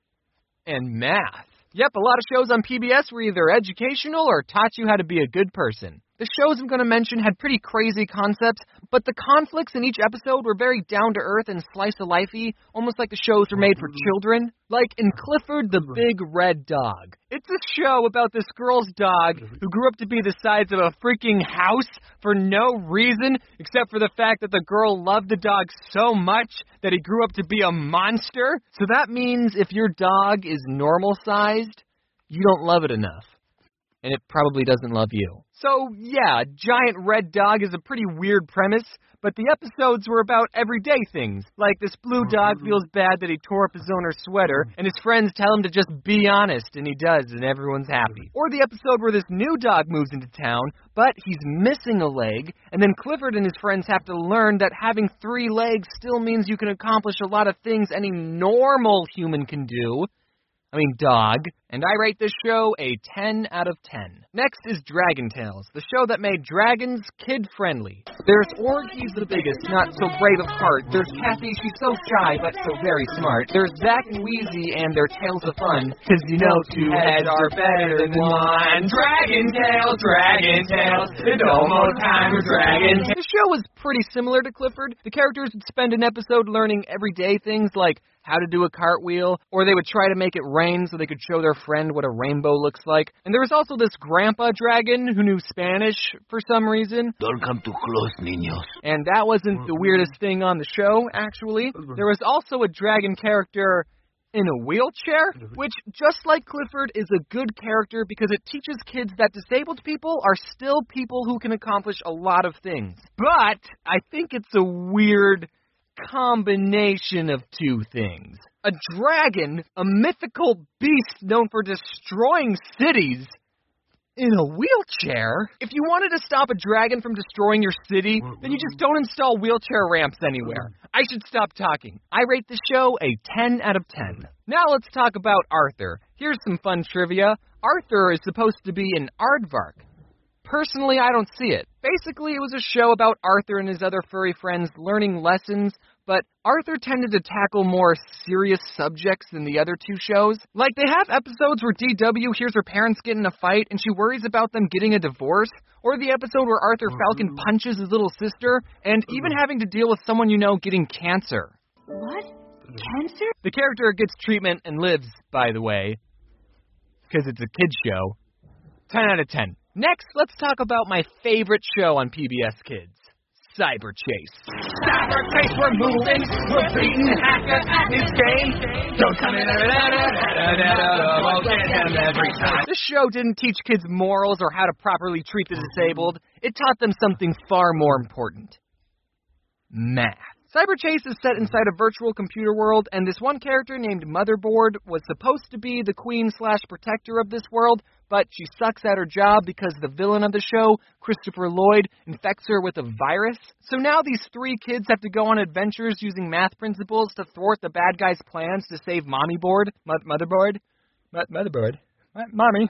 Speaker 2: and math. Yep, a lot of shows on P B S were either educational or taught you how to be a good person. The shows I'm going to mention had pretty crazy concepts, but the conflicts in each episode were very down-to-earth and slice-of-life-y, almost like the shows were made for children. Like in Clifford the Big Red Dog. It's a show about this girl's dog who grew up to be the size of a freaking house for no reason, except for the fact that the girl loved the dog so much that he grew up to be a monster. So that means if your dog is normal-sized, you don't love it enough. And it probably doesn't love you. So, yeah, Giant Red Dog is a pretty weird premise, but the episodes were about everyday things. Like this blue dog feels bad that he tore up his owner's sweater, and his friends tell him to just be honest, and he does, and everyone's happy. Or the episode where this new dog moves into town, but he's missing a leg, and then Clifford and his friends have to learn that having three legs still means you can accomplish a lot of things any normal human can do. I mean, dog.
Speaker 1: and I rate this show a ten out of ten. Next is Dragon Tales, the show that made dragons kid-friendly. There's Org, he's the biggest, not so brave of heart. There's Kathy, she's so shy, but so very smart. There's Zach and Wheezy and their tales of fun, cause you know two heads are better than one. Dragon Tales, Dragon Tales, it's almost time for Dragon Tales. The show was pretty similar to Clifford. The characters would spend an episode learning everyday things like how to do a cartwheel, or they would try to make it rain so they could show their friend what a rainbow looks like. And there was also this grandpa dragon who knew Spanish for some reason.
Speaker 16: Don't come too close, niños.
Speaker 1: And that wasn't the weirdest thing on the show, actually. There was also a dragon character in a wheelchair, which, just like Clifford, is a good character because it teaches kids that disabled people are still people who can accomplish a lot of things. But I think it's a weird combination of two things. A dragon, a mythical beast known for destroying cities, in a wheelchair? If you wanted to stop a dragon from destroying your city, then you just don't install wheelchair ramps anywhere. I should stop talking. I rate the show a ten out of ten. Now let's talk about Arthur. Here's some fun trivia. Arthur is supposed to be an aardvark. Personally, I don't see it. Basically, it was a show about Arthur and his other furry friends learning lessons, but Arthur tended to tackle more serious subjects than the other two shows. Like, they have episodes where D W hears her parents get in a fight and she worries about them getting a divorce, or the episode where Arthur Falcon punches his little sister, and even having to deal with someone you know getting cancer.
Speaker 17: What? Cancer?
Speaker 1: The character gets treatment and lives, by the way, because it's a kid's show. ten out of ten. Next, let's talk about my favorite show on P B S Kids, Cyber Chase. Cyber Chase, we're moving, we're beating Hacker at his game. Don't come in, we'll get him every time. This show didn't teach kids morals or how to properly treat the disabled. It taught them something far more important. Math. Cyber Chase is set inside a virtual computer world, and this one character named Motherboard was supposed to be the queen slash protector of this world, but she sucks at her job because the villain of the show, Christopher Lloyd, infects her with a virus. So now these three kids have to go on adventures using math principles to thwart the bad guy's plans to save Mommy Board. Mo- Motherboard? Mo- Motherboard? Mo- Mommy?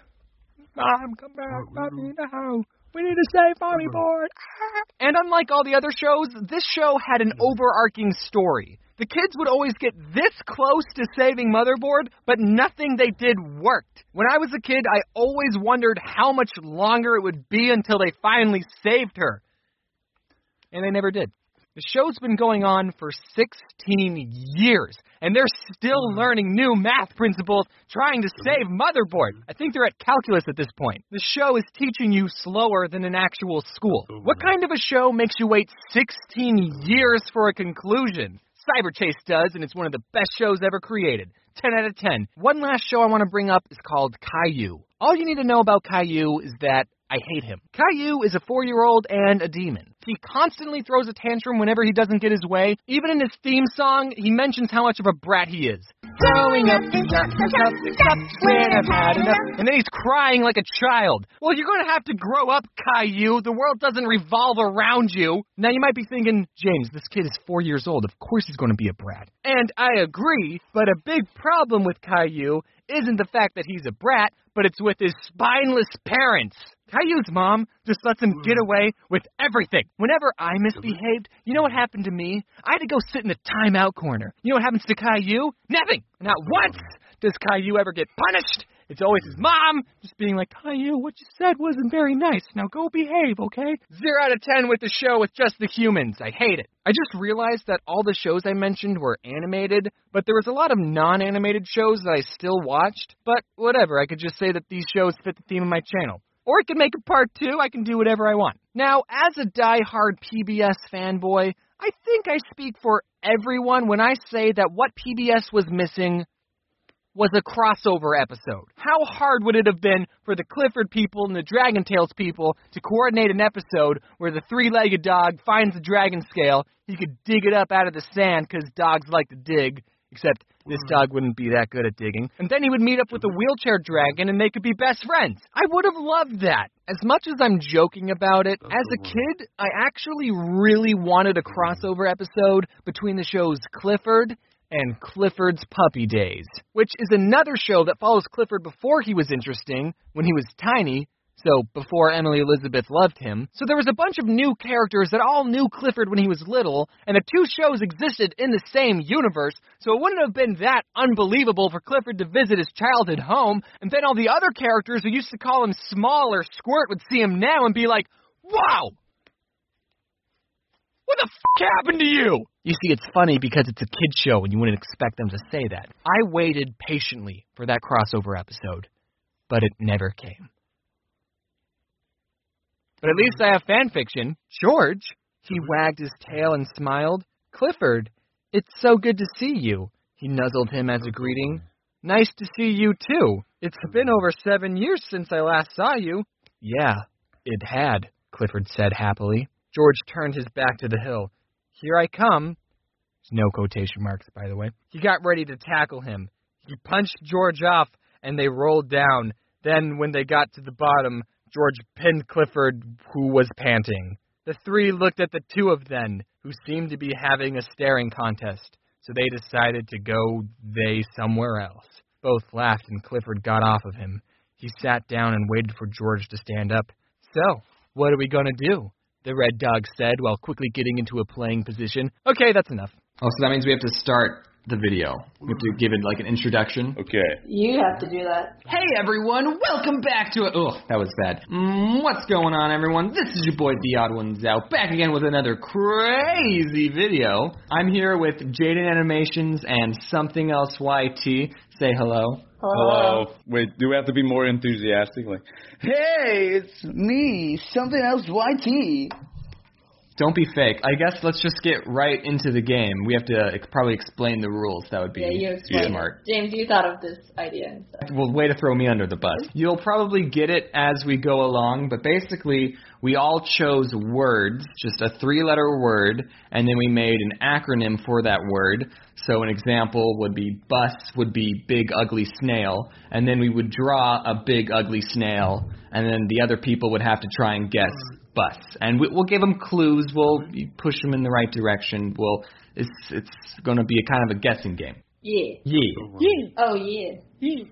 Speaker 1: Mom, come back. Mommy, no. We need to save Mommy Board. And unlike all the other shows, this show had an overarching story. The kids would always get this close to saving Motherboard, but nothing they did worked. When I was a kid, I always wondered how much longer it would be until they finally saved her. And they never did. The show's been going on for sixteen years, and they're still learning new math principles trying to save Motherboard. I think they're at calculus at this point. The show is teaching you slower than an actual school. What kind of a show makes you wait sixteen years for a conclusion? Cyber Chase does, and it's one of the best shows ever created. ten out of ten. One last show I want to bring up is called Caillou. All you need to know about Caillou is that I hate him. Caillou is a four-year-old and a demon. He constantly throws a tantrum whenever he doesn't get his way. Even in his theme song, he mentions how much of a brat he is. Growing up is not enough, except when I've had enough. And then he's crying like a child. Well, you're going to have to grow up, Caillou. The world doesn't revolve around you. Now, you might be thinking, James, this kid is four years old. Of course he's going to be a brat. And I agree, but a big problem with Caillou isn't the fact that he's a brat, but it's with his spineless parents. Caillou's mom just lets him get away with everything. Whenever I misbehaved, you know what happened to me? I had to go sit in the timeout corner. You know what happens to Caillou? Nothing. Not once does Caillou ever get punished. It's always his mom just being like, Caillou, what you said wasn't very nice. Now go behave, okay? Zero out of ten with the show with just the humans. I hate it. I just realized that all the shows I mentioned were animated, but there was a lot of non-animated shows that I still watched. But whatever, I could just say that these shows fit the theme of my channel. Or I can make a part two. I can do whatever I want. Now, as a die-hard P B S fanboy, I think I speak for everyone when I say that what P B S was missing was a crossover episode. How hard would it have been for the Clifford people and the Dragon Tales people to coordinate an episode where the three-legged dog finds the dragon scale, he could dig it up out of the sand because dogs like to dig, except this dog wouldn't be that good at digging. And then he would meet up with a wheelchair dragon and they could be best friends. I would have loved that. As much as I'm joking about it, as a kid, I actually really wanted a crossover episode between the shows Clifford
Speaker 2: and Clifford's Puppy Days, which is another show that follows Clifford before he was interesting, when he was tiny, so before Emily Elizabeth loved him. So there was a bunch of new characters that all knew Clifford when he was little, and the two shows existed in the same universe, so it wouldn't have been that unbelievable for Clifford to visit his childhood home, and then all the other characters who used to call him Small or Squirt would see him now and be like, wow! What the f*** happened to you? You see, it's funny because it's a kid's show and you wouldn't expect them to say that. I waited patiently for that crossover episode, but it never came. But at least I have fan fiction. George, he wagged his tail and smiled. Clifford, it's so good to see you. He nuzzled him as a greeting. Nice to see you, too. It's been over seven years since I last saw you. Yeah, it had, Clifford said happily. George turned his back to the hill. Here I come. No quotation marks, by the way. He got ready to tackle him. He punched George off, and they rolled down. Then, when they got to the bottom, George pinned Clifford, who was panting. The three looked at the two of them, who seemed to be having a staring contest, so they decided to go they somewhere else. Both laughed, and Clifford got off of him. He sat down and waited for George to stand up. So, what are we going to do? The Red Dog said, while quickly getting into a playing position. Okay, that's enough.
Speaker 5: Oh, so that means we have to start the video. We have to give it like an introduction.
Speaker 18: Okay.
Speaker 4: You have to do that.
Speaker 5: Hey everyone, welcome back to it. Oh, that was bad. Mm, what's going on, everyone? This is your boy, The Odd Ones Out, back again with another crazy video. I'm here with Jaden Animations and Something Else Y T. Say hello.
Speaker 18: Hello. Wait, do we have to be more enthusiastic? Like,
Speaker 19: hey, it's me, Something Else Y T.
Speaker 5: Don't be fake. I guess let's just get right into the game. We have to ex- probably explain the rules. That would be
Speaker 4: yeah, you explain
Speaker 5: smart.
Speaker 4: It. James, you thought of this idea and stuff.
Speaker 5: Well, way to throw me under the bus. You'll probably get it as we go along, but basically we all chose words, just a three-letter word, and then we made an acronym for that word. So an example would be bus would be big ugly snail, and then we would draw a big ugly snail, and then the other people would have to try and guess bus. And we, we'll give them clues. We'll push them in the right direction. We'll it's it's going to be a kind of a guessing game.
Speaker 4: Yeah.
Speaker 5: Yeah.
Speaker 4: Yeah. Oh yeah. Yeah.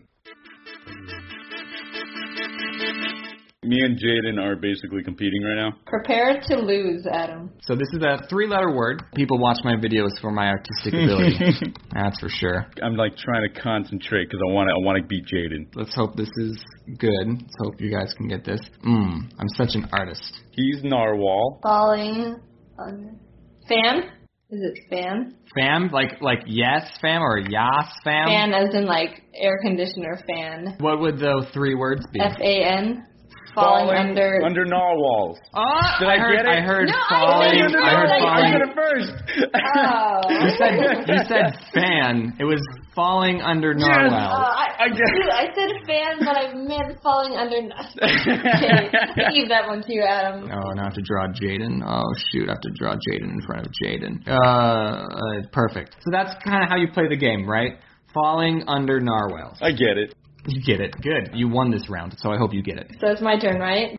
Speaker 18: Me and Jaden are basically competing right now.
Speaker 4: Prepare to lose, Adam.
Speaker 5: So this is a three-letter word. People watch my videos for my artistic ability. That's for sure.
Speaker 18: I'm like trying to concentrate because I want to. I want to beat Jaden.
Speaker 5: Let's hope this is good. Let's hope you guys can get this. Mmm. I'm such an artist.
Speaker 18: He's Narwhal.
Speaker 4: Falling on fan. Is it fan?
Speaker 5: Fam, like like yes fam or yas fam.
Speaker 4: Fan as in like air conditioner fan.
Speaker 5: What would those three words be?
Speaker 4: F A N. Falling, falling under
Speaker 18: under narwhals.
Speaker 5: Oh,
Speaker 18: Did I,
Speaker 5: I heard,
Speaker 18: get it?
Speaker 5: I heard
Speaker 4: no,
Speaker 5: falling.
Speaker 4: I,
Speaker 5: I heard
Speaker 4: like,
Speaker 5: falling.
Speaker 18: I said it first.
Speaker 4: Oh.
Speaker 5: You said you said fan. It was falling under narwhals.
Speaker 4: Yes. Uh, I, I, dude, I said fan, but I meant falling under. Okay, leave that one to you, Adam.
Speaker 5: Oh, now I have to draw Jaden. Oh shoot, I have to draw Jaden in front of Jaden. Uh, uh, perfect. So that's kind of how you play the game, right? Falling under narwhals.
Speaker 18: I get it.
Speaker 5: You get it. Good. You won this round, so I hope you get it.
Speaker 4: So it's my turn, right?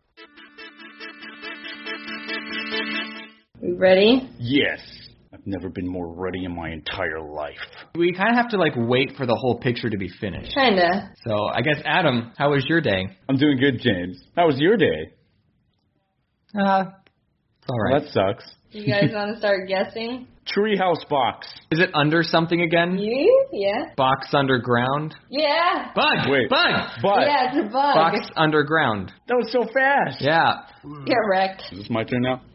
Speaker 4: You ready?
Speaker 18: Yes. I've never been more ready in my entire life.
Speaker 5: We kind of have to, like, wait for the whole picture to be finished.
Speaker 4: Kinda.
Speaker 5: So, I guess, Adam, how was your day?
Speaker 18: I'm doing good, James. How was your day?
Speaker 5: Uh, it's all right.
Speaker 18: Well, that sucks.
Speaker 4: You guys want to start guessing?
Speaker 18: Treehouse box.
Speaker 5: Is it under something again?
Speaker 4: You? Yeah.
Speaker 5: Box underground?
Speaker 4: Yeah.
Speaker 5: Bug!
Speaker 18: Wait.
Speaker 5: Bug!
Speaker 18: Bug.
Speaker 4: Yeah, it's a bug.
Speaker 5: Box underground.
Speaker 18: That was so fast.
Speaker 5: Yeah.
Speaker 4: Get wrecked.
Speaker 18: Is this my turn now?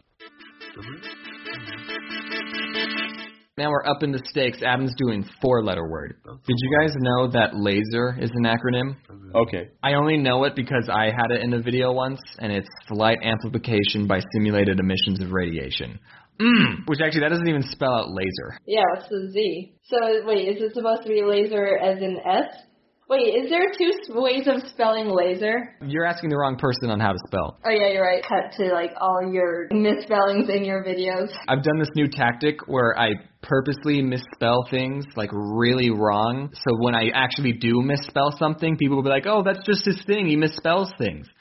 Speaker 5: Now we're up in the stakes. Adam's doing four-letter word. Did you guys know that laser is an acronym?
Speaker 18: Okay.
Speaker 5: I only know it because I had it in a video once, and it's light amplification by simulated emissions of radiation. Mm. Which actually, that doesn't even spell out laser.
Speaker 4: Yeah, what's the Z? So, wait, is it supposed to be laser as in S? Wait, is there two ways of spelling laser?
Speaker 5: You're asking the wrong person on how to spell.
Speaker 4: Oh, yeah, you're right. Cut to, like, all your misspellings in your videos.
Speaker 5: I've done this new tactic where I purposely misspell things, like, really wrong. So when I actually do misspell something, people will be like, oh, that's just his thing. He misspells things.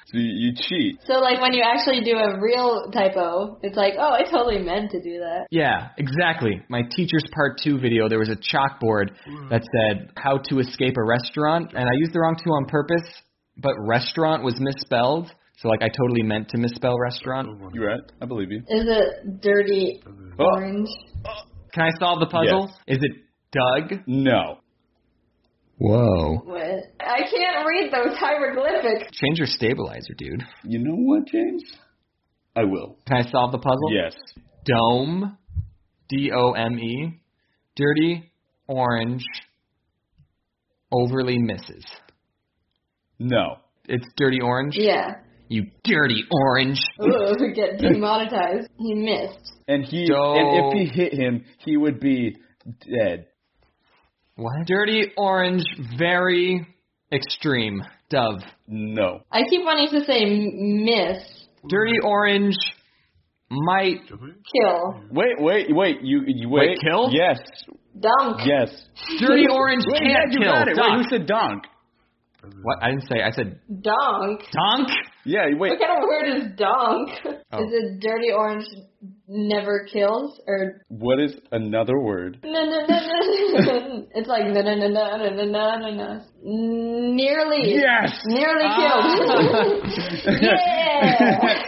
Speaker 18: So you, you cheat.
Speaker 4: So, like, when you actually do a real typo, it's like, oh, I totally meant to do that.
Speaker 5: Yeah, exactly. My teacher's part two video, there was a chalkboard that said how to escape a restaurant, and I used the wrong two on purpose, but restaurant was misspelled, so, like, I totally meant to misspell restaurant.
Speaker 18: You're right. I believe you.
Speaker 4: Is it dirty
Speaker 18: Oh.
Speaker 4: orange?
Speaker 5: Can I solve the puzzle?
Speaker 18: Yes.
Speaker 5: Is it Doug?
Speaker 18: No.
Speaker 5: Whoa.
Speaker 4: What? I can't read those hieroglyphics.
Speaker 5: Change your stabilizer, dude.
Speaker 18: You know what, James? I will.
Speaker 5: Can I solve the puzzle?
Speaker 18: Yes.
Speaker 5: Dome, D O M E, dirty, orange, overly misses.
Speaker 18: No.
Speaker 5: It's dirty orange?
Speaker 4: Yeah.
Speaker 5: You dirty orange.
Speaker 4: Ooh, we get demonetized. He missed.
Speaker 18: And he,
Speaker 5: Doe.
Speaker 18: and if he hit him, he would be dead.
Speaker 5: What? Dirty orange, very extreme. Dove.
Speaker 18: No.
Speaker 4: I keep wanting to say m- miss.
Speaker 5: Dirty orange might
Speaker 4: Kill.
Speaker 18: Wait, wait, wait. You, you wait.
Speaker 5: Wait, kill?
Speaker 18: Yes.
Speaker 4: Dunk.
Speaker 18: Yes.
Speaker 5: Dirty orange
Speaker 18: Wait,
Speaker 5: can't
Speaker 18: yeah, you
Speaker 5: kill.
Speaker 18: got it.
Speaker 5: Dunk.
Speaker 18: Wait, who said donk?
Speaker 5: What? I didn't say. I said
Speaker 4: Donk.
Speaker 5: donk.
Speaker 18: Yeah, wait.
Speaker 4: What kind of word is donk?
Speaker 5: Oh.
Speaker 4: Is it dirty orange never kills? Or
Speaker 18: What is another word?
Speaker 4: no, no, no, no. It's like no, no, no, no, no, no, no, no, no. Nearly.
Speaker 18: Yes.
Speaker 4: Nearly
Speaker 18: Ah.
Speaker 4: killed. Yeah.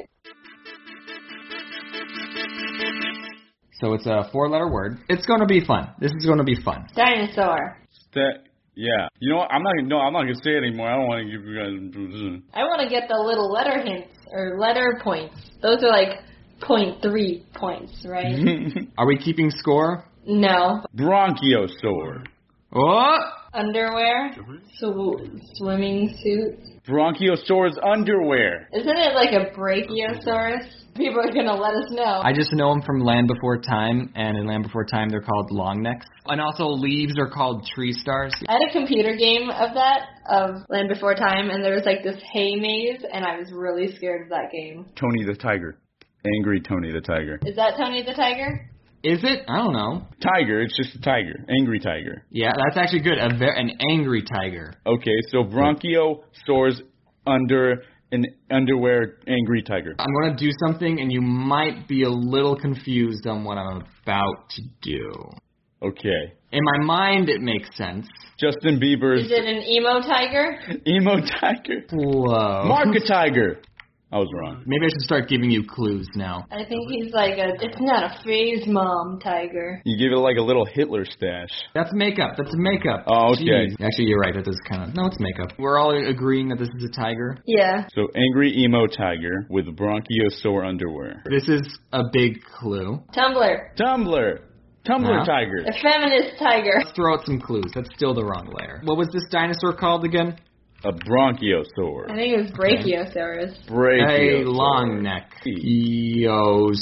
Speaker 5: So it's a four-letter word. It's going to be fun. This is going to be fun.
Speaker 4: Dinosaur.
Speaker 18: That. Yeah. You know what? I'm not. No, I'm not gonna say it anymore. I don't want to give you guys.
Speaker 4: I want to get the little letter hints or letter points. Those are like point three points, right?
Speaker 5: Are we keeping score?
Speaker 4: No.
Speaker 18: Bronchiosaur.
Speaker 5: What?
Speaker 4: Underwear. Sw- swimming suit.
Speaker 18: Bronchiosaur's underwear.
Speaker 4: Isn't it like a brachiosaurus? People are gonna let us know.
Speaker 5: I just know them from Land Before Time, and in Land Before Time they're called long necks. And also leaves are called tree stars.
Speaker 4: I had a computer game of that, of Land Before Time, and there was like this hay maze, and I was really scared of that game.
Speaker 18: Tony the Tiger. Angry Tony the Tiger.
Speaker 4: Is that Tony the Tiger?
Speaker 5: Is it? I don't know.
Speaker 18: Tiger, it's just a tiger. Angry tiger.
Speaker 5: Yeah, that's actually good. A ver- an angry tiger.
Speaker 18: Okay, so Bronchiosaur's under an underwear angry tiger.
Speaker 5: I'm going to do something, and you might be a little confused on what I'm about to do.
Speaker 18: Okay.
Speaker 5: In my mind, it makes sense.
Speaker 18: Justin Bieber's...
Speaker 4: Is it an emo tiger?
Speaker 18: Emo tiger.
Speaker 5: Whoa.
Speaker 18: Marca tiger. I was wrong.
Speaker 5: Maybe I should start giving you clues now.
Speaker 4: I think he's like a, it's not a phase mom tiger.
Speaker 18: You give it like a little Hitler stash.
Speaker 5: That's makeup. That's makeup.
Speaker 18: Oh, okay.
Speaker 5: Jeez. Actually, you're right. That does kind of... No, it's makeup. We're all agreeing that this is a tiger.
Speaker 4: Yeah.
Speaker 18: So, angry emo tiger with bronchiosaur underwear.
Speaker 5: This is a big clue.
Speaker 4: Tumblr.
Speaker 18: Tumblr. Tumblr
Speaker 5: Huh?
Speaker 18: tiger.
Speaker 4: A feminist tiger.
Speaker 5: Let's throw out some clues. That's still the wrong layer. What was this dinosaur called again?
Speaker 18: A bronchiosaur.
Speaker 4: I think it was brachiosaurus.
Speaker 18: Brachiosaur.
Speaker 5: A long neck. Eosaur.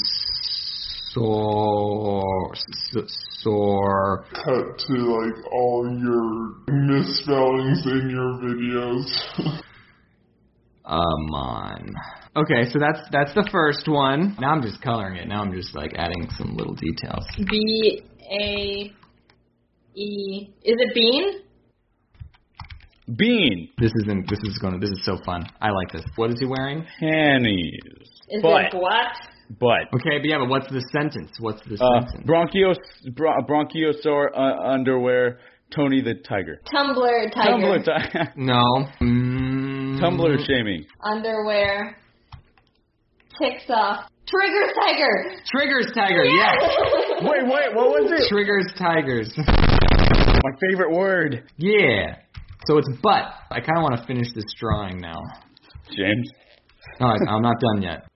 Speaker 5: Saur.
Speaker 20: Cut to like all your misspellings in your videos.
Speaker 5: Um, on. Okay, so that's that's the first one. Now I'm just coloring it. Now I'm just like adding some little details.
Speaker 4: B A E. Is it bean?
Speaker 18: Bean.
Speaker 5: This isn't. This is gonna. This is so fun. I like this. What is he wearing?
Speaker 18: Panties.
Speaker 4: Is
Speaker 18: Butt.
Speaker 4: it what?
Speaker 18: But.
Speaker 5: Okay, but yeah, but what's the sentence? What's the
Speaker 18: Uh,
Speaker 5: sentence?
Speaker 18: bronchios, bro- bronchiosaur uh, underwear. Tony the tiger.
Speaker 4: Tumblr tiger.
Speaker 18: Tumblr tiger.
Speaker 5: No. Mm.
Speaker 18: Tumblr shaming.
Speaker 4: Underwear. Ticks off. Triggers tiger.
Speaker 5: Triggers tiger. Yes.
Speaker 18: Wait, wait. What was it?
Speaker 5: Triggers tigers.
Speaker 18: My favorite word.
Speaker 5: Yeah. So it's butt. I kind of want to finish this drawing now.
Speaker 18: James.
Speaker 5: No, I, I'm not done yet.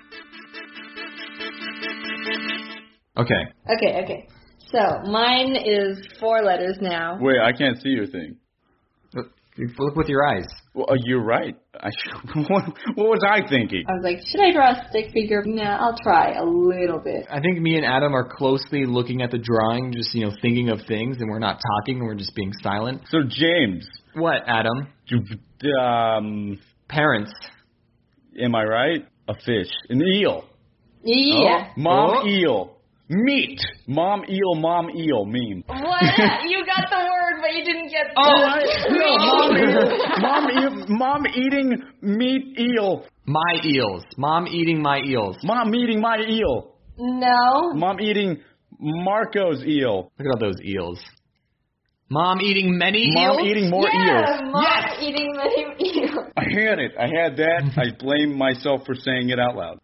Speaker 5: Okay.
Speaker 4: Okay, okay. So, mine is four letters now.
Speaker 18: Wait, I can't see your thing.
Speaker 5: Look, look with your eyes.
Speaker 18: Well, uh, you're right. I what, what was I thinking?
Speaker 4: I was like, should I draw a stick figure? Nah, I'll try a little bit.
Speaker 5: I think me and Adam are closely looking at the drawing, just, you know, thinking of things, and we're not talking, and we're just being silent.
Speaker 18: So, James.
Speaker 5: What, Adam?
Speaker 18: Um,
Speaker 5: Parents.
Speaker 18: Am I right? A fish. An eel.
Speaker 4: Yeah.
Speaker 18: Oh, mom
Speaker 5: Oh.
Speaker 18: eel. Meat. Mom eel, mom eel meme.
Speaker 7: What? You got the word, but you didn't get the
Speaker 18: Oh, I, no, mom, eel, mom, eel, mom eating meat eel.
Speaker 5: My eels. Mom eating my eels.
Speaker 18: Mom eating my eel.
Speaker 4: No.
Speaker 18: Mom eating Marco's eel.
Speaker 5: Look at all those eels. Mom eating many
Speaker 18: Mom
Speaker 5: eels?
Speaker 18: eating more
Speaker 4: yeah,
Speaker 18: eels.
Speaker 4: Mom
Speaker 5: Yes!
Speaker 4: eating many eels.
Speaker 18: I had it. I had that. I blame myself for saying it out loud.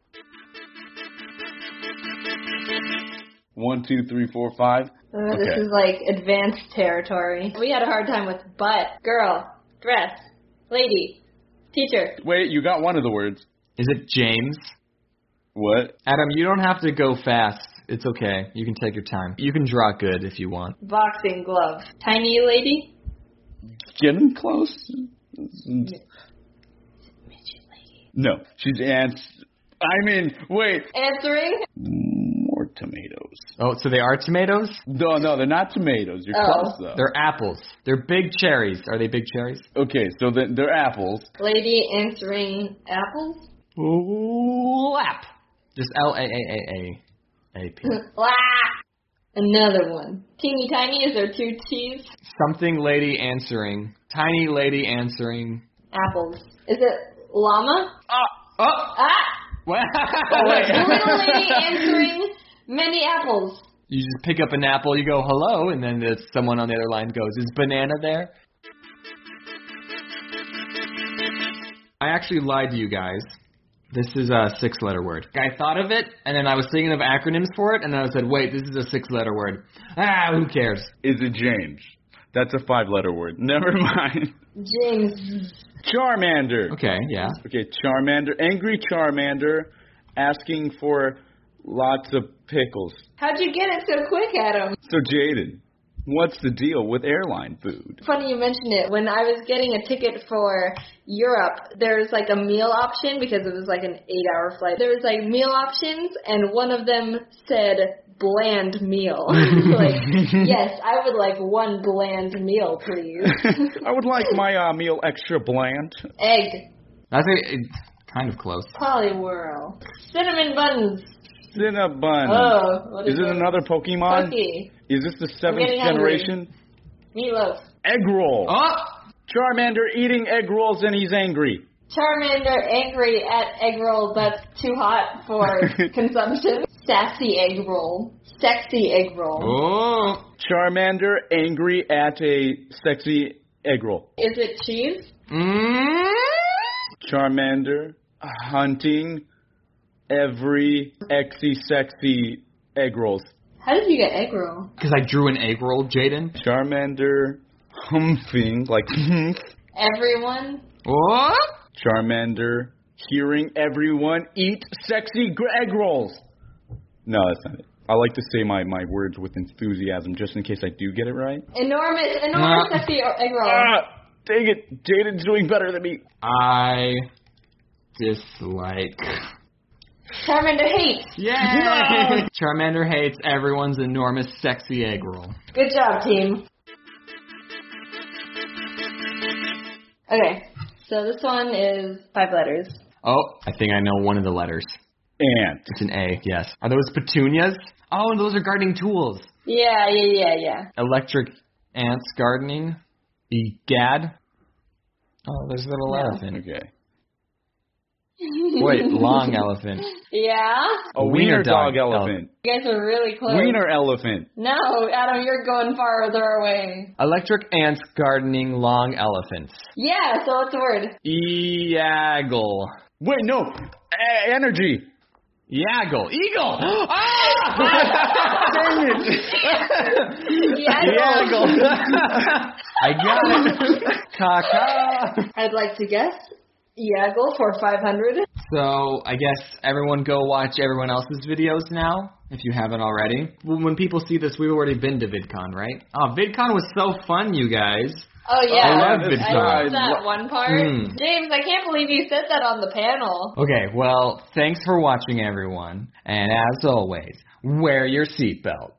Speaker 18: One, two, three, four, five.
Speaker 4: Uh, this
Speaker 18: Okay.
Speaker 4: is like advanced territory. We had a hard time with butt, girl, dress, lady, teacher.
Speaker 18: Wait, you got one of the words.
Speaker 5: Is it James?
Speaker 18: What?
Speaker 5: Adam, you don't have to go fast. It's okay. You can take your time. You can draw good if you want.
Speaker 4: Boxing glove. Tiny lady?
Speaker 18: Getting close. No, she's ants. I mean, wait.
Speaker 4: Answering?
Speaker 18: More tomatoes.
Speaker 5: Oh, so they are tomatoes?
Speaker 18: No, no, they're not tomatoes. You're
Speaker 4: Oh.
Speaker 18: close, though.
Speaker 5: They're apples. They're big cherries. Are they big cherries?
Speaker 18: Okay, so they're, they're apples.
Speaker 4: Lady answering apples?
Speaker 5: Lap. Just L A A A A A P.
Speaker 4: Wah! Another one. Teeny tiny, is there two T's?
Speaker 5: Something lady answering. Tiny lady answering.
Speaker 4: Apples. Is it llama?
Speaker 5: Oh! Oh!
Speaker 4: Ah!
Speaker 5: What?
Speaker 4: Oh, wait. A little lady answering many apples.
Speaker 5: You just pick up an apple, you go hello, and then there's someone on the other line goes, is banana there? I actually lied to you guys. This is a six-letter word. I thought of it, and then I was thinking of acronyms for it, and then I said, wait, this is a six-letter word. Ah, who cares?
Speaker 18: Is it James? That's a five-letter word. Never mind.
Speaker 4: James.
Speaker 18: Charmander.
Speaker 5: Okay, yeah.
Speaker 18: Okay, Charmander. Angry Charmander asking for lots of pickles.
Speaker 4: How'd you get it so quick, Adam?
Speaker 18: So, Jaden, what's the deal with airline food?
Speaker 4: Funny you mentioned it. When I was getting a ticket for Europe, there was like a meal option because it was like an eight-hour flight. There was like meal options, and one of them said bland meal. Like, yes, I would like one bland meal, please.
Speaker 18: I would like my uh, meal extra bland.
Speaker 4: Egg.
Speaker 5: That's a, it's kind of close.
Speaker 4: Poliwhirl. Cinnamon buns.
Speaker 18: Cinnabon.
Speaker 4: Oh, what is,
Speaker 18: is it
Speaker 4: it?
Speaker 18: another Pokemon?
Speaker 4: Cookie.
Speaker 18: Is this the
Speaker 4: I'm
Speaker 18: seventh
Speaker 4: getting hungry.
Speaker 18: generation?
Speaker 4: Meatloaf.
Speaker 18: Egg roll.
Speaker 5: Oh!
Speaker 18: Charmander eating egg rolls and he's angry.
Speaker 4: Charmander angry at egg roll that's too hot for consumption. Sassy egg roll. Sexy egg roll.
Speaker 5: Oh!
Speaker 18: Charmander angry at a sexy egg roll.
Speaker 4: Is it cheese?
Speaker 5: Mm?
Speaker 18: Charmander hunting every exy sexy egg rolls.
Speaker 4: How did you get egg roll?
Speaker 5: Because I drew an egg roll, Jaden.
Speaker 18: Charmander humping like humph.
Speaker 4: Everyone?
Speaker 5: What?
Speaker 18: Charmander hearing everyone eat sexy gr- egg rolls. No, that's not it. I like to say my, my words with enthusiasm just in case I do get it right.
Speaker 4: Enormous, enormous
Speaker 5: Uh,
Speaker 4: sexy egg roll.
Speaker 18: Ah, dang it. Jaden's doing better than me.
Speaker 5: I dislike.
Speaker 4: Charmander hates.
Speaker 5: Yay! Charmander hates everyone's enormous sexy egg roll.
Speaker 4: Good job, team. Okay, so this one is five letters.
Speaker 5: Oh, I think I know one of the letters.
Speaker 18: Ant.
Speaker 5: It's an A, yes. Are those petunias? Oh, and those are gardening tools.
Speaker 4: Yeah, yeah, yeah, yeah.
Speaker 5: Electric ants gardening. Egad. Oh, there's a little
Speaker 4: No.
Speaker 5: elephant.
Speaker 18: Okay.
Speaker 5: Wait, long elephant.
Speaker 4: Yeah?
Speaker 18: A wiener dog, dog elephant.
Speaker 4: You guys are really close.
Speaker 18: Wiener elephant.
Speaker 4: No, Adam, you're going farther away.
Speaker 5: Electric ants gardening long elephants.
Speaker 4: Yeah, so what's the word?
Speaker 5: Eagle.
Speaker 18: Wait, no. A- energy.
Speaker 5: Yaggle. Eagle! Ah!
Speaker 18: Dang it.
Speaker 4: Yaggle.
Speaker 5: Yaggle. I got it. Caca.
Speaker 4: I'd like to guess Yaggle for five hundred.
Speaker 5: So, I guess everyone go watch everyone else's videos now, if you haven't already. When people see this, we've already been to VidCon, right? Oh, VidCon was so fun, you guys.
Speaker 4: Oh, yeah.
Speaker 5: I love
Speaker 4: I
Speaker 5: VidCon.
Speaker 4: love that one part.
Speaker 5: Mm.
Speaker 4: James, I can't believe you said that on the panel.
Speaker 5: Okay, well, thanks for watching, everyone. And as always, wear your seatbelt.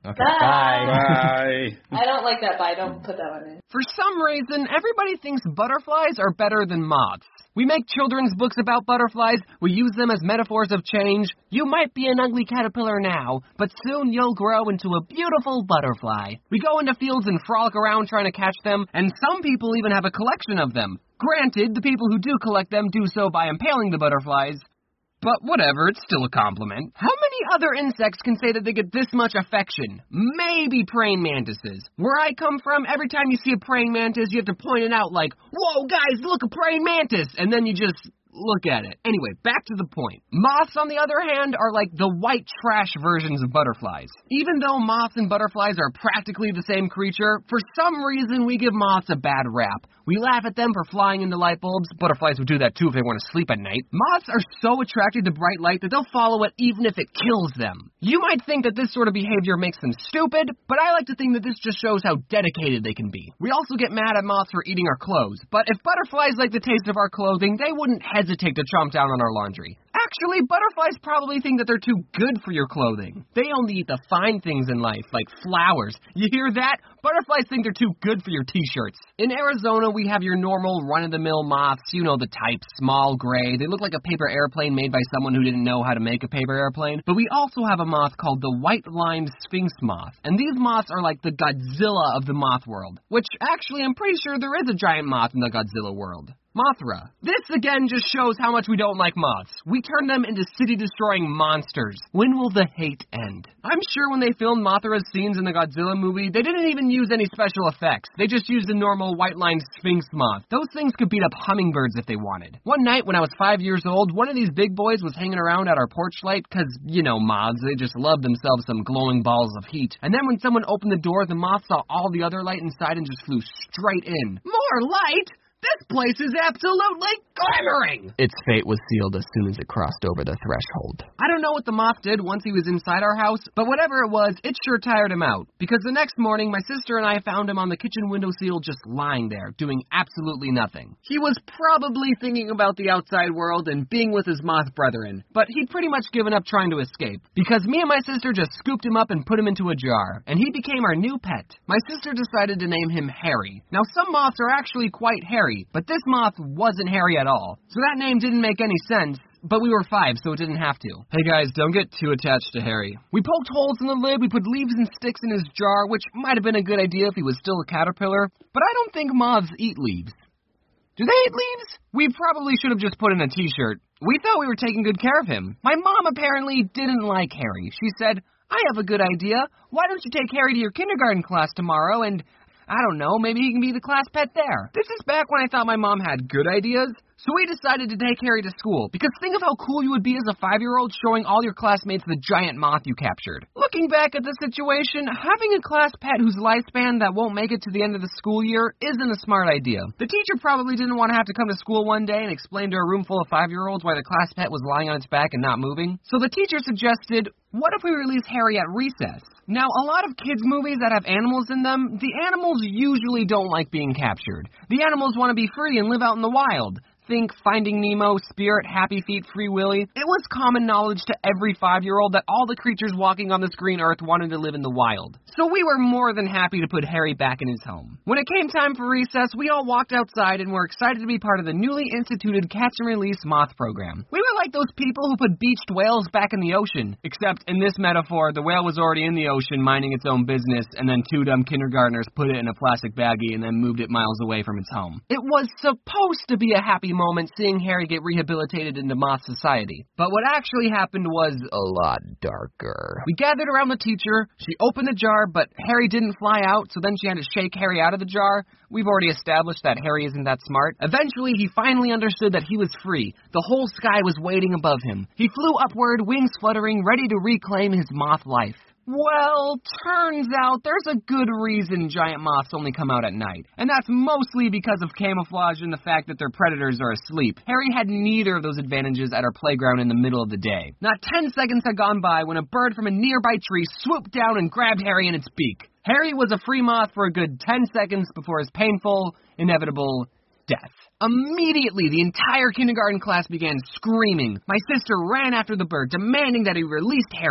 Speaker 5: Okay,
Speaker 4: Bye.
Speaker 18: Bye.
Speaker 4: I don't like that bye. Don't put that one in.
Speaker 1: For some reason, everybody thinks butterflies are better than moths. We make children's books about butterflies. We use them as metaphors of change. You might be an ugly caterpillar now, but soon you'll grow into a beautiful butterfly. We go into fields and frolic around trying to catch them, and some people even have a collection of them. Granted, the people who do collect them do so by impaling the butterflies. But whatever, it's still a compliment. How many other insects can say that they get this much affection? Maybe praying mantises. Where I come from, every time you see a praying mantis, you have to point it out like, whoa, guys, look, a praying mantis! And then you just look at it. Anyway, back to the point. Moths, on the other hand, are like the white trash versions of butterflies. Even though moths and butterflies are practically the same creature, for some reason we give moths a bad rap. We laugh at them for flying into light bulbs. Butterflies would do that too if they want to sleep at night. Moths are so attracted to bright light that they'll follow it even if it kills them. You might think that this sort of behavior makes them stupid, but I like to think that this just shows how dedicated they can be. We also get mad at moths for eating our clothes, but if butterflies like the taste of our clothing, they wouldn't hesitate to chomp down on our laundry. Actually, butterflies probably think that they're too good for your clothing. They only eat the fine things in life, like flowers. You hear that? Butterflies think they're too good for your t-shirts. In Arizona, we have your normal run-of-the-mill moths. You know the type, small, gray. They look like a paper airplane made by someone who didn't know how to make a paper airplane. But we also have a moth called the white-lined sphinx moth. And these moths are like the Godzilla of the moth world. Which, actually, I'm pretty sure there is a giant moth in the Godzilla world. Mothra. This again just shows how much we don't like moths. We turn them into city-destroying monsters. When will the hate end? I'm sure when they filmed Mothra's scenes in the Godzilla movie, they didn't even use any special effects. They just used a normal white-lined sphinx moth. Those things could beat up hummingbirds if they wanted. One night when I was five years old, one of these big boys was hanging around at our porch light, cause, you know, moths, they just love themselves some glowing balls of heat. And then when someone opened the door, the moth saw all the other light inside and just flew straight in. More light? This place is absolutely glimmering! Its fate was sealed as soon as it crossed over the threshold. I don't know what the moth did once he was inside our house, but whatever it was, it sure tired him out. Because the next morning, my sister and I found him on the kitchen windowsill just lying there, doing absolutely nothing. He was probably thinking about the outside world and being with his moth brethren, but he'd pretty much given up trying to escape. Because me and my sister just scooped him up and put him into a jar, and he became our new pet. My sister decided to name him Harry. Now, some moths are actually quite hairy, but this moth wasn't hairy at all. So that name didn't make any sense, but we were five, so it didn't have to. Hey guys, don't get too attached to Harry. We poked holes in the lid, we put leaves and sticks in his jar, which might have been a good idea if he was still a caterpillar, but I don't think moths eat leaves. Do they eat leaves? We probably should have just put in a t-shirt. We thought we were taking good care of him. My mom apparently didn't like Harry. She said, I have a good idea. Why don't you take Harry to your kindergarten class tomorrow and... I don't know, maybe he can be the class pet there. This is back when I thought my mom had good ideas, so we decided to take Harry to school, because think of how cool you would be as a five-year-old showing all your classmates the giant moth you captured. Looking back at the situation, having a class pet whose lifespan that won't make it to the end of the school year isn't a smart idea. The teacher probably didn't want to have to come to school one day and explain to a room full of five-year-olds why the class pet was lying on its back and not moving. So the teacher suggested, what if we release Harry at recess? Now, a lot of kids' movies that have animals in them, the animals usually don't like being captured. The animals want to be free and live out in the wild. Think Finding Nemo, Spirit, Happy Feet, Free Willy. It was common knowledge to every five-year-old that all the creatures walking on this green earth wanted to live in the wild. So we were more than happy to put Harry back in his home. When it came time for recess, we all walked outside and were excited to be part of the newly instituted Catch and Release Moth program. We were like those people who put beached whales back in the ocean. Except in this metaphor, the whale was already in the ocean minding its own business, and then two dumb kindergartners put it in a plastic baggie and then moved it miles away from its home. It was supposed to be a happy moment seeing Harry get rehabilitated into moth society. But what actually happened was a lot darker. We gathered around the teacher, she opened the jar, but Harry didn't fly out, so then she had to shake Harry out of the jar. We've already established that Harry isn't that smart. Eventually, he finally understood that he was free. The whole sky was waiting above him. He flew upward, wings fluttering, ready to reclaim his moth life. Well, turns out there's a good reason giant moths only come out at night. And that's mostly because of camouflage and the fact that their predators are asleep. Harry had neither of those advantages at our playground in the middle of the day. Not ten seconds had gone by when a bird from a nearby tree swooped down and grabbed Harry in its beak. Harry was a free moth for a good ten seconds before his painful, inevitable death. Immediately, the entire kindergarten class began screaming. My sister ran after the bird, demanding that he released Harry.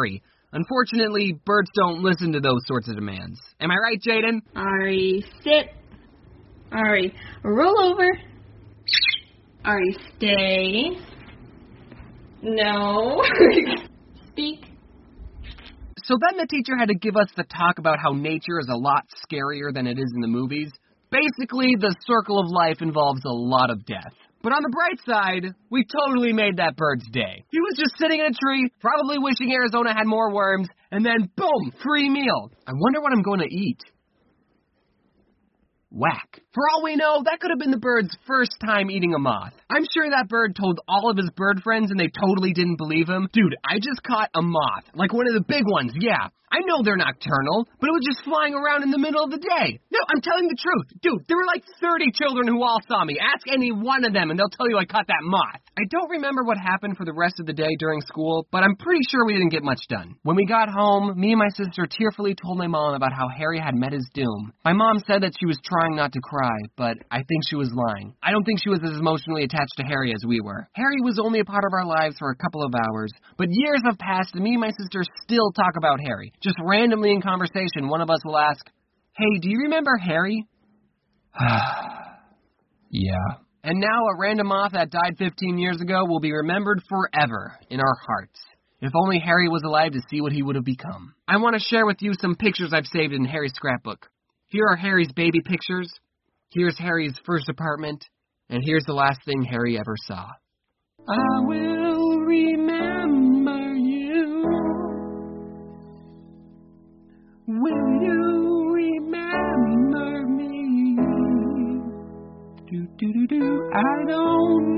Speaker 1: Unfortunately, birds don't listen to those sorts of demands. Am I right, Jaden?
Speaker 4: Ari, sit. Ari, roll over. Ari, stay. No. Speak.
Speaker 1: So then the teacher had to give us the talk about how nature is a lot scarier than it is in the movies. Basically, the circle of life involves a lot of death. But on the bright side, we totally made that bird's day. He was just sitting in a tree, probably wishing Arizona had more worms, and then boom, free meal. I wonder what I'm going to eat. Whack. For all we know, that could have been the bird's first time eating a moth. I'm sure that bird told all of his bird friends and they totally didn't believe him. Dude, I just caught a moth. Like one of the big ones, yeah. I know they're nocturnal, but it was just flying around in the middle of the day. No, I'm telling the truth. Dude, there were like thirty children who all saw me. Ask any one of them and they'll tell you I caught that moth. I don't remember what happened for the rest of the day during school, but I'm pretty sure we didn't get much done. When we got home, me and my sister tearfully told my mom about how Harry had met his doom. My mom said that she was trying not to cry, but I think she was lying. I don't think she was as emotionally attached to Harry as we were. Harry was only a part of our lives for a couple of hours, but years have passed and me and my sister still talk about Harry. Just randomly in conversation, one of us will ask, "Hey, do you remember Harry?" Yeah. And now a random moth that died fifteen years ago will be remembered forever in our hearts. If only Harry was alive to see what he would have become. I want to share with you some pictures I've saved in Harry's scrapbook. Here are Harry's baby pictures. Here's Harry's first apartment. And here's the last thing Harry ever saw. I will remember you. Will you remember me? Do, do, do, do. I don't